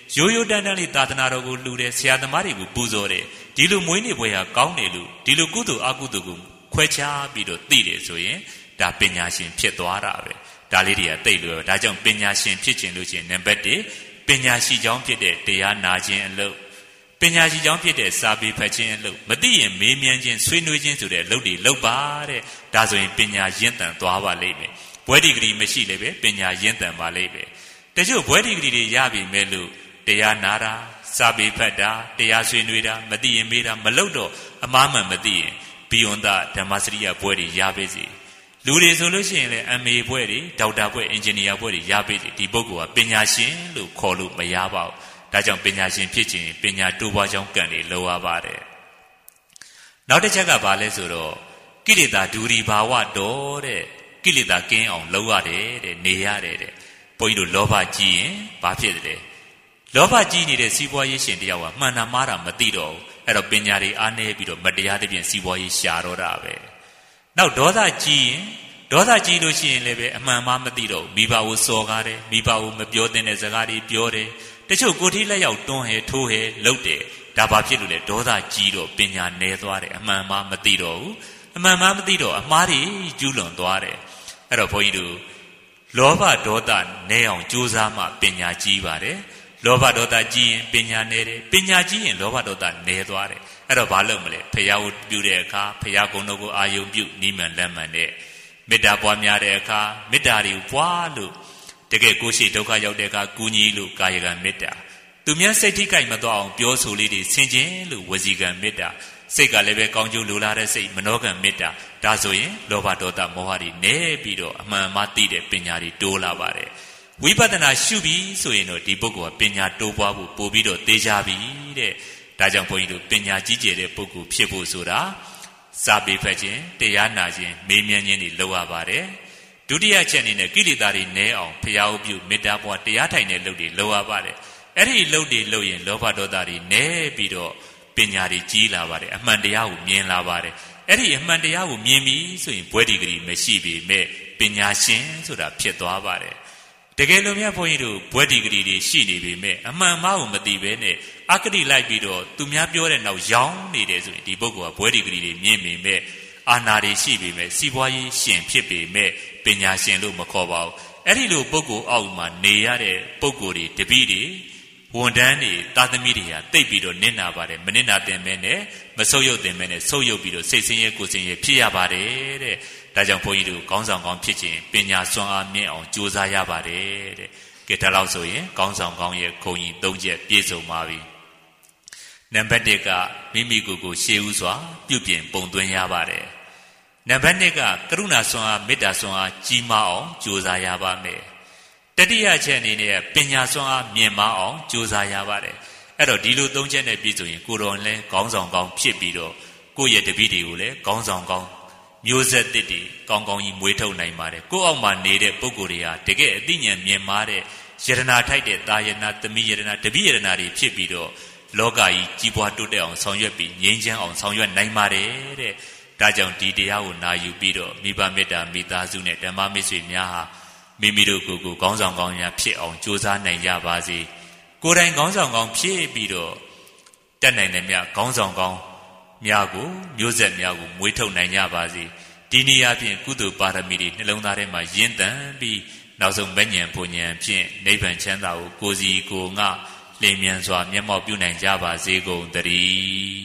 [SPEAKER 1] ရိုးရိုးတန်းတန်းလေးသာသနာတော်ကိုလှူတယ်ဆရာသမားတွေကိုပူဇော်တယ်ဒီလိုမွေးနေ့ပွဲဟာကောင်းတယ်လို့ဒီလိုကုသိုလ်အကုသိုလ်ကိုခွဲခြားပြီးတော့သိတယ်ဆိုရင်ဒါပညာရှင်ဖြစ်သွားတာပဲဒါလေးတွေကသိလို့ဒါကြောင့်ပညာရှင်ဖြစ်ခြင်းလို့ရှိရင်နံပါတ်တစ်ပညာရှိကြောင်းဖြစ်တဲ့တရားနာခြင်းအလုပ်ပညာရှိကြောင်းဖြစ်တဲ့စာပေဖတ်ခြင်းအလုပ်မသိရင်မေးမြန်းခြင်းဆွေးနွေးခြင်းဆိုတဲ့အလုပ်တွေလုပ်ပါတဲ့ဒါဆိုရင်ပညာရင့်တန်သွားပါလိမ့်မယ်ဘွဲဒီဂရီမရှိလည်းပဲပညာရင့်တန်ပါလိမ့်မယ်တချို့ဘွဲဒီဂရီတွေရပြီမဲ့လို့တရားနာတာစာပေဖတ်တာတရားဆွေးနွေးတာမသိရင်မေးတာမလုပ်တော့အမှားမှန်မသိရင်ဘီယွန်တာဓမ္မစရိယဘွဲတွေရပါစေလူတွေဆိုလို့ရှိရင်လည်းအမေဘွဲတွေဒေါက်တာဘွဲအင်ဂျင်နီယာဘွဲတွေရပါစေဒီပုဂ္ဂိုလ်ကပညာရှင်လို့ခေါ်လို့မရပါဘူးဒါကြောင့်ပညာရှင်ဖြစ်ခြင်းပညာတိုးပွားကြောင်းကံတွေလိုရပါတယ်နောက်တစ်ချက်ကဘာလဲဆိုတော့ကိလေသာဒူရီဘာဝတော်တဲ့ကိလေသာကင်းအောင်လုပ်ရတယ်တဲ့နေရတယ်တဲ့ဘုန်းကြီးတို့လောဘကြီးရင်ဘာဖြစ်တယ်လောဘကြီးနေတဲ့စီးပွားရေးရှင်တယောက်ကမှန်တာမှားတာမသိတော့ဘူးအဲ့တော့ပညာတွေအားနည်းပြီးတော့မတရားသဖြင့်စီးပွားရေးရှာတော့တာပဲနောက်ဒေါသကြီးရင်ဒေါသကြီးလို့ရှိရင်လည်းပဲအမှန်မှားမသိတော့မိဘကိုစော်ကားတယ်မိဘကိုမပြောတဲ့စကားတွေပြောတယ်တချို့ကိုယ်ထိလက်ရောက်တွန်းဟဲထိုးဟဲလှုပ်တယ်ဒါဘာဖြစ်လို့လဲဒေါသကြီးတော့ပညာနည်းသွားတယ်အမှန်မှားမသိတော့ဘူးအမှန်မှားမသိတော့အမှားတွေကျူးလွန်သွားတယ်အဲ့တော့ဘုန်းကြီးတို့လောဘဒေါသနည်းအောင်ကြိုးစားမှပညာကြီးပါတယ်လောဘဒေါသကြီးရင်ပညာနည်းတယ်ပညာကြီးရင်လောဘဒေါသနည်းသွားတယ်အဲ့တော့ဘာလုပ်မလဲဖရာကိုပြုတဲ့အခါဖရာကုံတော်ကိုအာယုံပြုနိမန်လက်မှန်တဲ့မေတ္တာပွားများတဲ့အခါမေတ္တာတွေကိုပွားလို့တကယ်ကိုယ်ရှိဒုက္ခရောက်တဲ့အခါကူညီလို့ကာယကံမေတ္တာသူများစိတ်ထိကြိုက်မသွားအောင်ပြောဆိုလေးတွေဆင်ခြင်လို့ဝစီကံမေတ္တာစိတ်ကလည်းပဲကောင်းကျိုးလိုလားတဲ့စိတ်မနောကံမေတ္တာဒါဆိုရင်လောဘဒေါသမောဟတွေနည်းပြီးတော့အမှန်မှသိတဲ့ပညာတွေတိုးလာပါတယ်ဝိပဿနာရှုပြီးဆိုရင်တော့ဒီပုဂ္ဂိုလ်ကပညာတိုးပွားဖို့ပို့ပြီးတော့သိကြပြီတဲ့ဒါကြောင့်ဘုန်းကြီးတို့ပညာကြီးကျယ်တဲ့ပုဂ္ဂိုလ်ဖြစ်ဖို့ဆိုတာစာပေဖတ်ခြင်းတရားနာခြင်းမေးမြန်းခြင်းတွေလုပ်ရပါတယ်ဒုတိယချက်အနေနဲ့ကိလေသာတွေနည်းအောင်ဖျားဥပြုမေတ္တာပွားတရားထိုင်တဲ့လုပ်တွေလုပ်ရပါတယ်အဲ့ဒီလုပ်တွေလုပ်ရင်လောဘဒေါသတွေနည်းပြီးတော့ပညာတွေကြီးလာပါတယ်အမှန်တရားကိုမြင်လာပါတယ်အဲ့ဒီအမှန်တရားကိုမြင်ပြီဆိုရင်ဘွဲဒီဂရီမရှိပေမဲ့ပညာရှင်ဆိုတာဖြစ်သွားပါတယ်တကယ်လို့များဘုန်းကြီးတို့ဘွဲဒီဂရီတွေရှိနေပေမဲ့အမှန်မှားကိုမသိဘဲနဲ့အကတိလိုက်ပြီးတော့သူများပြောတဲ့နောက်ရောင်းနေတယ်ဆိုရင်ဒီပုဂ္ဂိုလ်ကဘွဲဒီဂရီတွေမြင်ပေမဲ့အာနာတွေရှိပေမဲ့စီးပွားရေးရှင်ဖြစ်ပေမဲ့ပညာရှင်လို့မခေါ်ပါဘူးအဲ့ဒီလိုပုဂ္ဂိုလ်အောက်မှာနေရတဲ့ပုဂ္ဂိုလ်တွေတပည့်တွေဝန်တန်းတွေတာသမီတွေဟာတိတ်ပြီးတော့နစ်နာပါတယ်မနစ်နာတင်မဲနဲ့မဆုပ်ယုပ်တင်မဲနဲ့ဆုပ်ယုပ်ပြီးတော့စိတ်ဆင်းရဲကိုယ်ဆင်းရဲဖြစ်ရပါတယ်တဲ့ဒါကြောင့်ဘုန်းကြီးတို့ကောင်းဆောင်ကောင်းဖြစ်ခြင်းပညာစွမ်းအားမြင့်အောင်ကြိုးစားရပါတယ်တဲ့ကဲဒါလို့ဆိုရင်ကောင်းဆောင်ကောင်းရဲ့ခုံကြီး၃ချက်ပြည့်စုံပါပြီနံပါတ်၁ကမိမိကိုယ်ကိုရှေးဥစွာပြုပြင်ပုံသွင်းရပါတယ်နံပါတ်၂ကကရုဏာစွမ်းအားမေတ္တာစွမ်းအားကြီးမားအောင်ကြိုးစားရပါမယ်တတိယချက်အနေနဲ့ပညာစွမ်းအားမြင့်မားအောင်ကြိုးစားရပါတယ်အဲ့တော့ဒီလို၃ချက်နဲ့ပြည့်စုံရင်ကိုယ်တော်လည်းကောင်းဆောင်ကောင်းဖြစ်ပြီးတော့ကိုယ့်ရဲ့တပည့်တွေကိုလည်းကောင်းဆောင်ကောင်းမျိုးဆက်တစ်တွေကောင်းကောင်းကြီးမွေးထုတ်နိုင်ပါတယ်ကိုယ့်အောက်မှာနေတဲ့ပုဂ္ဂိုလ်တွေဟာတကယ်အသိဉာဏ်မြင့်မားတဲ့ယရနာထိုက်တဲ့တာယနာသမီးယရနာတပည့်ယရနာတွေဖြစ်ပြီးတော့လောကကြီးကြီးပွားတိုးတက်အောင်ဆောင်ရွက်ပြီးငြိမ်းချမ်းအောင်ဆောင်ရွက်နိုင်ပါတယ်တဲ့ဒါကြောင့်ဒီတရားကိုနာယူပြီးတော့မိဘမေတ္တာမိသားစုနဲ့ဓမ္မမိတ်ဆွေများဟာမိမိတို့ကိုယ်ကိုကောင်းဆောင်ကောင်းများဖြစ်အောင်ကြိုးစားနိုင်ကြပါစေကိုယ်တိုင်ကောင်းဆောင်ကောင်းဖြစ်ပြီးတော့တက်နိုင်တဲ့မြတ်ကောင်းဆောင်ကောင်းများကိုမျိုးဆက်များကိုမွေးထုတ်နိုင်ကြပါစေဒီနည်းအားဖြင့်ကုသိုလ်ပါရမီတွေနှလုံးသားထဲမှာရင့်တန်ပြီးနောက်ဆုံးမဉ္ဇဉ်ဘုံဉဏ်ဖြင့်နိဗ္ဗာန်ချမ်းသာကိုကိုယ်စီကိုယ်ငါလင်းမြန်စွာမျက်မှောက်ပြုနိုင်ကြပါစေကုန်သတည်း